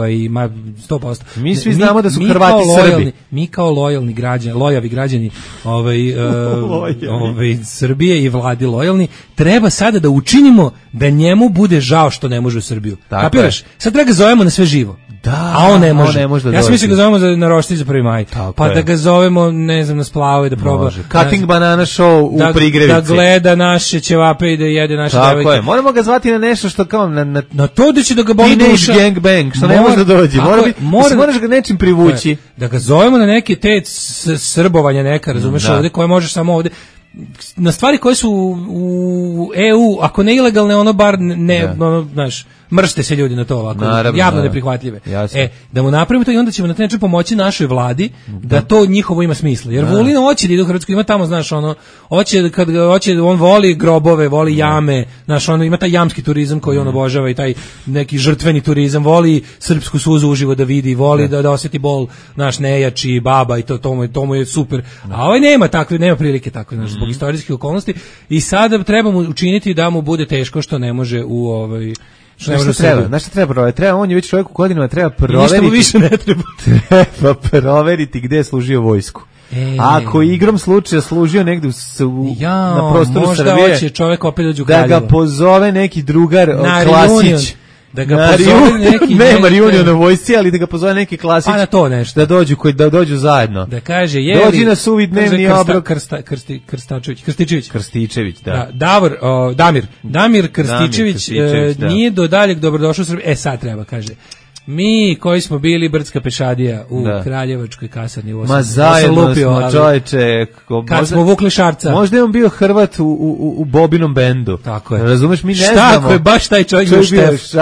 100%. Mi svi znamo da su Hrvati Srbi. Mi kao lojavi građani Srbije i vladi lojalni, treba sada da učinimo da njemu bude žao što ne može u Srbiju. Kapiraš? Sad treba ga zovemo na sve živo. Da, a on ne može. Ja sam mislio da ga zovemo na roštilj za 1. maj. Pa da ga zovemo, ne znam, na splavove da proba. Cutting banana show u Prigrevici. Da gleda naše ćevape i da jede naše devojke. Tako je. Moramo ga zvati na nešto što kao na to da će da ga boli duša. Teenage gangbang, što ne može da dođe. Moraš ga nečim privući. Da ga zovemo na neke te srbovanja neka, razumeš, ovde koje možeš samo ovde. Na stvari koje su u EU, ako ne ilegalne, ono bar ne, znaš, mršte se ljudi na to ovako, javno neprihvatljive. Da mu napravimo to i onda ćemo na taj način pomoći našoj vladi da to njihovo ima smisla. Jer Vulin hoće da ide u Hrvatsku, ima tamo, znaš, on voli grobove, voli jame, znaš, ima taj jamski turizam koji on obožava i taj neki žrtveni turizam, voli srpsku suzu uživo da vidi, voli da osjeti bol, naš nejači, baba i to mu je super. A ovaj nema prilike takve, znaš, zbog istorijskih okolnosti i sada treba mu učiniti da mu bude teško što ne može Znaš šta treba proveriti? Treba, on je već čovjek u godinama, treba proveriti. Ništa mu više ne treba. Treba proveriti gde je služio vojsku. Ako igrom slučaja služio negde na prostoru možda Srbije, hoće čovjek opet dođu u da Kraljevo. ga pozove neki drugar Klasić. Da ga pozove neki... Nema reunion na vojsci, ali da ga pozove neki Klasić. Pa na to nešto. Da dođu zajedno. Da kaže, dođi na suvi dnevni obrok. Krstičević, da. Damir Krstičević nije do daljeg dobrodošao u Srbiji. Sad treba, kaže. Mi koji smo bili brdska pešadija u Kraljevačkoj kasarni u 8. Ma zajedno smo, čoveče. Kad smo vukli Šarca. Možda je on bio Hrvat u Bobinom bendu. Tako je. Razumeš, mi ne znamo. Šta ako je baš taj čovjek bio Štef?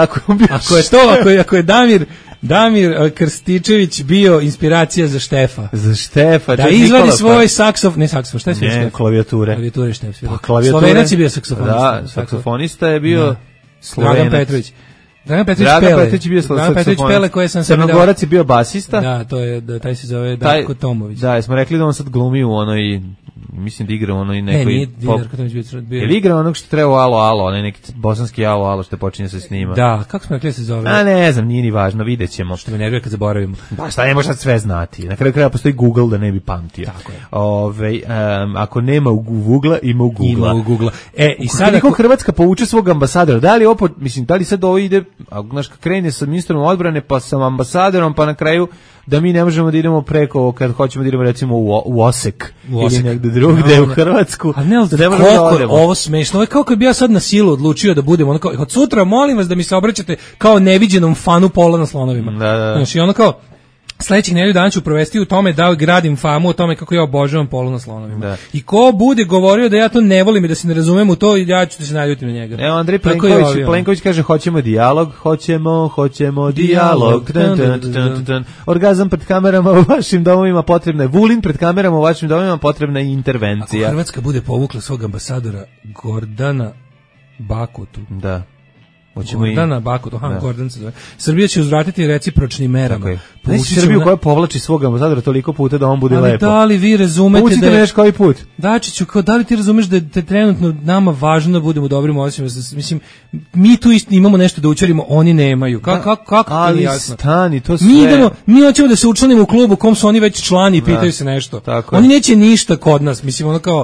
Ako je Damir Krstičević bio inspiracija za Štefa. Za Štefa. Da izvadi svoj saksofon, šta je sve Štef? Klavijature. Klavijature Štef. Slovenac je bio saksofonista. Da, saksofonista je bio Dragan Petrović. Dragan Petrović bio Pele, koje sam se Crnogorac je bio basista. Da, taj se zove Darko Tomović. Da, smo rekli da on sad glumi u onoj, mislim da igra onoj nekoj... Ne, nije Darko Tomović bio. Ili igra onog što treba u Alo, onaj neki bosanski Alo što počinje se snima. Da, kako smo rekli da se zove? A ne znam, nije ni važno, vidjet ćemo. Što me nervira kad zaboravimo. Pa šta ne možeš sve znati. Na kraju kraja postoji Google da ne bi pamtio. Tako je. Ako nema u Google, ima u Google. I sad ako Hrvatska povuče svog ambasadora, da li sad ovo ide, znaš, krene sa ministrom odbrane pa sa ambasadorom, pa na kraju da mi ne možemo da idemo preko, kad hoćemo da idemo recimo u Osek ili negde drugde u Hrvatsku. Ali ne koliko je ovo smešno. Ovo je kao kad bi ja sad na silu odlučio da budem od sutra molim vas da mi se obraćate kao neviđenom fanu Pola na slonovima. Znači ono kao sledećih nedelju dana ću provesti u tome da gradim famu o tome kako ja obožavam Polu na slonovima. Da. I ko bude govorio da ja to ne volim i da se ne razumem u to, ja ću da se naljutim na njega. Evo Andrej Plenković kaže hoćemo dijalog, hoćemo dijalog. Orgazam pred kamerama u vašim domovima potrebna je Vulin, pred kamerama u vašim domovima potrebna je intervencija. Ako Hrvatska bude povukla svog ambasadora Gordana Bakotu. Da. Gordana Bakotu, Gordon se zove. Srbija će uzvratiti recipročnim merama. Neći Srbiju koja povlači svog ambasadora toliko puta da on bude lepo. Ali da li vi razumete Pucite me još koji put. Dačiću, da li ti razumeš da je trenutno nama važno da budemo u dobrim odnosima? Mislim, mi tu isto imamo nešto da učarimo, oni nemaju. Kako to nije jasno? Stani, to sve. Mi hoćemo da se učlanimo u klubu u kom su oni već člani i pitaju se nešto. Oni neće ništa kod nas. Mislim, ono kao,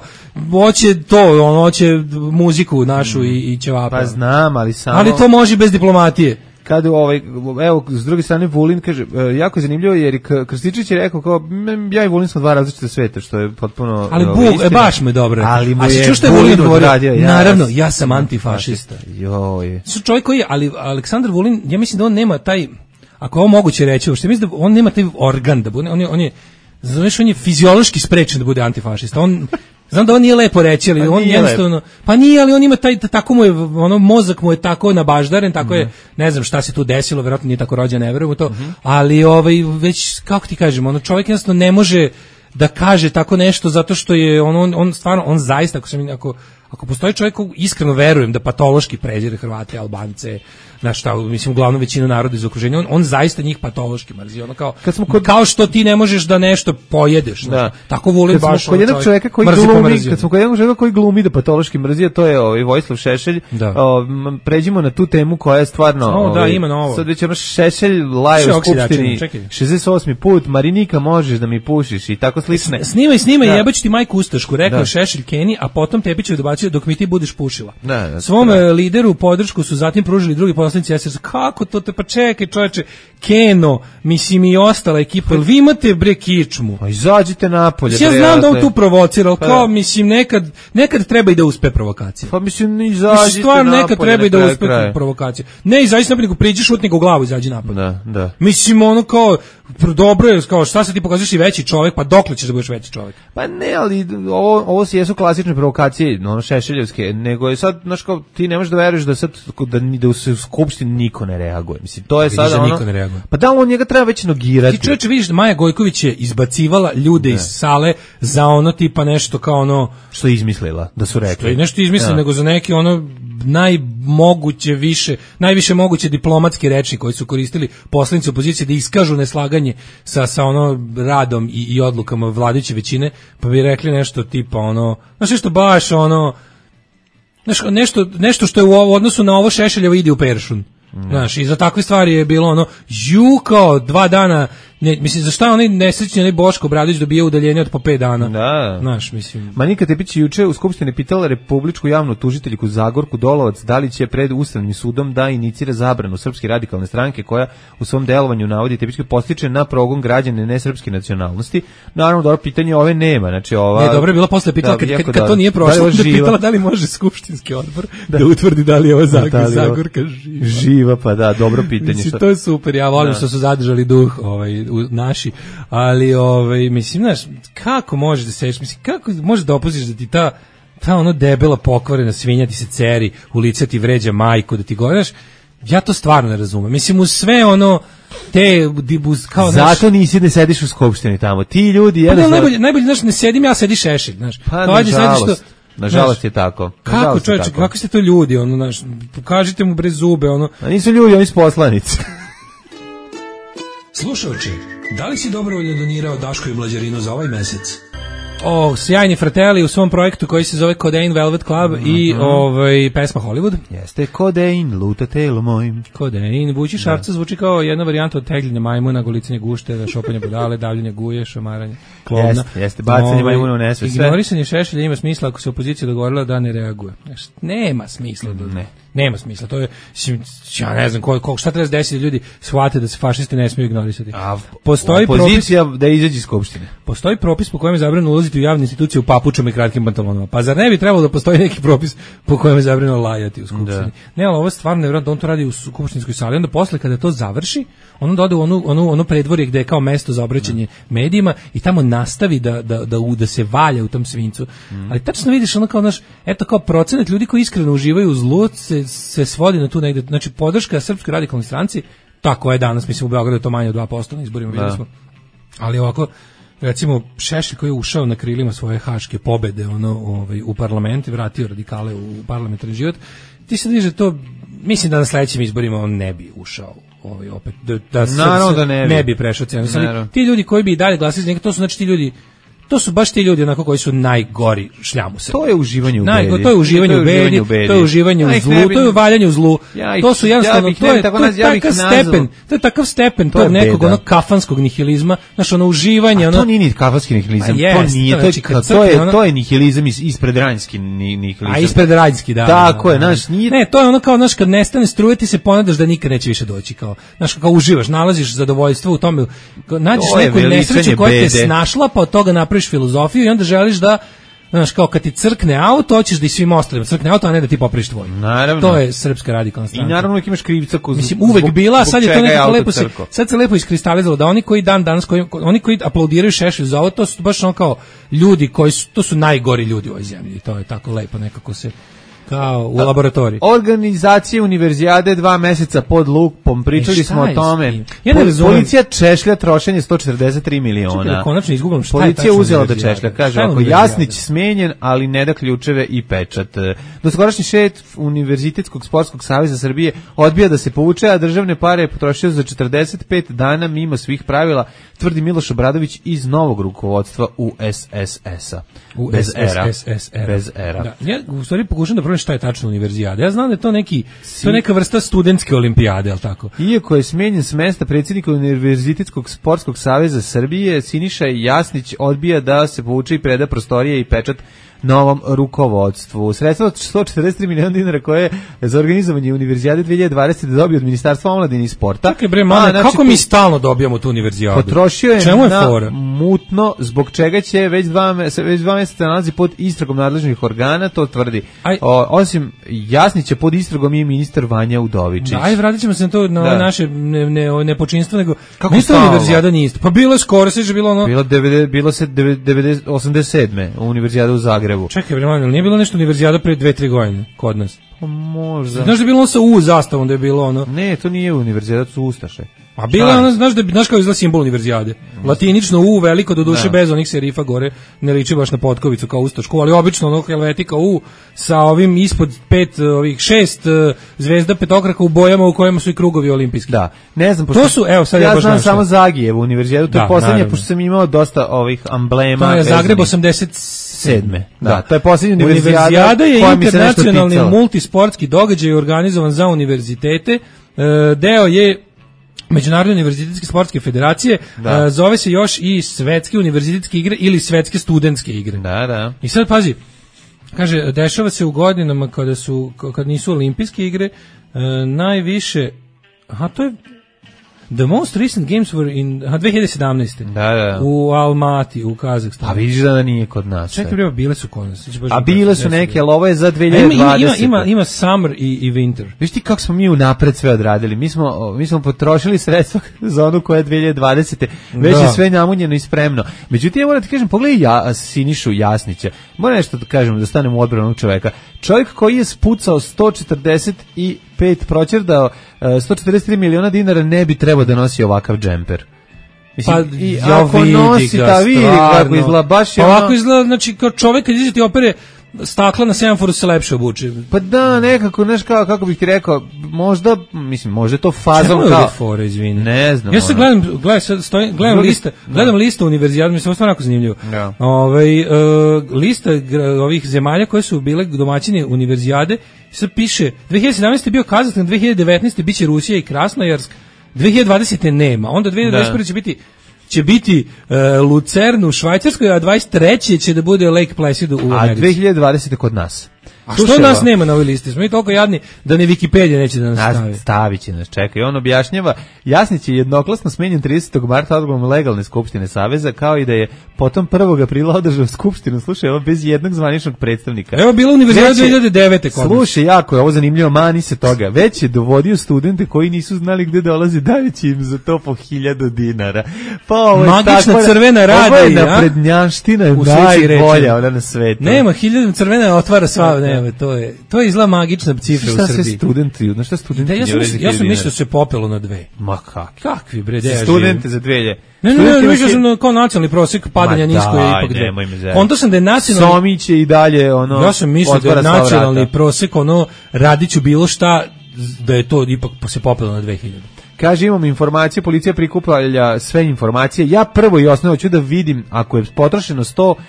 hoće muziku našu i ćevapa. Pa znam, ali samo... to može bez diplomatije. Kad evo s druge strane Vulin kaže jako je zanimljivo jer Krstičić je rekao kao ja i Vulin smo dva različita sveta što je potpuno ali baš me dobro. Ali mu je što je Vulin govorio? Naravno, ja sam antifašista. Joj. Su čovjek koji ali Aleksandar Vulin, ja mislim da on nema taj, ako ovo moguće reći, što mislim da on nema taj organ da bude, on je fiziološki sprečen da bude antifašista. Znam da on nije lepo reći, ali on jednostavno... Pa nije, ali on ima tako mu je, mozak mu je tako nabaždaren, tako je, ne znam šta se tu desilo, vjerojatno nije tako rođen, ne verujem u to, ali već, kako ti kažem, čovjek jednostavno ne može da kaže tako nešto zato što je on stvarno, on zaista, ako postoji čovjek koji iskreno verujem da patološki prezire Hrvate, Albance, znaš šta, mislim, uglavnom većinu naroda iz okruženja, on zaista njih patološki mrzi, kao što ti ne možeš da nešto pojedeš, da. Tako Vulin baš kod jednog čovjeka koji glumi, kad smo kod jednog čovjeka koji glumi da patološki mrzi, to je Vojislav Šešelj, pređimo na tu temu koja je stvarno, ima na ovo. Sad već Šešelj laje u skupštini, 68. put, Marinika možeš da mi pušiš i tako slične. Snimaj, jebaću ti majku ustašku, rekao Šešelj Keni, a potom Tepićev dobacio dok mi ti budeš pušila. Svom lideru podršku su zatim pružili drugi poslanici SRS. Kako to te, pa čekaj čoveče, Keno, mislim i ostala ekipa, jel vi imate bre kičmu? Pa izađite napolje. Ja znam da on tu provocira, kao mislim nekad treba i da uspe provokacija. Pa mislim izađite stvarno napolje. Nekad treba i da uspe provokacija. Ne izađi napolje, nego priđi šutnik u glavu, izađi napolje. Da. Mislim kao dobro je, kao šta se ti pokazuješ i veći čovjek, pa dokle ćeš da budeš veći čovjek? Pa ne, ali ovo jesu klasične provokacije, šešeljevske, nego je sad, znaš kao, ti ne možeš da veruješ da sad da se u skupštini niko ne reaguje. Mislim, to je sada niko ne reaguje. Pa da, on njega treba već nogirati. Ti čovječe vidiš da Maja Gojković je izbacivala ljude iz sale za tipa nešto kao što je izmislila, da su rekli. Nešto izmislila, nego za neki najviše moguće diplomatski rečnik koji su koristili poslanici opozicije da iskažu neslaganje sa radom i odlukama vladajuće većine, pa bi rekli nešto tipa nešto baš nešto što je u odnosu na ovo Šešeljevo ide u peršun. Znaš, i za takve stvari je bilo ono, kao 2 dana, mislim, za šta onaj nesrećni, onaj Boško Obradović dobija udaljenje od po 5 dana? Da. Znaš, mislim. Manika Tepić juče u Skupštini pitala republičku javnu tužiteljku Zagorku Dolovac da li će pred Ustavnim sudom da inicira zabranu Srpske radikalne stranke koja u svom delovanju navodi Tepićke postiče na progon građana nesrpske nacionalnosti. Naravno, dobro, pitanje ove nema. Znači, ova... Ne, dobro je bilo posle pitala, kad to nije prošlo, da pitala da li može skupštinski odbor da utvrdi da li je ova Zagorka živa, pa da, dobro pitanje. Mislim, to je super, ja volim što su zadržali duh naši, ali mislim, znaš, kako možeš da seš, mislim, kako možeš da opustiš da ti ta ono debela pokvarena svinja ti se ceri, u lice ti vređa majku, da ti govoraš, ja to stvarno ne razumem. Mislim, uz sve ono kao, zato nisi da sediš u skupštini tamo. Ti ljudi najbolje, znaš, ne sedim ja, sedi Šešelj, znaš. Pa, nažalost je tako. Kako, čovječe, kako ste to ljudi, ono, znaš, pokažite mu bre zube, ono. A nisu ljudi, oni su poslanici. Slušaoče, da li si dobrovoljno donirao Daško i Mlađarinu za ovaj mesec? Sjajni Fratelli u svom projektu koji se zove Codeine Velvet Club i pesma Hollywood. Jeste Codeine, luta telo mojim. Codeine, Vuči Šarca zvuči kao jedna varijanta od tegljenja majmuna, golicanje gušteva, šopanja budale, davljenja guje, šamaranja klovna. Jeste, bacanje majmuna u nesveć. Ignorisanje Šešelja ima smisla ako se opozicija dogovorila da ne reaguje. Nema smisla. Nema smisla. To je, ja ne znam šta treba desiti da ljudi shvate da se fašisti ne smiju ignorisati. Postoji opozicija da izađe iz skupštine. Postoji propis po kojem je zabranjeno ulaziti u javne institucije u papučama i kratkim pantalonama. Pa zar ne bi trebalo da postoji neki propis po kojem je zabranjeno lajati u skupštini? Ne, ali ovo je stvarno nevjerojatno, on to radi u skupštinskoj sali. Onda posle kada to završi, on ode u ono predvorje gde je kao mesto za obraćanje medijima i tamo nastavi da se valja u tom svincu. Ali tačno vidiš ono kao naš, eto kao procenat ljudi koji iskreno uživaju u zlu se svodi na tu negde, znači podrška Srpskoj radikalnoj stranci, tako je danas, mislim u Beogradu je to manje od 2% na izborima, vidjeli smo. Ali ovako, recimo Šešelj koji je ušao na krilima svoje haške pobede u parlament i vratio radikale u parlamentarni život, ti se vidiš da to, mislim da na sledećim izborima on ne bi ušao opet, da ne bi prešao cenu. Ti ljudi koji bi i dalje glasili za njega, to su znači ti ljudi, to su baš ti ljudi onako koji su najgori šljamuse. To je uživanje u bedi. To je uživanje u bedi, to je uživanje u zlu, to je valjanje u zlu. To su jednostavno, to je takav stepen tog nekog onog kafanskog nihilizma, znaš, ono uživanje. To nije ni kafanski nihilizam, to nije, to je nihilizam ispred ranjski nihilizam. A ispred ranjski, da. Tako je, znaš, nije... Ne, to je ono kao, znaš, kad nestane struje ti se ponadaš da nikad neće više doći, kao, znaš, kao uživaš, nalaziš zadovoljstvo u tome, nađeš neku nesreću koja te snašla, pa od toga napraviš filozofiju i onda želiš da, znaš, kao kad ti crkne auto, hoćeš da i svim ostalima crkne auto, a ne da ti popraviš tvoj. Naravno. To je Srpska radikalna stranka. I naravno uvijek imaš krivca mislim, uvek bila, sad je to nekako lepo sad se lepo iskristalizalo da oni koji danas, oni koji aplaudiraju Šešelju za ovo, to su baš ono kao ljudi koji su, to su najgori ljudi u ovoj zemlji i to je tako lepo nekako se kao u laboratoriji. Organizacije univerzijade 2 meseca pod lupom, pričali smo o tome. Policija češlja trošenje 143 miliona. Čekaj, konačno izgooglam šta policija je uzela da češlja, kaže ako Jasnić smenjen, ali ne da ključeve i pečat. Doskorašnji šef Univerzitetskog sportskog saveza Srbije odbija da se povuče, a državne pare je potrošio za 45 dana mimo svih pravila, tvrdi Miloš Obradović iz novog rukovodstva USSS-a. Bez era. Da, ja u stvari pokušam da pronađem šta je tačno univerzijada. Ja znam da je to to je neka vrsta studentske olimpijade, al tako. Iako je smenjen s mesta predsjednika Univerzitetskog sportskog saveza Srbije, Siniša Jasnić odbija da se povuče i preda prostorije i pečat novom rukovodstvu. Sredstva od 143 miliona dinara koje je za organizovanje univerzijade 2020 dobio od Ministarstva omladine i sporta. Čekaj bre, znači, kako mi stalno dobijamo tu univerzijadu? Potrošio je na mutno, zbog čega će već dva mjeseca nalazi pod istragom nadležnih organa, to tvrdi. Osim Jasnića pod istragom je ministar Vanja Udovičić. Da, vratit ćemo se na to, na naše nepočinstvo, nego ništa univerzijada nije isto. Pa bilo je skoro, sve je bilo ono... Bilo se 87. univerzijada u Zagrebu. Čekaj, bre, nije bilo nešto univerzijada pre 2-3 godine kod nas? Možda. Znaš da je bilo ono sa U zastavom, da je bilo ono? Ne, to nije univerzijada, to su Ustaše. A bilo je ono, znaš kao izgleda simbol univerzijade. Latinično U, veliko, do duše bez onih serifa gore, ne liči baš na potkovicu kao ustašku, ali obično ono helvetika U sa ovim ispod 6 zvezda petokraka u bojama u kojima su i krugovi olimpijski. Da, ne znam, pošto to su, evo sad ja znam samo Zagijevu univerzijadu, to je poslednje, pošto sam imao dosta ovih amblema. To je Zagreb 87. Da, to je poslednja univerzijada je internacionalni multisportski događaj organizovan za univerzitete deo je Međunarodne univerzitetske sportske federacije, zove se još i Svetske univerzitetske igre ili Svetske studentske igre. Da. I sad pazi, kaže, dešava se u godinama kad nisu olimpijske igre, najviše, to je the most recent games were in 2017. Da. U Almati, u Kazahstanu. A vidiš da nije kod nas. Čekaj, bile su kod nas. A bile su neke, ali ovo je za 2020. Ima summer i winter. Viš ti kako smo mi unapred sve odradili? Mi smo potrošili sredstva za onu koja je 2020. Već je sve namunjeno i spremno. Međutim, ja moram ti kažem, pogledaj Sinišu Jasnića. Moram nešto da kažem, da stanem u odbranu ovog čoveka. Čovjek koji je spucao 145 proćerdao 143 miliona dinara ne bi trebao da nosi ovakav džemper. Mislim, ako nosi, vidi kako izgleda, baš je ovako izgleda, znači kao čovjek kad izađe ti opere stakla na semaforu se lepše obuče. Pa da, nekako, znaš kako bih ti rekao, možda je to fazom kao... Fora, izvini. Ne znam. Ja se gledam listu univerzijada, mislim, ovo je stvarno jako zanimljivo. Ja. Lista ovih zemalja koje su bile domaćine univerzijade, sad piše, 2017. je bio Kazahstan, 2019. biće Rusija i Krasnojarsk, 2020. nema, onda 2021. će biti Lucern u Švajcarskoj, a 23. će da bude Lake Placid u Americi. A 2020. kod nas. A što nas nema na ovoj listi? Smo mi toliko jadni da ni Wikipedia neće da nas stavi. Stavit će nas, čekaj. On objašnjava, Jasnić je jednoglasno smenjen 30. marta odlukom legalne skupštine Saveza, kao i da je potom 1. aprila održao skupštinu, slušaj, ovo bez jednog zvaničnog predstavnika. Evo bila univerzijada 2009. Slušaj, jako je ovo zanimljivo, mani se toga. Već je dovodio studente koji nisu znali gde dolazi, dajući im za to po 1000 dinara. Pa ovo je magična crvena radi. Ovo je naprednjanština najbolja ona na svetu. Nema, 1000 crvena otvara sva, to je izla magična cifra u Srbiji. Šta se studenti, na šta studenti? Ja sam mislio da se popelo na 2. Ma kakvi bre, studente za 2000. Ne, mislio sam kao nacionalni prosjek padanja nisko je ipak 2. Konto sam da je nacionalni... Somić je i dalje ono... Ja sam mislio da je nacionalni prosjek radiću bilo šta, da je to ipak se popelo na 2000. Kaže, imamo informacije, policija prikuplja sve informacije. Ja prvo i osnovno ću da vidim, ako je potrošeno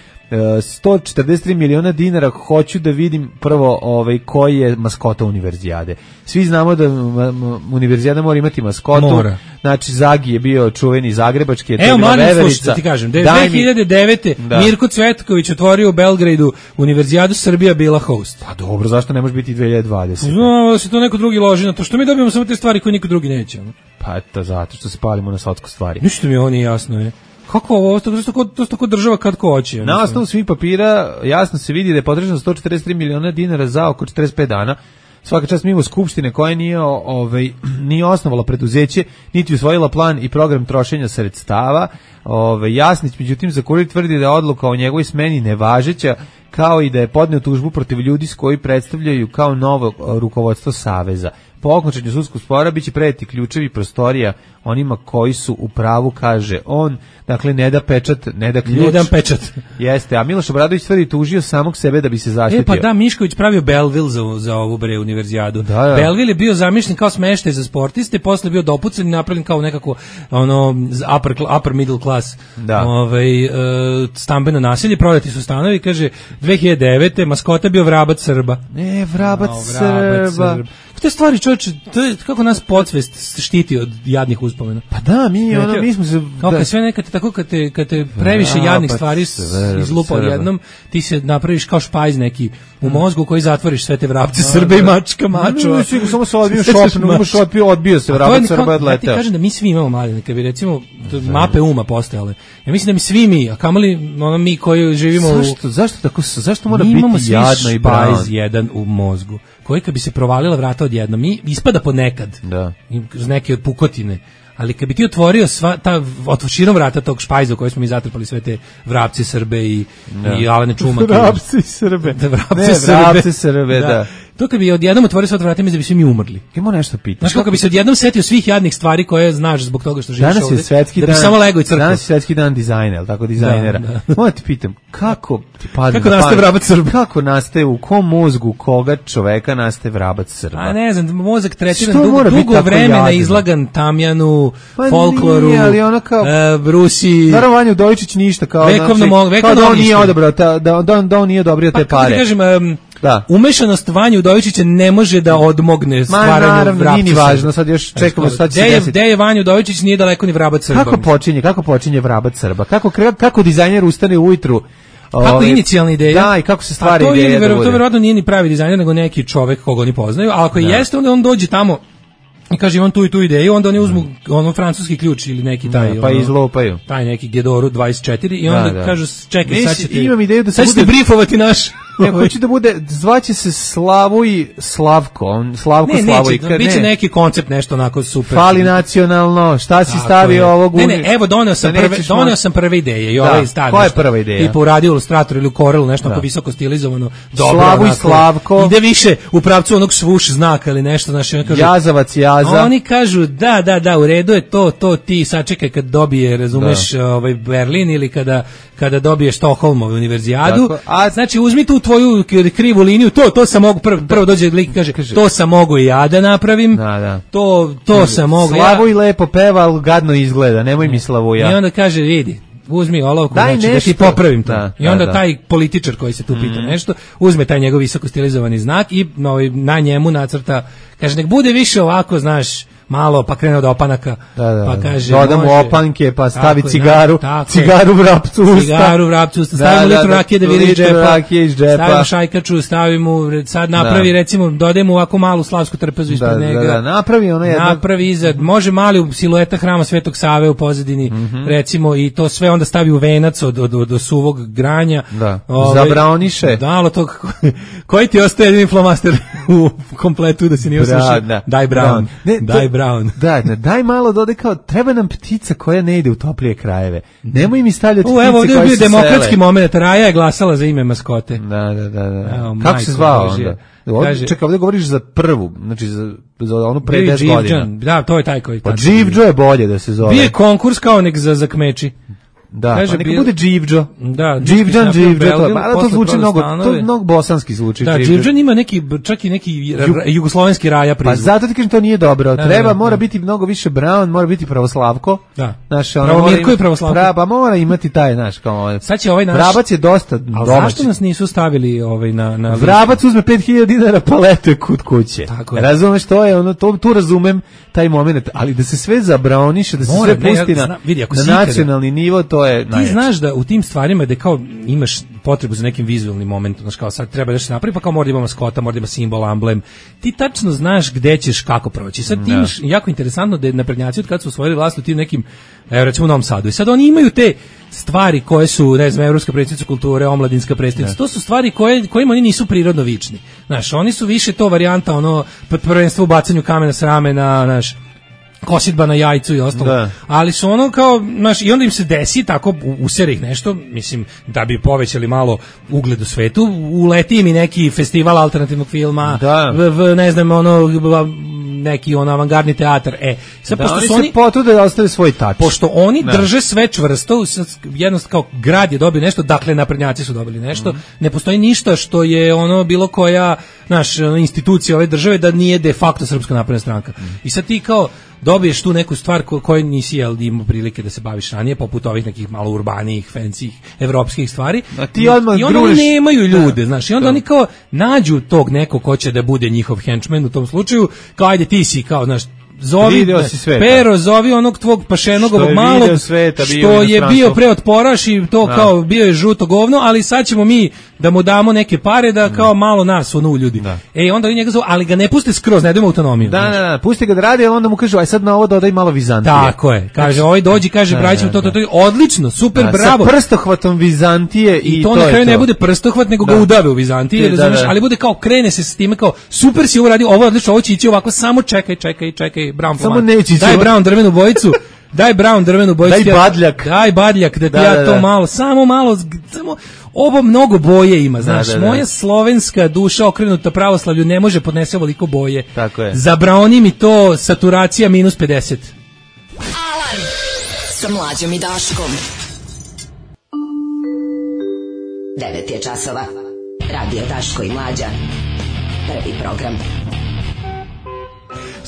143 miliona dinara, hoću da vidim prvo koji je maskota univerzijade. Svi znamo da univerzijada mora imati maskotu. Znači, Zagi je bio čuveni zagrebački. Evo, mladim, slušaj, ti kažem, 2009. Mirko Cvetković otvorio u Belgradu univerzijadu, Srbija bila host. Pa dobro, zašto ne može biti 2020? Znamo da se to neko drugi loži na to, što mi dobijemo samo te stvari koje niko drugi neće. Pa eto, zato što se palimo na sotsko stvari. Ništa mi ovo nije jasno, je. Kako ovo, to je tako država kad ko hoće. Na osnovu svih papira jasno se vidi da je potrošeno 143 miliona dinara za oko 45 dana. Svaka čast mimo skupštine koja nije osnovala preduzeće, niti usvojila plan i program trošenja sredstava. Jasnić, međutim, za Kurir tvrdi da je odluka o njegovoj smeni nevažeća, kao i da je podneo tužbu protiv ljudi s koji predstavljaju kao novo rukovodstvo Saveza. Po okončanju sudskog spora biće predati ključevi prostorija onima koji su u pravu, kaže on. Dakle, ne da pečat, ne da ključ. Ne da pečat. Jeste, a Miloš Obradović tvrdi tužio samog sebe da bi se zaštitio. Pa da, Mišković pravio Belleville za ovu univerzijadu. Da. Belleville je bio zamišljen kao smeštaj za sportiste, posle bio dopucan i napravljen kao nekako upper middle class. Da. Stambeno naselje, prodati su stanovi, kaže 2009. maskota bio vrabac Srba. Vrabac Srba. Te stvari, čovječe, kako nas podsvest štiti od jadnih uspomena. Pa da, mi smo se... Kao kad sve nekad tako, kad te previše jadnih stvari izlupa odjednom, ti se napraviš kao špajz neki u mozgu koji zatvoriš sve te vrapce Srbe i mačka, mačova. Samo se odbio šopno, odbio se vrabac Srba odleteo. Ja ti kažem da mi svi imamo mladine, kad bi recimo mape uma postojale. Ja mislim da mi svi mi, a kamoli mi koji živimo u... Zašto mora biti jadno i brown? Mi imamo svi špajz jedan u mozgu, koji kad bi se provalila vrata odjednom, mi ispada ponekad, uz neke od pukotine, ali kad bi ti otvorio širom vrata tog špajza u kojoj smo mi zatrpali sve te vrapce Srbe i Alene Čumak. Vrapci Srbe. Vrapce Srbe, da. To kad bi odjednom otvorio sva vrata, mislim da bi svi mi umrli. Imamo nešto pitati. Znaš kako bi se odjednom setio svih jadnih stvari koje znaš zbog toga što živiš ovdje. Danas je svetski dan. Da bi samo lego i crkvu. Danas je svetski dan dizajnera, tako dizajnera. Moram ti pitam, kako ti padne kako nastaje vrabac Srba? Kako nastaje, u kom mozgu koga čoveka nastaje vrabac Srba? A ne znam, mozak tretiran dugo vremena izlagan tamjanu, folkloru, Rusiji. Naravno, Vanja Udovičić ništa, kao da on nije odobrio te pare. Kako ti kažem, umešanost Vanje Udovičića ne može da odmogne stvaranju naravno, Vrapca nije ni važno, sad još čekamo šta će se desiti. Gde je Vanja Udovičić, nije daleko ni Vrabac Srba. Kako počinje Vrabac Srba? Kako dizajner ustane ujutru? Kako inicijalna ideja? Da, i kako se stvara ideja da bude. To verovatno nije ni pravi dizajner, nego neki čovek koga oni poznaju, a ako jeste, onda on dođe tamo i kaže imam tu i tu ideju, onda oni uzmu francuski ključ ili neki taj pa izlopaju. Taj neki Gedoru 24 i onda kažu čekaj, sad ćete imam ideju da se bude brifovati naš. Ne, hoće da bude, zvaće se Slavko, biće neki koncept, nešto onako super. Fali nacionalno, šta si stavio ovog... Ne, evo doneo sam prve ideje i ovaj stavio. Koja je prva ideja? Tipa uradio Illustrator ili u Corelu, nešto ako visoko stilizovano. Slavu i Slavko. Ide više u pravcu onog svuš znaka ili nešto, znaš, on kaže... Jazavac, Jaza. Oni kažu, da, u redu je to ti sačekaj kad dobije, razumeš, Berlin ili kada dobije Štokholmovu univerzijadu. Znači, uzmi tu tvoju krivu liniju, to sam mogu, prvo dođe lik i kaže, to sam mogu i ja da napravim, to sam mogu ja. Slavuj lepo peva, ali gadno izgleda, nemoj mi Slavuja. I onda kaže, vidi, uzmi olovku, znači da ti popravim to. I onda taj političar koji se tu pita nešto, uzme taj njegov visoko stilizovani znak i na njemu nacrta, kaže, nek bude više ovako, znaš, malo, pa krene od opanaka, pa kaže... Dodam u opanke, pa stavi cigaru Vrapcu usta. Stavimo litru rakije da vidi iz džepa, stavimo šajkaču, stavimo, sad napravi, recimo, dodajemo ovako malu slavsku trpezu ispred njega. Napravi iza, može mali silueta hrama Svetog Save u pozadini, recimo, i to sve onda stavi u venac od suvog granja. Zabraoniše. Da, koji ti ostaje jedini flomaster u kompletu da se nije oslušao? Daj Brown. Brown. Daj malo dodaj kao, treba nam ptica koja ne ide u toplije krajeve. Nemoj mi stavljati ptice evo, koje se sele. Evo, bio demokratski moment, Raja je glasala za ime maskote. Da. Kako se zvao onda? Čekaj, ovdje govoriš za prvu, znači za onu pre 10 godina. Da, to je taj koji... Pa Dživđo je bolje da se zove. Bio je konkurs kao nek za kmeči. Da, kaže, pa neka bude Dživđo. Da, Dživđan, to zvuči mnogo bosanski zvuči. Da, Dživđan ima čak i neki jugoslovenski Raja prizvuk. Pa zato ti kažem, to nije dobro. Mora biti mnogo više Brown, mora biti Pravoslavko. Da. Pravomirko i Pravoslavko. Pa mora imati taj, znaš, kao... Sad će ovaj naš... Vrabac je dosta domaći. Ali zašto nas nisu stavili na... Vrabac uzme 5.000 dinara palete kod kuće. Razumeš, to je ono, tu razumem taj moment, ali da se sve zabraoniše, da se sve pusti na nacionalni nivo, to je najjače. Ti znaš da u tim stvarima da kao imaš potrebu za nekim vizualnim momentom, znaš kao sad treba da se napravi, pa kao mora da ima maskota, mora da ima simbol, amblem. Ti tačno znaš gde ćeš kako proći. Sad ti imaš jako interesantno da je naprednjaci od kad su osvojili vlast u tim nekim, recimo u Novom Sadu. I sad oni imaju te stvari koje su, ne znam, Evropska predsjednica kulture, omladinska predsjednica. To su stvari kojima oni nisu prirodno vični. Znaš, oni su više to varijanta, ono, prvenstvo u bacanju kamena s ramena, znaš, kosidba na jajcu i ostalo, ali su ono kao, znaš, i onda im se desi tako, usere ih nešto, mislim, da bi povećali malo ugled u svetu, uleti im i neki festival alternativnog filma, ne znam, ono, neki avangardni teatar, sad pošto su oni potrude da ostave svoj tač. Pošto oni drže sve čvrsto, jednostavno kao grad je dobio nešto, dakle naprednjaci su dobili nešto, ne postoji ništa što je ono bilo koja, znaš, institucija ove države da nije de facto Srpska napredna stranka. I sad ti kao dobiješ tu neku stvar koju nisi imao prilike da se baviš ranije, poput ovih nekih malo urbanijih, fancy, evropskih stvari. I onda oni nemaju ljude, znaš, i onda oni kao nađu tog nekog ko će da bude njihov henchman u tom slučaju, kao ajde ti si, kao, znaš, zovi Pero, zovi onog tvog pašenogovog malog što je bio preotporaš i to kao bio je žuto govno, ali sad ćemo mi da mu damo neke pare da kao malo nas ono uljudi. Onda oni njega zovu, ali ga ne puste skroz, ne dajmo autonomiju. Da, pusti ga da radi, ali onda mu kažu aj sad na ovo dodaj malo Vizantije. Tako je, kaže ovaj dođi, kaže braćom to, odlično, super, bravo. Sa prstohvatom Vizantije i to na kraju ne bude prstohvat, nego ga udave u Vizantije, ali bude kao krene se s time kao super si ovo radi, ovo odlično, ovo će ići ovako, samo čekaj, Brown samo neći. Daj Brown drvenu bojicu. Daj badljak da ti ja to malo, samo ovo mnogo boje ima, znaš, moja slovenska duša okrenuta pravoslavlju ne može podnese ovoliko boje. Tako je. Zabraoni mi to saturacija -50. Alarm sa Mlađom i Daškom. 9 je časova. Radio Daško i Mlađa. Prvi program.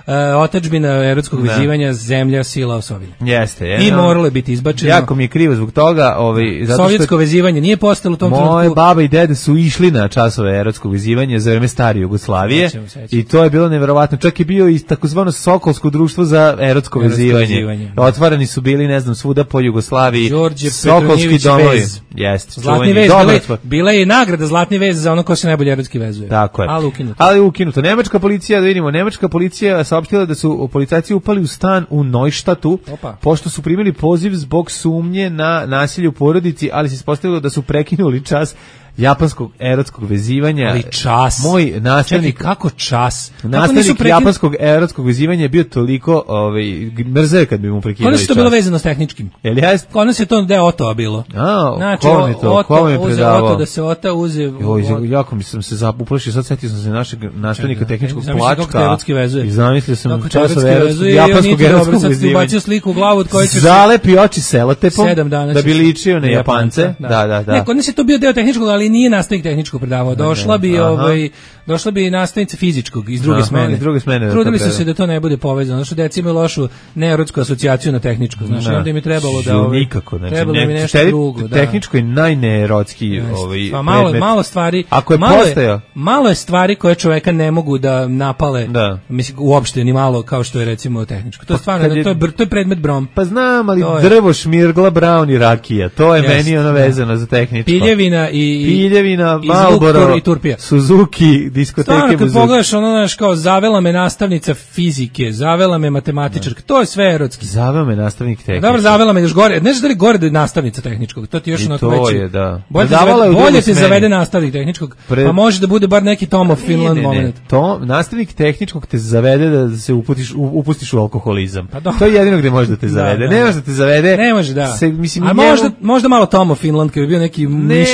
otadžbina erotskog vezivanja, zemlja, sila, osovina. Jeste. I moralo je biti izbačeno. Jako mi je krivo zbog toga. Zato Sovjetsko vezivanje nije postalo u tom trenutku. Moje baba i dede su išli na časove erotskog vezivanja za vreme stare Jugoslavije i to je bilo neverovatno. Čak je bio i takozvano Sokolsko društvo za erotsko vezivanje. Otvarani su bili, ne znam, svuda po Jugoslaviji. Đorđe Sokolski domovi. Jeste. Zlatni vez. Bila je i nagrada Zlatni vez za ono ko se najbolje erotski vezuje. Tako je. Ali ukinuto. Nemačka policija, da vidimo, nemačka policija saopštila da su policajci upali u stan u Neustadtu, pošto su primili poziv zbog sumnje na nasilje u porodici, ali se ispostavilo da su prekinuli čas japanskog erotskog vezivanja. Ali čas. Moj nastavnik, kako čas? Nastavnik japanskog erotskog vezivanja je bio toliko mrze kad bi mu prekinuli čas. Kod nas je to bilo vezano s tehničkim. Jel jeste? Kod nas je to deo Otoa bilo. Znači, ko mi je predavao? Oto da se Ota uze... Jako mi sam se uplašio, sad setio sam se našeg nastavnika tehničkog plačka. Kako te erotski vezuje. I zamislio sam časove japanskog erotskog vezivanja. Ubacio sliku u glavu od koje ćeš... Zalepi oči selotepom da bi ličio na Japance. Da. Ne, kod nas je to bio deo tehničkog, ali nije nastavnik tehničkog predavao. Došla bi nastavnica fizičkog iz druge smene. Trudili su se da to ne bude povezano. Znači deca imaju lošu neerotsku asocijaciju na tehničko. Znači onda im je trebalo da nikako, znači trebalo mi nešto drugo, da. Tehničko je najneerotski predmet. Malo stvari. Ako je malo je stvari koje čoveka ne mogu da napale. Mislim uopšte ni malo kao što je recimo tehničko. To je stvarno to je predmet brom. Pa znam, ali drvo, šmirgla, brown i rakija. To je meni ono vezano za tehničko. Piljevina, Marlboro i Turpija. Suzuki, diskoteke Buzuki. Kad pogledaš ono naš kao zavela me nastavnica fizike, zavela me matematičarka, to je sve erotski. Zavela me nastavnik tehničkog. Dobro, zavela me još gore. Ne znaš da li gore da je nastavnica tehničkog, to ti još onako veći. To je, da. Bolje ti zavede nastavnik tehničkog, pa može da bude bar neki Tom of Finland moment. Nastavnik tehničkog te zavede da se upustiš u alkoholizam. To je jedino gdje može da te zavede. Ne može da te zavede. Ne može, da. A možda malo Tom of Finland, kad bi bio neki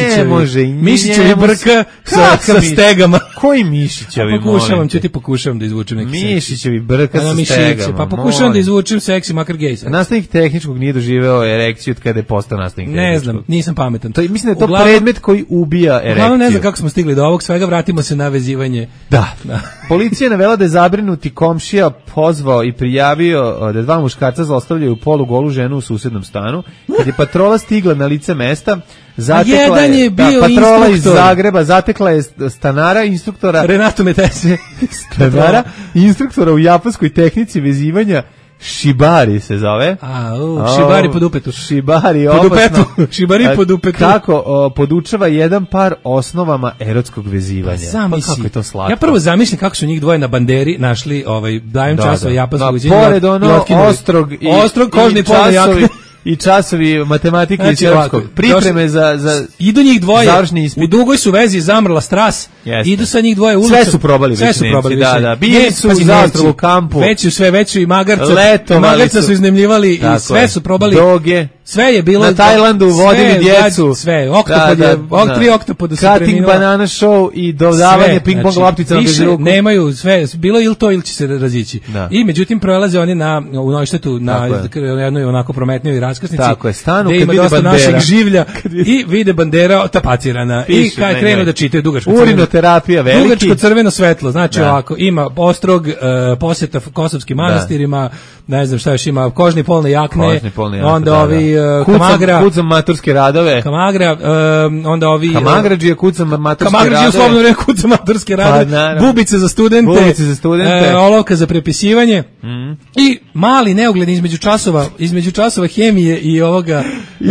Mišićevi brka sa stegama. Koji Mišićevi? Pokušavam da izvučem neki Mišićevi brka sa stegama. Pa pokušavam da izvučem seksi, makar gej. Nastavnik tehničkog nije doživeo erekciju od kada je postao nastavnik tehničkog. Ne znam, nisam pametan. Mislim da je to predmet koji ubija erekciju. Uglavnom ne znam kako smo stigli do ovog svega, vratimo se na vezivanje. Da. Policija navela da je zabrinuti komšija pozvao i prijavio da dva muškarca zlostavljaju polugolu ženu u susednom stanu. Kad je patrola stigla na lice mesta, zatekla je patrola iz Zagreba, zatekla je stanara, instruktora Renato Metese, stanara, instruktora u japanskoj tehnici vezivanja. Shibari se zove. Shibari pod upetu. Shibari pod upetu. Kako podučava jedan par osnovama erotskog vezivanja. Kako je to slatko. Ja prvo zamišljam kako su njih dvoje na banderi našli dajem časove japanskog vezivanja. Pored ono ostrog kožni časovi i časovi matematike i srpskog. Pripreme za idu njih dvoje. U dugoj su vezi zamrla stras. Idu sa njih dvoje ulicom. Sve su probali. Da. Bili su u Zaostrovu kampu. Veći i magarca su iznemljivali i sve su probali. Doge. Sve je bilo na Tajlandu vodili djecu. Sve. Tri oktopoda su cutting banana show i dodavanje ping pong loptica na bez ruku. Nemaju sve. Bilo ili to ili će se razići. I međutim prelaze oni u Neuštetu na jednoj onako prometnijoj raskrsnici. Tako je, stanu kad vide bandera. Našeg življa i vide bandera tapacirana. I kad krenu da čitaju dugačko urinoterapija veliki. Dugačko crveno svetlo. Znači ovako, ima ostrog posjeta kosovskim manastirima, ne znam šta još ima, kožni polne jakne, onda ovi Kamagra. Kucam maturske radove. Kamagra, onda ovi... Kamagrađija kucam maturske radove. Kamagrađija uslovno rekao kucam maturske radove. Bubice za studente. Olovka za prepisivanje. I mali neogled između časova hemije i ovoga... I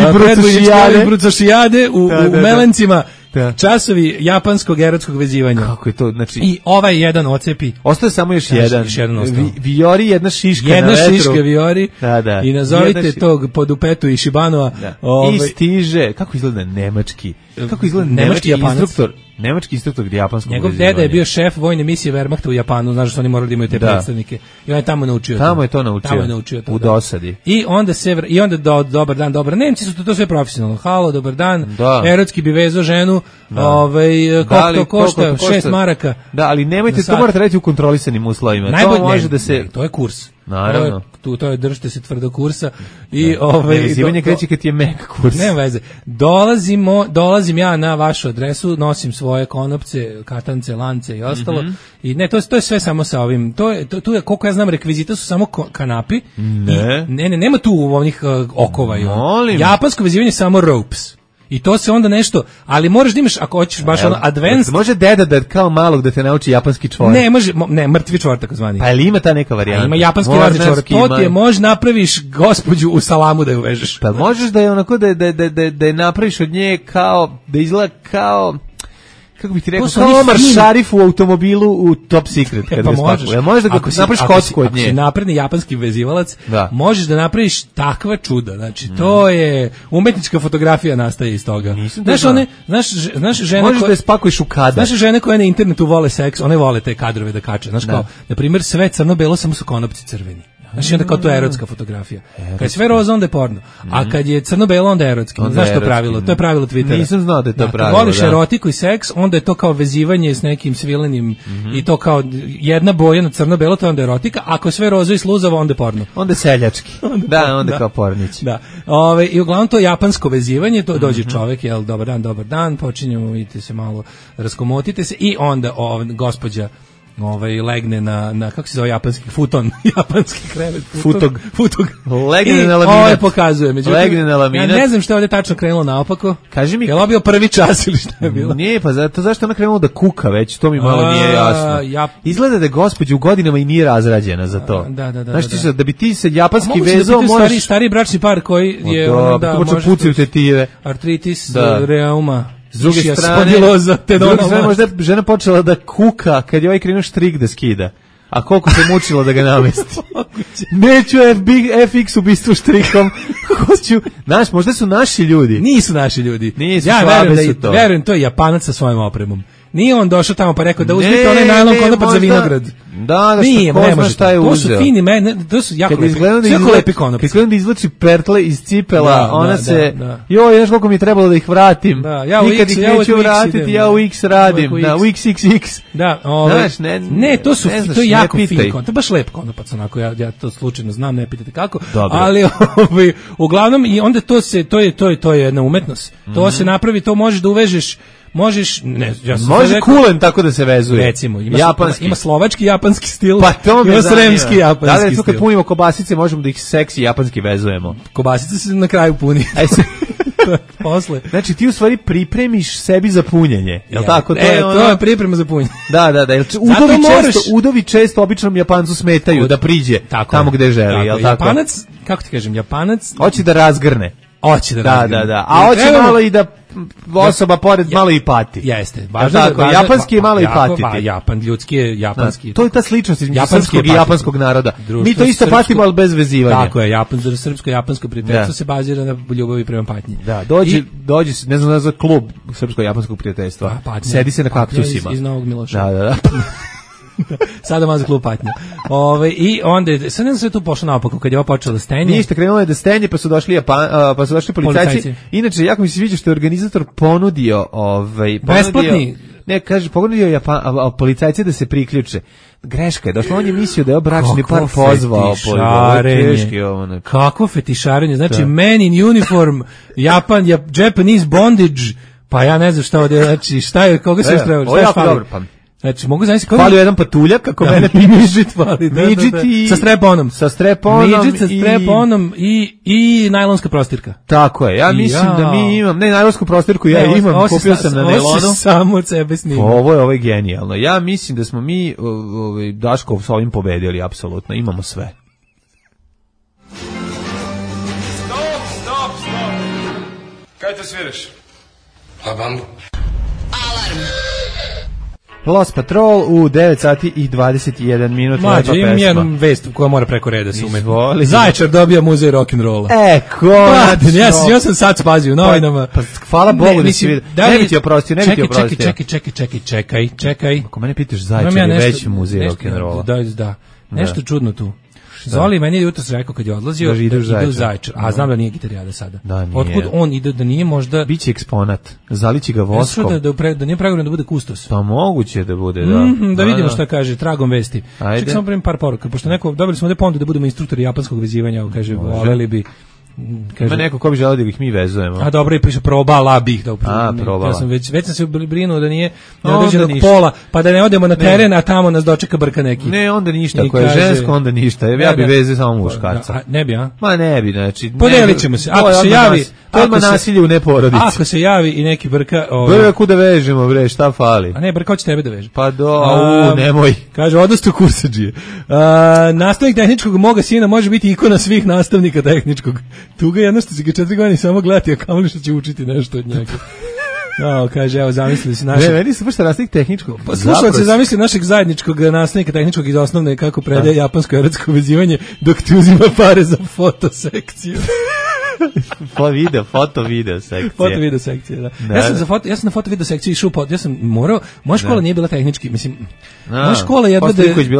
brucošijade u Melencima. Časovi japanskog erotskog vezivanja. Kako je to? Znači, i ovaj jedan ocepi. Ostaje samo još jedan. Viori, jedna šiška na vetru. Jedna šiška viori. Da. I nazovite tog podupetu i Shibanova. I stiže, kako izgleda nemački? Kako izgleda nemački instruktor? Nemački instruktor japanskog vezivanja. Njegov deda je bio šef vojne misije Wehrmachta u Japanu, znaš što oni morali da imaju te predstavnike. I on je tamo naučio. Tamo je to naučio. U dosadi. I onda dobar dan. Nemci su to sve profesionalno. Halo, dobar dan. Erotski bi vezao ženu. Koliko to košta? 6 maraka. Da, ali nemojte, to morate raditi u kontrolisanim uslovima. Najbolje, to može da se... To je kurs. Naravno. To je držite se tvrdo kursa i vezivanje kreće kad ti je mek kurs. Nema veze. Dolazim ja na vašu adresu, nosim svoje konopce, katance, lance i ostalo. I ne, to je sve samo sa ovim. Tu je koliko ja znam rekvizita su samo kanapi. Ne, nema tu ovih okova. Japansko vezivanje samo ropes. I to se onda nešto, ali moraš da imaš, ako hoćeš baš ono advanced... Može deda da kao malog da te nauči japanski čvor? Ne, mrtvi čvor takozvani. Pa ili ima ta neka varijanta? Ima japanski razni čvor. To ti je, možeš napraviš gospođu u salamu da je uvežeš. Pa možeš da je onako, da je napraviš od nje kao, da izgleda kao... Kako bih ti rekao, kao Omar Šarif u automobilu u Top Secret. Pa možeš. Možeš da napraviš kocku od nje. Ako si napredni japanski vezivalac, možeš da napraviš takva čuda. Znači, to je umetnička fotografija nastaje iz toga. Znaš žene možeš da je spakuješ u kadar. Znaš žene koje na internetu vole seks, one vole te kadrove da kače. Znaš kao, na primjer, sve crno-belo, samo su konopci crveni. Znači onda kao to je erotska fotografija. Kad je sve roza, onda je porno. A kad je crno-belo, onda je erotski. Znaš to pravilo? To je pravilo Twittera. Nisam znao da je to pravilo. Kad voliš erotiku i seks, onda je to kao vezivanje s nekim svilenim i to kao jedna boja na crno-belo, to je onda erotika. Ako je sve roza i sluzavo, onda je porno. Onda je seljački. onda kao pornić. Da. I uglavnom to japansko vezivanje, to dođe čovjek, jel, dobar dan, počinjemo, vidite se malo, raskomotite se i onda gospođa legne na kako se zove japanski futon, japanski krevet, futog. Legne na laminat. Pokazuje, međutim, legne na laminat. Ja ne znam šta je ovdje tačno krenulo naopako. Kaži mi, je li bio prvi čas ili šta je bilo? Nije, pa zašto ona krenula da kuka već, to mi malo nije jasno. Izgleda da je gospođa u godinama i nije razrađena za to. Znači da bi ti se japanski vezao, možeš stari bračni par koji je može pucati u tetive. Artritis, reuma. S druge strane, možda je žena počela da kuka kad je ovaj krenuo štrik da skida. A koliko se mučilo da ga namesti. Neću FX ubistvu štrikom. Hoću. Možda su naši ljudi. Nisu naši ljudi. Ja verujem, to je Japanac sa svojom opremom. Nije on došao tamo pa rekao da uzmite onaj najlon konopac za vinograd. Da, ko zna šta je uzeo. To su fini, to su jako lepi konopac. Kad gledam da izvlači pertle iz cipela, ona se, joj, znaš koliko mi je trebalo da ih vratim. Nikad ih neću vratiti, ja u X radim. U XXX. Da, ne, to je jako fin konopac. To je baš lep konopac, onako, ja to slučajno znam, ne pitate kako. Ali, uglavnom, i onda to je jedna umetnost. To se napravi, to možeš da uvežeš. Može kulen tako da se vezuje. Recimo, ima slovački japanski stil, pa ima sremski japanski stil. Da, kad punimo kobasice, možemo da ih seksi japanski vezujemo. Kobasice se na kraju puni. Posle. Znači ti u stvari pripremiš sebi za punjenje. Jel tako? To je priprema za punjenje. Da. Udovi često običnom Japancu smetaju da priđe tamo gde želi. Jel tako? Japanac, kako ti kažem, Japanac hoće da razgrne. Da. A hoće malo i da osoba pored malo i pati. Jeste. Japanski je malo i patiti. Japan, ljudski je japanski. To je ta sličnost između srpskog i japanskog naroda. Mi to isto patimo, ali bez vezivanja. Tako je, srpsko-japansko prijateljstvo se bazira na ljubavi prema patnji. Da, dođi, ne znam, za klub srpsko-japanskog prijateljstva. Sedi se na kaktusima. Iz Novog Miloša. Da. Sada malo za klub patnja. I onda je, sad ne znam sve tu pošlo naopako kad je ovo počelo da stenje. Ništa, krenulo je da stenje, pa su došli policajci. Inače, jako mi se sviđa što je organizator ponudio besplatni. Ne, kaže, ponudio policajci da se priključe. Greška je, došlo, on je mislio da je bračni par pozvao. Kakvo fetišarenje, znači man in uniform, Japanese bondage, pa ja ne znam šta ovdje, znači šta je, koga se još trebali, šta je špali? Znači, mogu zamisliti kako... Falio jedan patuljak, kako mene midžit fali. Midžit i... Sa streponom. Midžit sa streponom i najlonska prostirka. Tako je, ja mislim da mi imam... Ne, najlonsku prostirku ja imam, kupio sam na nelonu. Ovo se samo od sebe snima. Ovo je genijalno. Ja mislim da smo mi Daškov s ovim pobedili, apsolutno. Imamo sve. Stop. Kaj to sviraš? La bambu. Alarm. Los Patrol u 9 sati i 21 minut. Mlađe, imam jednu vest koja mora preko reda se umeti. Zaječar dobija muzej rock'n'rolla. Konačno. Ja sam sad spazio u novinama. Pa hvala Bogu da si vidio. Ne bi ti oprostio. Čekaj. Ako mene pitaš, Zaječar je veći muzej rock'n'rolla. Da. Nešto čudno tu. Zoli meni je jutros rekao kad je odlazio da ide u Zaječar, a znam da nije gitarijada sada. Otkud on ide, da nije možda... Biće eksponat, zalići ga voskom. Da nije pregovoreno da bude kustos. Pa moguće da bude, da. Da vidimo šta kaže, tragom vesti. Ček samo primim par poruka, pošto dobili smo ovde ponudu da budemo instruktori japanskog vezivanja, kaže, voljeli bi... Ima neko ko bi želeo da ih mi vezujemo. A dobro, i piše probala bih da probala. Ja sam već sam se brinuo da nije određenog pola, pa da ne odemo na teren, a tamo nas dočeka brka neki. Ne, onda ništa, ako je žensko, onda ništa. Ja bi vezio samo muškarca. Ne bi, a? Ma ne bi, znači. Podelit ćemo se. Ako se javi, to ima nasilje u neporodici. Ako se javi i neki brka, brku da vežemo, bre, šta fali? A ne, brka hoće tebe da veže. Pa nemoj. Kaže, odostu kursadžije. Nastavnik tehničkog moga sina može biti ikona svih nastavnika tehničkog. Tuga je jedno što će ga 4 godine samo gledati, a kamoli što će učiti nešto od njega. No, kaže, evo, zamislili si našeg... Ne, meni se baš nastavnik tehničkog. Pa slušao se, zamisli našeg zajedničkog nastavnika tehničkog iz osnovne kako predaje japansko erotsko vezivanje dok ti uzima pare za fotosekciju. Foto video sekcija. Foto video sekcija, da. Ja sam na foto video sekciju išao, ja sam morao, moja škola nije bila tehnički, mislim, moja škola jedva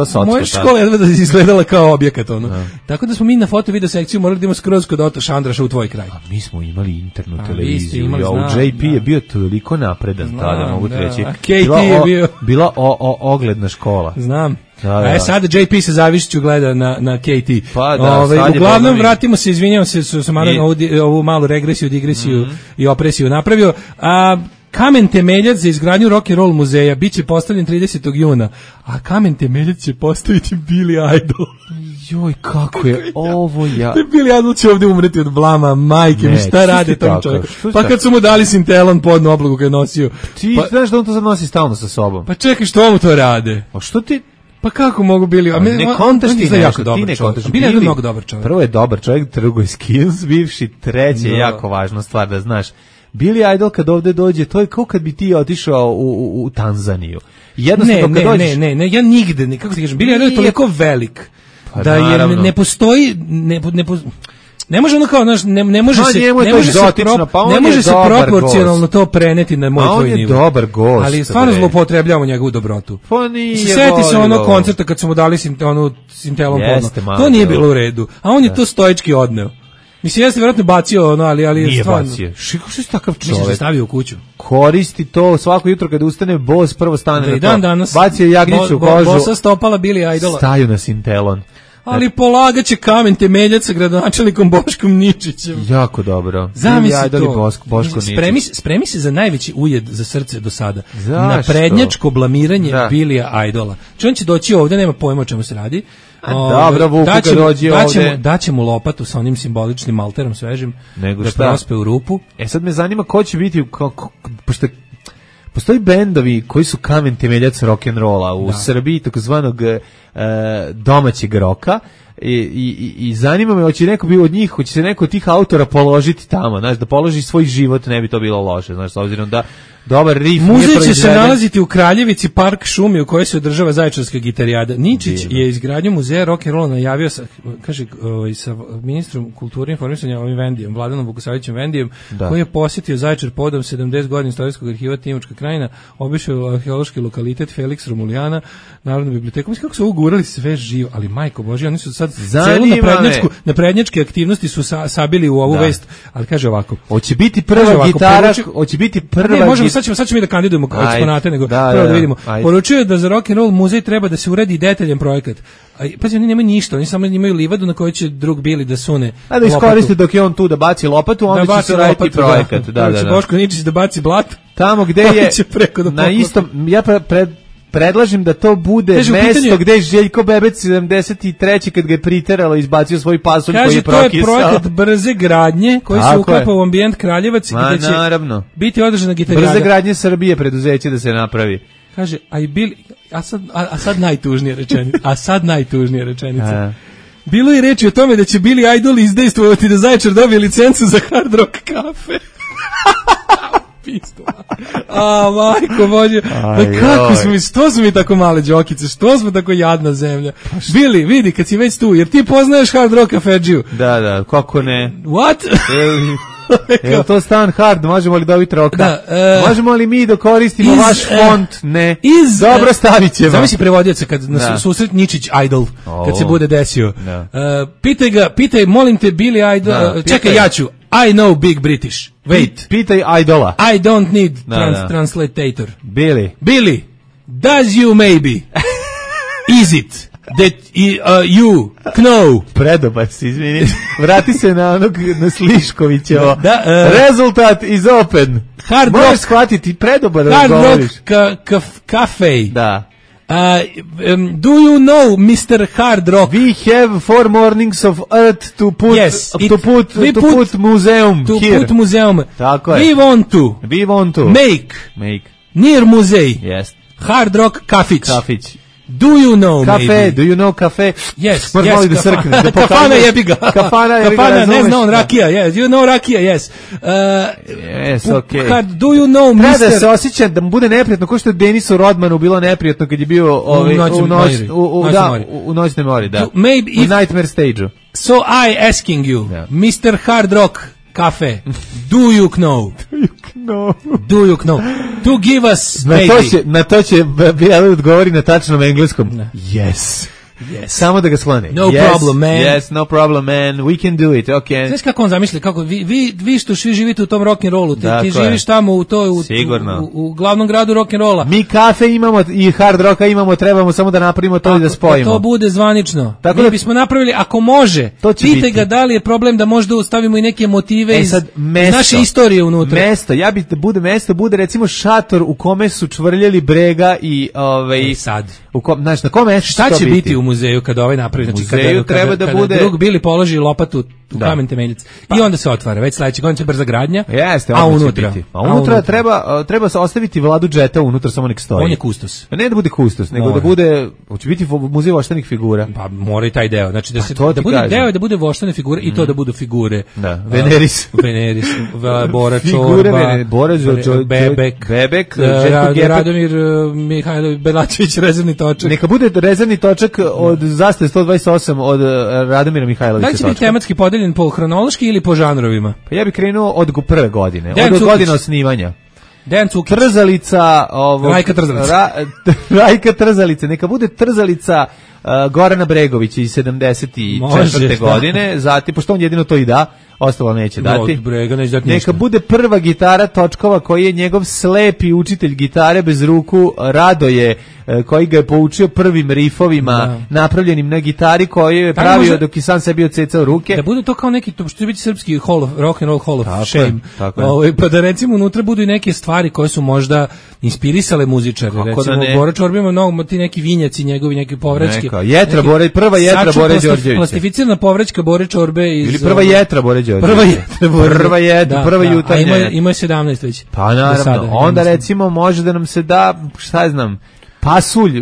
da izgledala kao objekat, ono. Tako da smo mi na foto video sekciju morali da imamo skroz kod Oto Šandraša u tvoj kraj. A mi smo imali internu televiziju, JP je bio toliko napredan tada, mogu ti reći. KT je bio. Bila ogledna škola. Znam. A sad JP se zavišću gleda na KT. Pa da, uglavnom vratimo se, izvinjavam se, sam ovu malu regresiju, digresiju i opresiju napravio. Kamen temeljac za izgradnju rock and roll muzeja biće postavljen 30. juna, a kamen temeljac će postaviti Billy Idol. Joj, kako je ovo ja... Billy Idol će ovdje umreti od blama, majke mi, šta rade tom čovjeku? Pa kad su mu dali Sintelon podnu oblogu kad je nosio... Ti znaš da on to sad nosi stalno sa sobom. Pa čekaj, što mu to rade? A što ti... Pa kako mogu bili? Ne kontaš ti nešto, ti ne kontaš. Billy je mnogo dobar čovjek. Prvo je dobar čovjek, drugo je skills, bivši, treće je jako važna stvar da znaš. Billy Idol kad ovde dođe, to je kao kad bi ti otišao u Tanzaniju. Ne, ja nigde, kako ti kažem, Billy Idol je toliko velik da je ne postoji, ne može ono kao, ne može se proporcionalno to preneti na moj tvoj nivo. On je dobar gost. Ali stvarno zloupotrebljavamo njegovu dobrotu. Pa nije. Sjeti se ono koncerta kad su mu dali Sintelon podno. To nije bilo u redu. A on je to stoički odneo. Mislim, jeste vjerojatno bacio ono, ali nije stvarno... Nije bacio. Što si takav čovjek? Mislim, se stavio u kuću. Koristi to svako jutro kada ustane, bos prvo stane na to. Danas, bacio jagnjicu u kožu. Bosa stopala Billy Idola. Staju na Sintelon. Ali polagaće kamen temeljac sa gradonačelnikom Boškom Ničićem. Jako dobro. Zamisli to. Boško Ničić. Spremi se za najveći ujed za srce do sada. Na prednjačko blamiranje Billy Idola. On će doći ovdje, nema pojma o čemu se radi. Dobro, Vuku kad dođe ovdje. Daće mu lopatu sa onim simboličnim malterom svežim da prospe u rupu. Sad me zanima ko će biti, pošto postoji bendovi koji su kamen temeljac rock'n'rolla u Srbiji, takozvanog domaćeg roka. I zanima me, hoće neko bi od njih, hoće se neko od tih autora položiti tamo, znaš, da položi svoj život, ne bi to bilo loše, znaš, s obzirom da dobar riff muzej će se nalaziti u Kraljevici, park šumi u kojoj se održava Zaječarska gitarijada. Ničić je izgradnju muzeja rock'n'rolla najavio sa, kaže, sa ministrom kulture i informisanja ovim Vendijem, Vladanom Vukosavljevićem Vendijem, koji je posjetio Zaječar podom 70 godina istorijskog arhiva Timočka krajina, obišao arheološki lokalitet Felix Romulijana, Narodnu biblioteku. Mislim kako su ugurali sve živo, ali majko Božja, oni su sad celu naprednjačke aktivnosti su sabili u ovu vest, ali kaže ovako. Hoće biti prva gitara, hoće biti prva. Ne, možemo sad ćemo mi da kandidujemo eksponate, nego prvo da vidimo. Poručuje da za rock and roll muzej treba da se uredi detaljan projekat. Pazi, oni nemaju ništa, oni samo imaju livadu na kojoj će drug Billy da sune. A da iskoristi dok je on tu da baci lopatu, onda će se raditi projekat. Da. Boško Ničić da baci blato. Tamo gde je na istom, ja predlažem da to bude mesto gde je Željko Bebec 73. kad ga je priteralo izbacio svoj pasulj koji je prokisao. Kaže, to je projekat brze gradnje koji se uklapa u ambijent Kraljevac gde će biti održana gitarijada. Brze gradnje Srbije preduzeće da se napravi. Kaže, a sad najtužnija rečenica. Bilo je reči o tome da će Billy Idol izdejstvovati da Zaječar dobije licencu za Hard Rock kafe. Majko Bože, kako smo mi tako male džokice, što smo tako jadna zemlja. Bili, vidi, kad si već tu, jer ti poznaješ Hard Rock kafedžiju. Da, kako ne. What? Evo to Stan Hard, možemo li dobiti roka? Da, možemo li mi da koristimo vaš font? Ne. Dobro, stavit ćemo. Zamisli prevodioca kad na susret Ničić Idol, kad se bude desio. Pitaj, molim te, Billy Idol, čekaj, ja ću. I know Big British. Wait. Pitaj Idola. I don't need translator. Billy, does you maybe? Is it that you know? Predobar si, izvini. Vrati se na Sliškovićevo. Rezultat is open. Hard Možeš rock. shvatiti, predobar da Hard govoriš. rock cafe. Da. Do you know Mr. Hard Rock? We have 4 mornings of earth to put museum to here. Put museum. Tako je. We want to make near muzej. Yes. Hard rock kafić. Do you know Kafe, do you know kafe? Yes, Moram yes. da srknem. Kafana jebi ga. Kafana, ne znam, rakija, yes. You know rakija, yes. Yes, okay. Do you know Mr. Treba da se osjeća da mu bude neprijatno, kao što je Denisu Rodmanu bilo neprijatno kad je bio u Noćnoj mori, da. U Nightmare stage-u. So I asking you, Mr. Hard Rock Cafe, do you know? Do you know? To give us na to će Bijeli odgovori na tačnom engleskom. Yes. Samo da ga sklone. No problem, man. Yes, no problem, man. We can do it, okay. Znaš kako on zamisli, kako vi što svi živite u tom rock'n'rollu, ti živiš tamo u glavnom gradu rock'n'rolla. Mi kafe imamo i hard rocka imamo, trebamo samo da napravimo to i da spojimo. To bude zvanično. Tako mi bismo napravili, ako može, pitaj ga da li je problem da možda stavimo i neke motive iz naše istorije unutra. Mesto, bude recimo šator u kome su čvrljali Brega i sad. Znaš, na kome šta će biti u muzeju kada ovaj napravi, znači kada drug Bili položi lopatu u kamen temeljac i onda se otvara, već sledeće godine će brza gradnja. Jeste, a unutra treba se ostaviti Vladu Džeta unutra, samo nek stoji. On je kustos. Ne da bude kustos, nego da bude, hoće biti muzej voštanih figura. Pa mora i taj deo, znači da bude deo i da bude voštane figure i to da budu figure. Da, Veneris, Bora Čorba, Bebek, Radomir Mihajlović Belačević, rezervni točak. Neka bude rezervni točak od zastave 128 od Radomira Mihajlovića. Da li će biti tematski podeljen po hronološki ili po žanrovima? Pa ja bih krenuo od prve godine, od godine osnivanja. Dejan Cukić. Trzalica, Rajka Trzalica, neka bude Trzalica Gorana Bregovića iz 74. godine, zatim, pošto on jedino to i da, ostalo neće dati. Neka bude prva gitara Točkova koji je njegov slepi učitelj gitare bez ruku Radoje, koji ga je poučio prvim rifovima napravljenim na gitari koji je pravio dok je sam sebi ocecao ruke. Da bude to kao neki, to što će biti srpski rock and roll hall of shame. Pa da recimo unutra budu i neke stvari koje su možda inspirisale muzičare. Recimo Bora Čorba ima mnogo ti neki vinjaci njegovi, neki povraćke. Prva jetra Bore Đorđevića. Plastificirana povraćka Bore Čorbe iz... Ili prva jetra Bore Đorđevića. Prva jutarnja. Ima 17 već. Pa naravno. Onda recimo može da nam se da, šta znam, pasulj,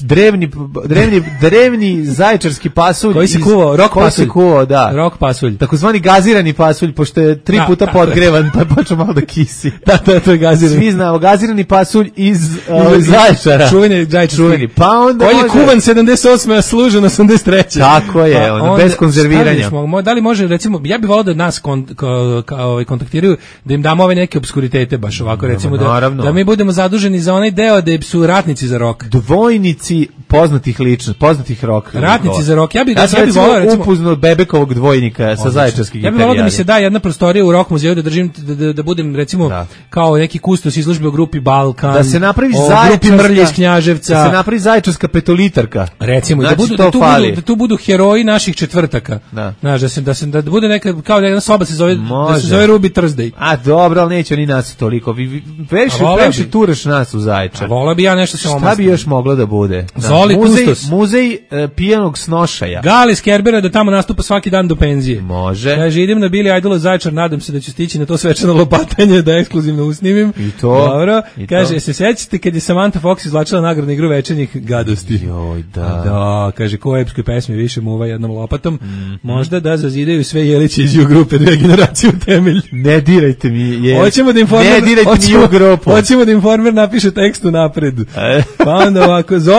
drevni zaječarski pasulj koji se kuvao, rock pasulj, takozvani gazirani pasulj, pošto je 3 puta podgrevan pa je počeo malo da kisi. To je gazirani. Svi znamo, gazirani pasulj iz Zaječara. Čuveni zaječarski. Pa onda koji je kuvan 78. a služen 83. Tako je, bez konzerviranja. Da li može, recimo, ja bih volao da nas kontaktiraju, da im damo ove neke obskuritete, baš ovako, recimo, da mi budemo zaduženi za onaj deo da su ratnici za rock. Dvojnici poznatih ličnosti, poznatih rock. Ratnici za rock. Ja bih volao upoznao Bebekovog dvojnika sa zaječarskih gitarijada. Ja bih volao da mi se da jedna prostorija u rock muzeju da držim, da budem recimo kao neki kustos izložbe u grupi Balkan. Da se napravi grupi Mrlje iz Knjaževca. Da se napravi zaječarska petolitarka. Recimo, znači, da tu budu heroji naših četvrtaka. Znaš, da bude neka, kao da jedna soba se zove, da se zove Ruby Thursday. A dobro, ali neće oni nas toliko. Previše turaš nas u Zaječar. Volao bi ja nešto se Šta bi još moglo da bude? Zoli Kustos. Muzej pijanog snošaja. Gali Skerbera da tamo nastupa svaki dan do penzije. Može. Kaže, idem na Billy Idol Zaječar, nadam se da ću stići na to svečano lopatanje, da ekskluzivno usnimim. I to. Dobro. Kaže, se sećate kad je Samantha Fox izvlačila nagradnu igru Večernjih gadosti? Joj, da. Da, kaže, ko u epskoj pesmi više muva jednom lopatom, možda da zazidaju sve Jeliće iz U grupe, 2 generacije u temelj. Ne dirajte mi. Hoćemo da Informer napiše tekst napred. Pa onda ovako, Zoli Kustos.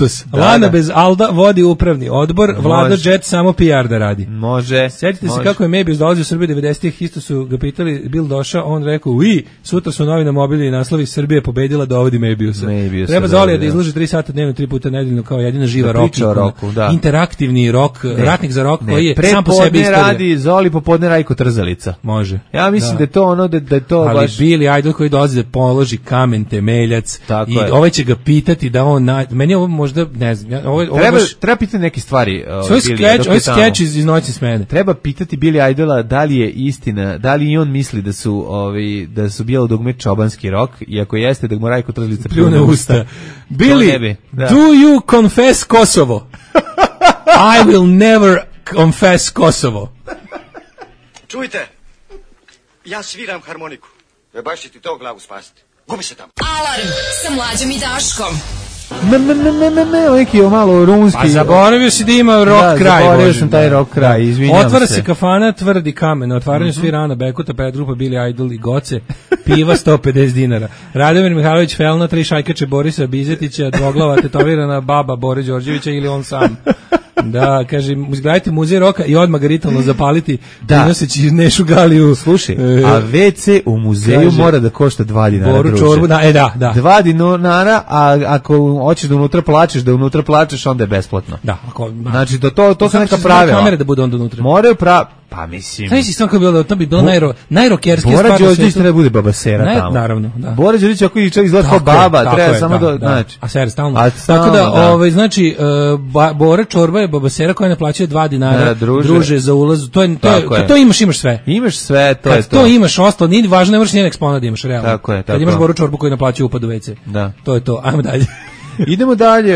kustos. Lana bez Alda vodi upravni odbor, Vlado Jet samo PR da radi. Može. Sjetite se kako je Mebius dolazio u Srbiju 90-ih, isto su ga pitali, Bil došao, on rekao, sutra su novi na mobili naslovi Srbije pobedila dovodi Mebiusa. Treba Zolija da izloži 3 sata dnevno, 3 puta nedeljno kao jedina živa rock. Interaktivni rock, ratnik za rock koji je sam po sebi istorija. Radi Zoli, popodne Rajko Trzalica. Može. Ja mislim da je to ono da je to ali baš... Billy Idol koji dolazi da položi kamen temeljac i ovaj će ga pitati da on meni ovo možda ne znam treba pitati neke stvari. Ovaj skeč iz Noći smene. Treba pitati Billy Idola da li je istina, da li i on misli da su bijelo dugme čobanski rok i ako jeste da mu Rajko Trzalica pljune usta. Billy, do you confess Kosovo? I will never confess Kosovo. Čujte, ja sviram harmoniku. Baš će ti to glavu spasiti. Gubi se tamo. Alarm sa Mlađom i Daškom. Neki je malo rumunski. Pa zaboravio si da ima rock kraj. Zaboravio sam taj rock kraj, izvinjam se. Otvara se kafana Tvrdi kamen, na otvaranju svira Ana Bekuta, Pedrupa, Billy Idol i Goce, piva 150 dinara. Radomir Mihajlović Felna, 3 šajkače Borisa Bizetića, dvoglava tetovirana baba Bore Đorđevića ili on sam. Da, kaže, izgraditi muzej roka i odmah ga ritualno zapaliti, prinoseći Nešu Galiju. Slušaj, a WC u muzeju kaže, mora da košta 2 dinara. Boru čorbu, da. 2 dinara, a ako hoćeš da unutra plačeš, onda je besplatno. Da, znači, to su neka pravila. Kamere da bude onda unutra. Moraju pa mislim. Šta si stvarno bilo, to bi bilo najrokerskija stvar. Bora Đorđević treba bude babasera tamo. Naravno, da. Bora Đorđević ako čak izgleda kao baba, treba samo da, znači. A ser stalno. Tako da, znači, Bora čorba je babasera koja naplaćuje 2 dinara, druže za ulaz. Kad to imaš sve. Imaš sve, to je to. Kad to imaš, ostalo, nije važno, ne možeš nijedan eksponat da imaš, realno. Tako je. Kad imaš Boru čorbu koju naplaćuje upad u WC. Da. To je to, ajmo dalje. Idemo dalje,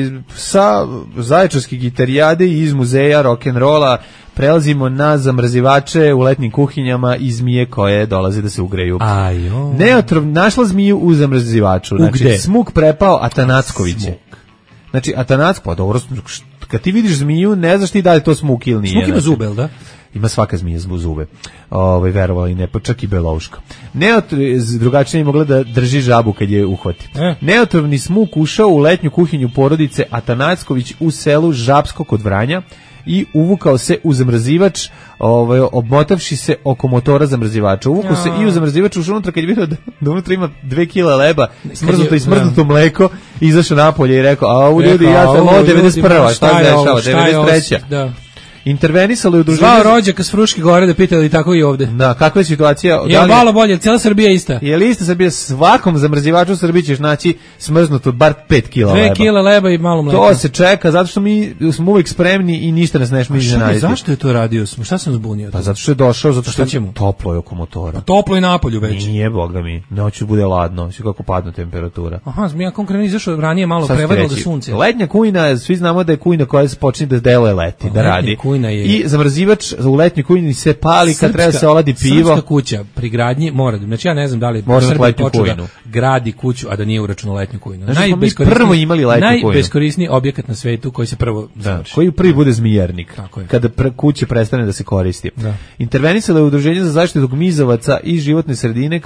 sa zaječarske gitarijade iz muzeja rock'n'rolla prelazimo na zamrzivače u letnim kuhinjama i zmije koje dolaze da se ugreju. Neotrov našla zmiju u zamrzivaču. Znači, smuk prepao Atanacković. Znači, Atanacko, pa dobro, kad ti vidiš zmiju, ne znaš ti da je to smuk ili nije. Smuk ima zube, da? Ima svaka zmija zube. Verovali i ne, pa čak i belouška. Drugačije je mogla da drži žabu kad je uhvati. Neotrovni smuk ušao u letnju kuhinju porodice Atanacković u selu Žapsko kod Vranja i uvukao se u zamrzivač, obmotavši se oko motora zamrzivača. Uvukao se i u zamrzivač, ušao unutra kad je vidio da unutra ima 2 kila leba, smrznuto i smrznuto mleko, izašao napolje i rekao, ovo ljudi, ja sam ovo 91. Šta se dešava? 93. Da. Intervenisalo je udruženje... Zvao rođaka s Fruške gore da pitali tako i ovde. Da, kakva je situacija? Je malo bolje, cijela Srbija je ista. Je li ista Srbija? Svakom zamrzivaču u Srbiji ćeš naći smrznuto bar 5 kila leba. 2 kila leba i malo mleka. To se čeka, zato što mi smo uvijek spremni i ništa nas ne smije iznenaditi. Zašto je to radio? Šta sam zbunio? Pa zato što je došao, zato što je toplo je oko motora. Pa toplo je napolju već. Nije, boga mi. Noću bude ladno, sve kako padne temperatura. Aha, zmija konkretno izašao ranije malo prevarilo da sunce. Letnja kujna, svi znamo da je kujna koja se počne da deluje leti, da radi. I zamrzivač u letnjoj kuhinji se pali kad treba se oladi pivo. Srpska kuća pri gradnji mora, znači ja ne znam da li Srbija počela da gradi kuću, a da nije uračunao letnju kujnu. Prvo imali letnju kujnu. Najbeskorisniji objekat na svetu koji se prvo završi. Koji prvi bude zmijarnik, kada kuća prestane da se koristi. Intervenisalo je udruženje za zaštitu gmizovaca i životne sredine,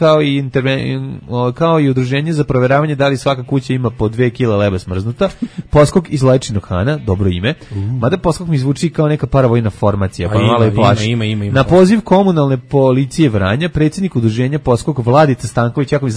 kao i udruženje za proveravanje da li svaka kuća ima po 2 kila leba smrznuta. Poskok iz Lajčinog Hana, dobro ime. Mada poskok mi zvuči kao neka paravojna formacija, pa malo i plaši. Ima. Na poziv komunalne policije Vranja, predsjednik udruženja Poskok Vladica Stanković, jako mi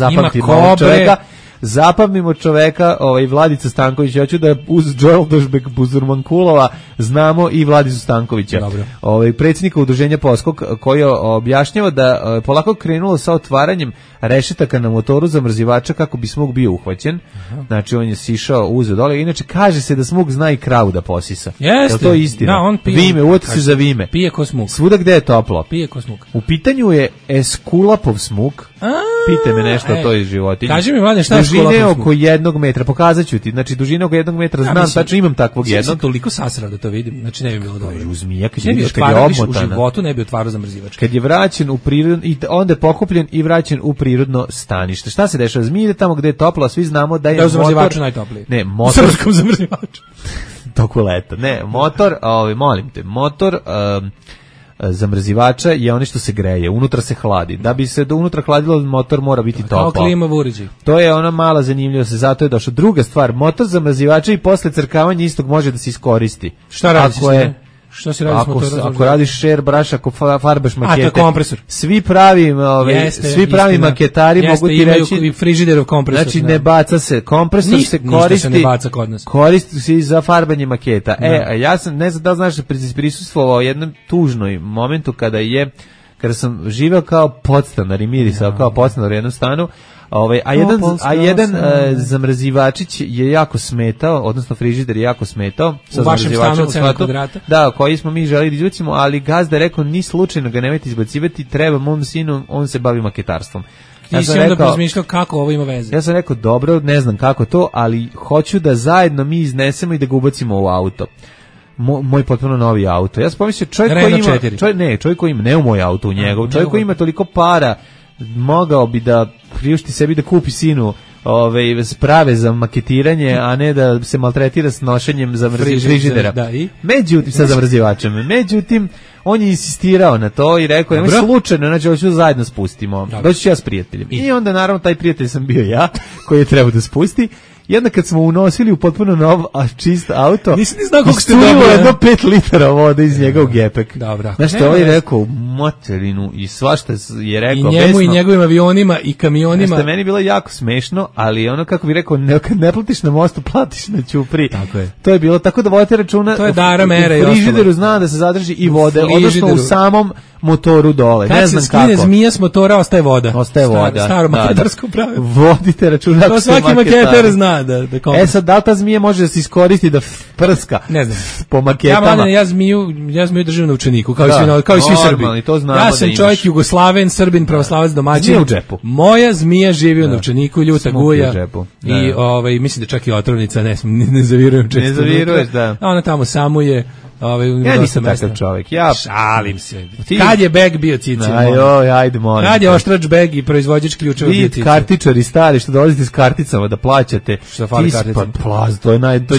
zapamtimo čoveka, Vladica Stanković, hoću da uz Joel Dožbek Buzurmankulova znamo i Vladicu Stankovića. Predsjednika udruženja Poskok, koji objašnjava da polako krenulo sa otvaranjem rešetaka na motoru zamrzivača kako bi smuk bio uhvaćen. Znači on je sišao, uzeo dole. Inače kaže se da smuk zna i kravu da posisa. Jeste. Je to istina? Da, on pije. Vime, uvati se za vime. Pije ko smuk. Svuda gde je toplo. Pije ko smuk. U pitanju je Eskulapov smuk. Pite me nešto o toj životinji. Kaži mi, Mladen, šta je Eskulapov smuk? Dužine oko 1 metra, pokazat ću ti. Znači dužine oko 1 metra, znam, tačno imam takvog jednog. Toliko sasrao da to vidim, znači ne bi bilo dobro. U zmija, kad je obmotana. U životu ne bi otvarao zamrzivač. Kad je vraćen u prirodno, i onda je pokupljen i vraćen u prirodno stanište. Šta se dešava? Zmija ide tamo gde je toplo, a svi znamo da je motor... Da je u zamrzivaču najtopliji. Ne, motor... U srpskom zamrzivaču. Toku leta. Ne, motor, molim te, motor... zamrzivača je onaj što se greje, unutra se hladi. Da bi se do unutra hladilo, motor mora biti topao. Kao klima uređaj. To je ona mala zanimljivost, zato je došla. Druga stvar, motor zamrzivača i posle crkavanja istog može da se iskoristi. Šta radiš? Što se radi s motorom? Ako radiš share brush, ako farbaš makete. A, to je kompresor. Svi pravi maketari mogu ti reći. I frižiderov kompresor. Znači, ne baca se. Kompresor se koristi. Ništa se ne baca kod nas. Koristi se za farbanje maketa. Ja sam, ne znam da li znaš, prisustvovao jednom tužnoj momentu kada sam živeo kao podstanar i mirisao kao podstanar u jednom stanu. A jedan zamrzivačić je jako smetao, odnosno frižider je jako smetao sa zamrzivačem u shvatu. Da, koji smo mi želeli da izbacimo, ali gazda je rekao, ni slučajno ga nemojte izbacivati, treba mom sinu, on se bavi maketarstvom. Ti si onda razmišljao kako ovo ima veze. Ja sam rekao, dobro, ne znam kako to, ali hoću da zajedno mi iznesemo i da ga ubacimo u auto. Moj potpuno novi auto. Ja sam pomislio, čovjek koji ima, ne u moj auto, u njegov, čovjek koji ima toliko para, mogao bi da priušti sebi da kupi sinu sprave za maketiranje, a ne da se maltretira s nošenjem frižidera. Međutim, sa zamrzivačem. Međutim, on je insistirao na to i rekao, nemoj slučajno, znači hoću zajedno spustimo. Doći ću ja s prijateljem. I onda, naravno, taj prijatelj sam bio ja, koji je trebao da spusti. I onda kad smo unosili u potpuno nov, čist auto, isturilo jedno 5 litara vode iz njega u gepek. Znaš što je rekao, materinu i svašta je rekao. I njemu i njegovim avionima i kamionima. Znaš što meni bilo jako smešno, ali ono kako bi rekao, kad ne platiš na mostu, platiš na ćupri. Tako je. To je bilo, tako da vodite računa. To je dara mera i ostalo. U frižideru zna da se zadrži i vode, odnosno u samom motoru dole. Kad ne znam se skine kako. Zmija s motora, ostaje voda. Ostaje voda. Staro maketarsko pravilo. Vodite računa. To svaki maketar zna da sad, da li ta zmija može da se iskoristi da prska? Ne znam. Po maketama. Ja zmiju držim na učeniku, kao i svi Srbi. Ja sam čovjek Jugoslaven, Srbin, pravoslavac, domaćin. U džepu. Moja zmija živi u novčaniku, ljuta guja. I mislim da čak i otrovnica, ne zavirujem često. Ne zaviruješ, da. A ona tamo samuje. Ja nisam takav čovjek. Šalim se. Kad je beg bio cici? Ajde, molim. Kad je oštrač beg i proizvođač ključeva bio cici? Vi kartičari stari što dolazite s karticama da plaćate. Što fali karticama? Plaz, to je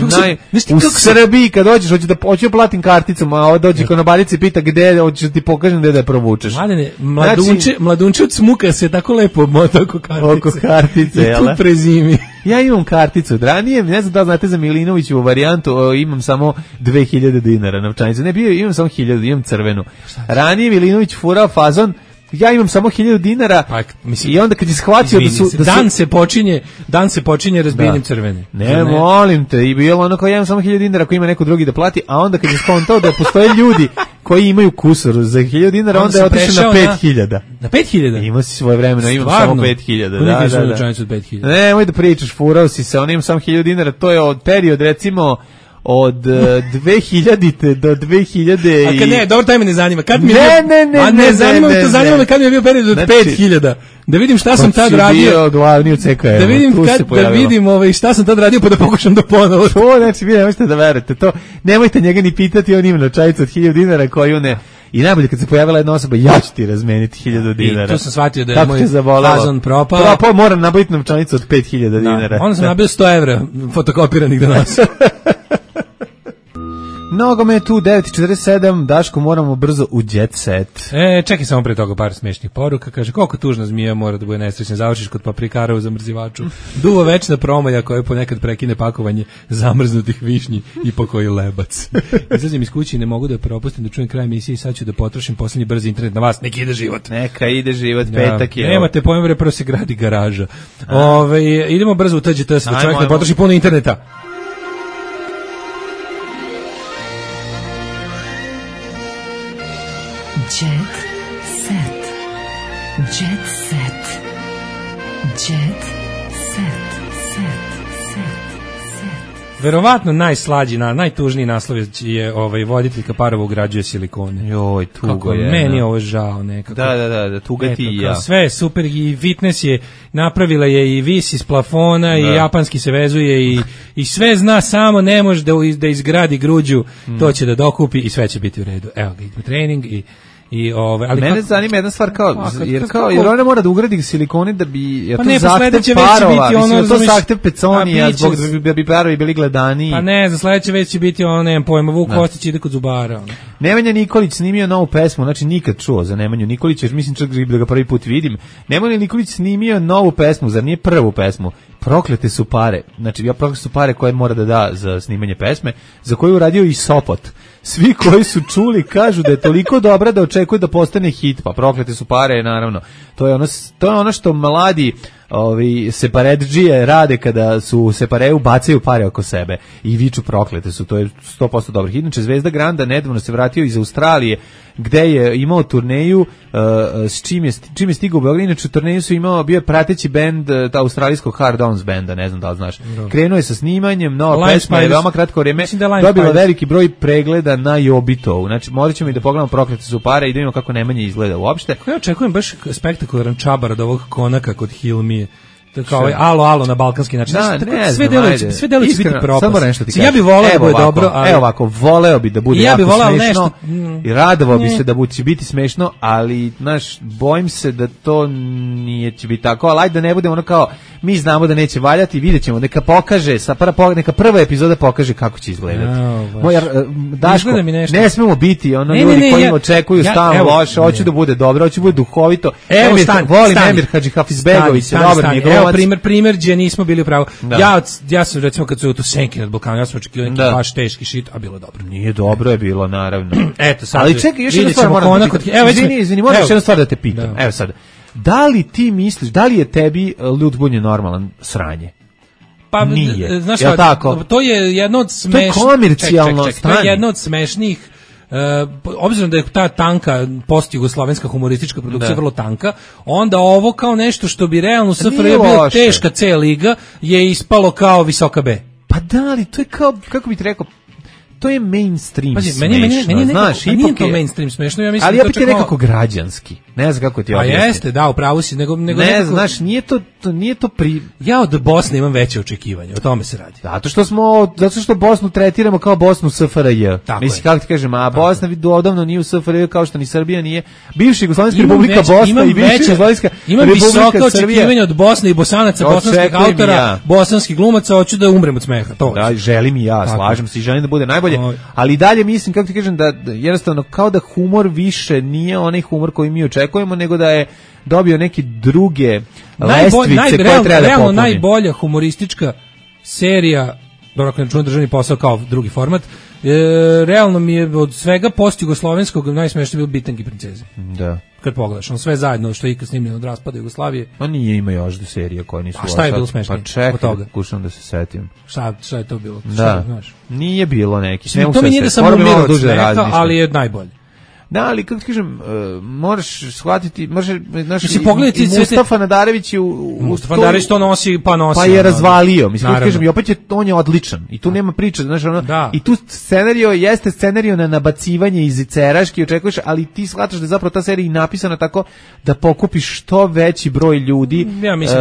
u Srbiji kad dođeš, hoću platim karticom, a dođe konobarica i pita gde, hoćeš da ti pokažem gde da je provučeš. Mladene, mladunče od smuka se tako lepo obmota oko kartice. I tu prezimi. Ja imam karticu od ranije, ne znam da znate za Milinovićevu varijantu, imam samo 2000 dinara novčanicu. Ne, imam samo 1000, imam crvenu. Ranije Milinović furao fazon, ja imam samo 1000 dinara i onda kad je shvatio dan se počinje razbijanjem crvene. Ne, molim te, i bilo ono kao ja imam samo 1000 dinara ako ima neko drugi da plati, a onda kad je skontao da postoje ljudi koji imaju kusur za 1000 dinara, onda je otišao na 5000. Na 5000? Ima si svoje vremeno, imam samo 5000. Da. Nemoj da pričaš, furao si se, on ima samo 1000 dinara, to je od period recimo od 2000 do 2000 A kad ne, dobro, taj me ne zanima. Kad mi ne zanima me to, zanima me kad mi je bio period od 5000. Da vidim šta sam tad radio. Glavni u CKM. Da vidim šta sam tad radio pa da pokušam da ponovo. To znači vi nemojte da verujete to. Nemojte njega ni pitati, on ima novčanicu od 1000 dinara koju ne. I najbolje kad se pojavila jedna osoba, ja ću ti razmeniti 1000 dinara. I tu sam shvatio da je moj fazon propao. Moram nabaviti novčanicu od 5000 dinara. Onda sam nabio 100 evra fotokopiranih danas. Nogome tu 9:47, Daško, moramo brzo u jet set. Čekaj samo pre toga par smešnih poruka. Kaže, koliko tužna zmija mora da bude nesrećna, završiš kod paprikara u zamrzivaču. Duvo večna promoja koja ponekad prekine pakovanje zamrznutih višnji i pokoji lebac. Izlazim iz kuće i ne mogu da propustim da čujem kraj emisije i sad ću da potrošim poslednji brzi internet na vas. Neka ide život. Neka ide život, petak je. Nemate pojma, prvo se gradi garaža. Idemo brzo u TGT, da čovjek ne potroši puno interneta. Jet set. Jet set. Jet set. Verovatno najslađi, najtužniji naslov je voditeljka parova ugrađuje silikone. Joj, tugo kako je. Meni ovo žao nekako. Da, tuga ti i ja. Sve je super i fitness je napravila je i vis iz plafona i japanski se vezuje i sve zna, samo ne može da izgradi gruđu, to će da dokupi i sve će biti u redu. Evo ga, idemo trening ali mene zanima jedna stvar jer ona mora da ugradi silikoni da bi pa ne, zahtev parova, mislim to zahtev peconija zbog da bi parovi bili gledaniji. Pa ne, za sledeće već će biti ono, nemam pojma, Vuk Kostić ide kod zubara. Ono. Nemanja Nikolić snimio novu pesmu, znači nikad čuo za Nemanju Nikolića, jer mislim čak da ga prvi put vidim. Nemanja Nikolić snimio novu pesmu, zar nije prvu pesmu? Proklete su pare. Znači, proklete su pare koje mora da za snimanje pesme, za koju uradio i Sopot. Svi koji su čuli kažu da je toliko dobra da očekuju da postane hit, pa proklete su pare, naravno. To je ono što mladi separedžije rade kada su separeu, bacaju pare oko sebe i viču proklete su, to je 100% dobro. Inače, Zvezda Granda nedavno se vratio iz Australije, gde je imao turneju s čim je stigao u Beograd. Inače, turneju su bio je prateći bend australijskog Hard Ons benda, ne znam da li znaš. Krenuo je sa snimanjem, nova pesma je veoma kratko vreme dobila veliki broj pregleda na Jobitovu. Znači, morat ćemo i da pogledamo proklete su pare i da vidimo kako Nemanja izgleda uopšte. Ja očekujem baš spektakularan čabar od ovog konaka kod Hilmije. Kao alo na balkanski način. Sve delo će biti propast. Ja bih voleo da bude dobro, ali evo ovako, voleo bi da bude jako smešno i radovao bi se da će biti smešno, ali bojim se da to nije će biti tako, ali ajde da ne bude ono kao mi znamo da neće valjati, vidjećemo, neka pokaže, neka prva epizoda pokaže kako će izgledati. Daško, ne smemo biti ljudi koji očekuju stalno loše, hoću da bude dobro, hoću da bude duhovito. Volim Emir Hadžihafizbegović, dobar mi je. Evo primer gdje nismo bili u pravu. Ja sam recimo kad su to Senki nad Balkanom, ja sam očekivao neki baš teški shit, a bilo dobro. Nije dobro je bilo, naravno. Eto sad. Ali čekaj, još jedna stvar moram da ti... Izvini, moram još jednu stvar da te pitam. Evo sad. Da li ti misliš, da li je tebi Ljud Bunje normalan sranje? Pa nije. Znaš šta, to je jedno od smešnih... To je komercijalno stanje. To je jedno od smešnih... obzirom da je ta tanka post-jugoslovenska humoristička produkcija vrlo tanka, onda ovo kao nešto što bi realno SFRJ bila teška C liga je ispalo kao visoka B. Pa da, ali to je kao, kako bih ti rekao, to je mainstream smešno. Meni je to mainstream smešno, ja mislim ali opet je nekako građanski. Ne znam kako ti objasniti. A jeste, da, upravo si, nego ne znaš, nije to ja od Bosne imam veće očekivanja, o tome se radi. Zato što Bosnu tretiramo kao Bosnu SFRJ. Mislim, kako ti kažem, a Bosna odavno nije u SFRJ kao što ni Srbija nije. Bivša Jugoslovenska republika Bosna i bivša Jugoslovenska imam visoka očekivanja od Bosne i Bosanaca, bosanskih autora, bosanskih glumaca, hoću da umrem od smeha. Da, želim i ja, slažem se i želim da bude najbolje, ali dalje mislim, kako ti kažem, da jednostavno kao da humor više nije onaj humor koji mi očekujemo, nego da je dobio neke druge lestvice koje treba da realno popuni. Najbolja humoristička serija, dobro ako ne čujem Državni posao kao drugi format, realno mi je od svega post-jugoslovenskog najsmešnije bio Bitangi princeze. Da. Kad pogledaš, on sve zajedno što je ikad snimljeno od raspada Jugoslavije. Pa nije ima još do serije koje nisu... A šta je bilo smešnije? Pa čekaj, kušam da se setim. Šta je to bilo? Da, nije bilo neki. To mi nije da sam umirao od smeha, ali je najbolje. Da, ali kako ti kažem, moraš shvatiti, pogledati Mustafa Nadarević Mustafa Nadarević to nosi. Pa je razvalio, mislim, kako kažem, i opet on je odličan. I tu nema priče, znaš, i tu jeste scenario na nabacivanje iz ceraški, očekuješ, ali ti shvataš da je zapravo ta serija i napisana tako da pokupiš što veći broj ljudi. Ja mislim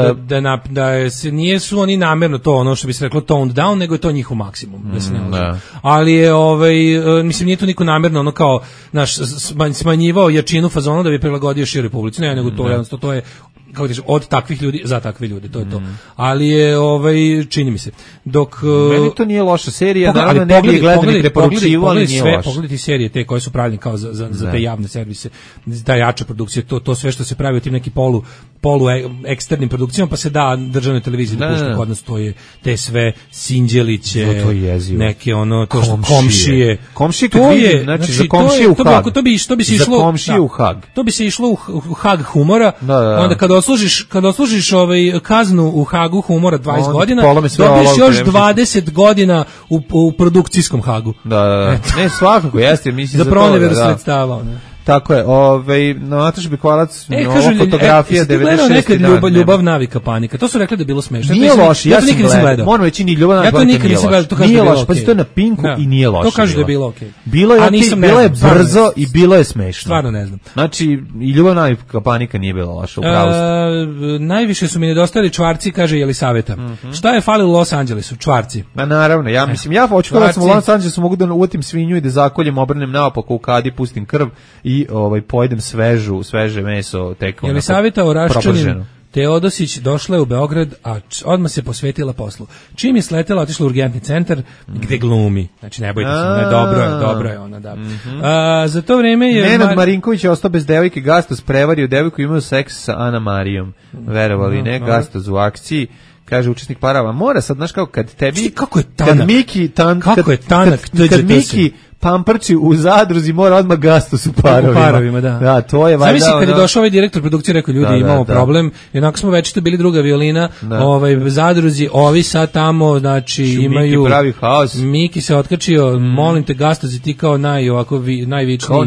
nije su oni namjerno to, ono što bi se reklo toned down, nego je to njihov maksimum, da se ne lažem. Ali je, mislim, nije to niko namjerno, ono kao, znaš, smanjivao jačinu fazona da bi prilagodio široj publici, nego to jednostavno to je kako ti od takvih ljudi za takve ljude, to je to. Ali je čini mi se dok meni to nije loša serija, naravno ne bi gledali preporučivao, ali nije loše. Pogledati serije te koje su pravljene kao za te javne servise, ta jača produkcija, to sve što se pravi u tim neki polu eksternim produkcijama, pa se da državnoj televiziji da pušta kod nas, to je te sve Sinđeliće, neke ono to što komšije to je, znači za komšije u Hag. To bi se išlo za komšije u Hag. To bi se išlo u Hag humora. Onda kad odslužiš kaznu u Hagu humora 20 godina, dobiješ još 20 godina u produkcijskom Hagu. Da. Ne, svakako jeste, mislim za proneveru sredstava. Tako je, Nataša Bekvalac, fotografija 96. nekad ljubav navika panika. To su rekli da je bilo smešno. Nije loše, ja sam gledao. Moram reći, ni ljubav navika panika nije loše. Nije loše, pa to je na Pinku i nije loše. To kaže da je bilo okej. Bilo je brzo i bilo je smešno. Stvarno ne znam. Znači, i ljubav navika panika nije bilo loše, upravo ste. Najviše su mi nedostajali čvarci, kaže Jelisaveta. Šta je falilo u Los Angelesu? Čvarci. Ma naravno, ja mislim, ja hoću da sam u Los Angelesu mogu da uvatim svinju i da zakoljem, obrnem naopako u kadi, pustim krv i i pojedem sveže meso tek onako Jelisaveta Oraščanin propraženo. Teodosić došla je u Beograd, a odmah se posvetila poslu. Čim je sletela, otišla u urgentni centar, gde glumi. Znači, ne bojte se, ne, dobro je ona, da. Za to vreme je... Nenad Marinković je ostao bez devojke, Gastos prevario devojku i imao seks sa Ana Marijom. Verovali, ne, Gastos u akciji. Kaže učesnik Parava, mora sad, znaš kad tebi... Kako je tanak? Kad Miki pamprči u zadruzi, mora odmah Gastos u parovima. Da, to je valjda... Zamisli kad je došao ovaj direktor produkcije, rekao ljudi, imamo problem, jednako smo večito bili druga violina, zadruzi, ovi sad tamo, znači imaju... Miki pravi haos. Miki se otkačio, molim te Gastos, ti kao najvičniji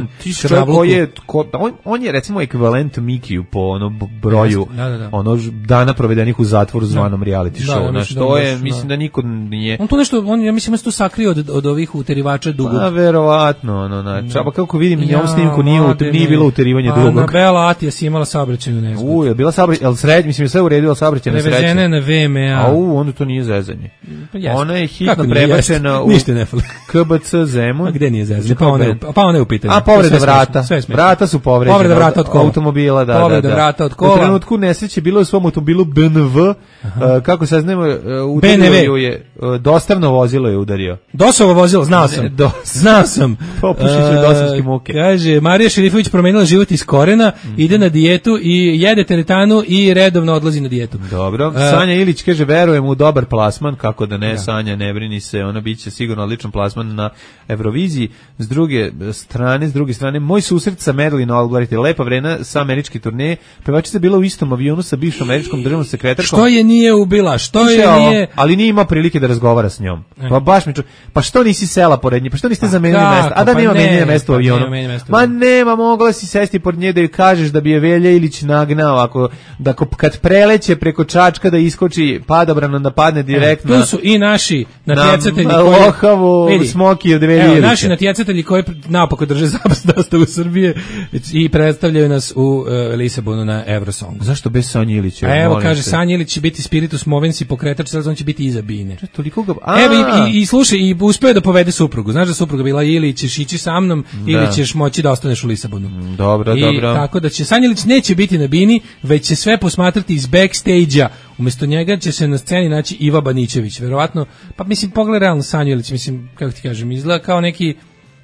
on je recimo ekvivalent Mikiju po broju dana provedenih u zatvoru zvanom reality show. Znači, to je, mislim da niko nije... On to nešto, ja mislim da se to sakrio od ovih uterivača dugog. Verovatno, znači, a kako vidim, na ovom snimku nije bilo uterivanje dugog. Na Bela Atija si imala saobraćajnu nezgodu. Je bila saobraćajna, ali srednje, mislim, sve uredila saobraćajna sreća. Prevezene na VMA. Onda to nije zezanje. Ona je hitno prebačena u KBC Zemun. A gde nije zezanje? Pa ona je u pitanju. A povreda vrata. Vrata su povređena. Povreda vrata od kola. Automobila, da. Povreda vrata od kola. U trenutku nesreće bilo u svom automobilu BMW, kako saznamo, udario je, dostavno vozilo je udario. Dosovo vozilo, znao sam. Popušić od dosovske muke. Kaže, Marija Šerifović promenila život iz korena, ide na dijetu i jede teretanu i redovno odlazi na dijetu. Dobro. Sanja Ilić kaže, verujem u dobar plasman, kako da ne, Sanja, ne brini se, ona biće sigurno odličan plasman na Euroviziji. S druge strane, moj susret sa Marilyn Albright, lepa vrena sa američke turneje, pevačica bila u istom avionu sa bivšom američkom državnom sekretarkom. Što je nije ubila? Ali nije imao prilike da razgovara s njom. Pa baš pa što nisi sela pored nje? Pa što niste zamenili mesta? A da nema menjene mesta u avionu? Ma nema, mogla si sesti pored nje da joj kažeš da bi je Velja Ilić nagnao, kad preleće preko Čačka da iskoči padobranom da padne direktno. Tu su i naši natjecatelji koji... Lohavu, Smoki od Velja Ilića. Naši natjecatelji koji napokon drže zastavu Srbije i predstavljaju nas u Lisabonu na Eurosongu. Zašto bez Sanje Ilića? Evo, kaže, Sanja Ilić će biti spiritus movensi pokretač, sad on će biti iza bine. Evo, i slušaj, i uspeo da povede suprugu. Znaš da supruga bila ili ćeš ići sa mnom ili ćeš moći da ostaneš u Lisabonu. Dobro. Tako da će Sanja Ilić neće biti na bini, već će sve posmatrati iz backstage-a. Umjesto njega će se na sceni naći Iva Banićević. Verovatno, pa mislim, pogledaj realno Sanju Ilić, mislim, kako ti kažem, izgleda kao neki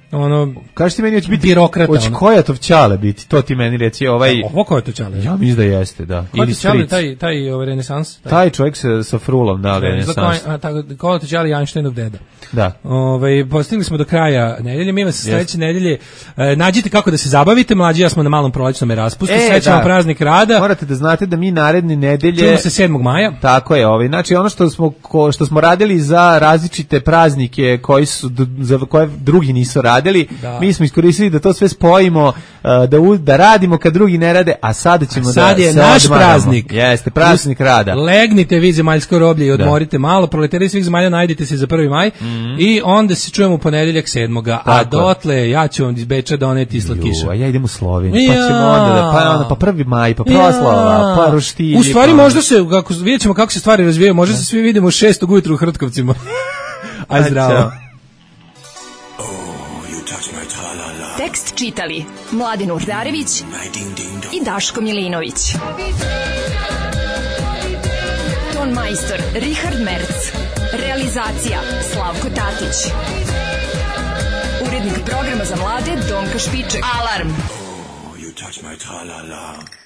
kažeš ti meni hoće biti birokrata. Hoće Kojatov Ćale biti, to ti meni reci. Ovo Kojatov Ćale? Ja mislim da jeste, da. Ili Ćale, taj renesans? Taj čovjek sa frulom, da, renesans. Kojatov Ćale i Einsteinov deda. Da. Postigli smo do kraja nedelje, mi vas sledeće nedelje nađite kako da se zabavite, mlađi ja smo na malom prolećnom raspustu, srećan praznik rada. Morate da znate da mi naredne nedelje čujemo se 7. maja. Tako je, znači ono što smo radili za različite praznike za koje drugi nisu radili, mi smo iskoristili da to sve spojimo, da radimo kad drugi ne rade, a sada ćemo sad je naš praznik. Jeste, praznik rada. Legnite vi zemaljsko roblje i odmorite malo, proletari svih zemalja najdite se za 1. maj i onda se čujemo u ponedeljak 7. A dotle ja ću vam iz Beča doneti slatkiša. A ja idem u Sloveniju, pa ćemo onda pa 1. maj, pa proslava, pa roštilj. U stvari možda se, vidjet ćemo kako se stvari razvijaju, možda se svi vidimo 6. ujutru u Hrtkovcima. Aj zdravo. Tekst čitali Mladin Urdarević i Daško Milinović. Ton majstor Richard Merc. Realizacija Slavko Tatić. Urednik programa za mlade Donka Špiček. Alarm! You touch my tra-la-la.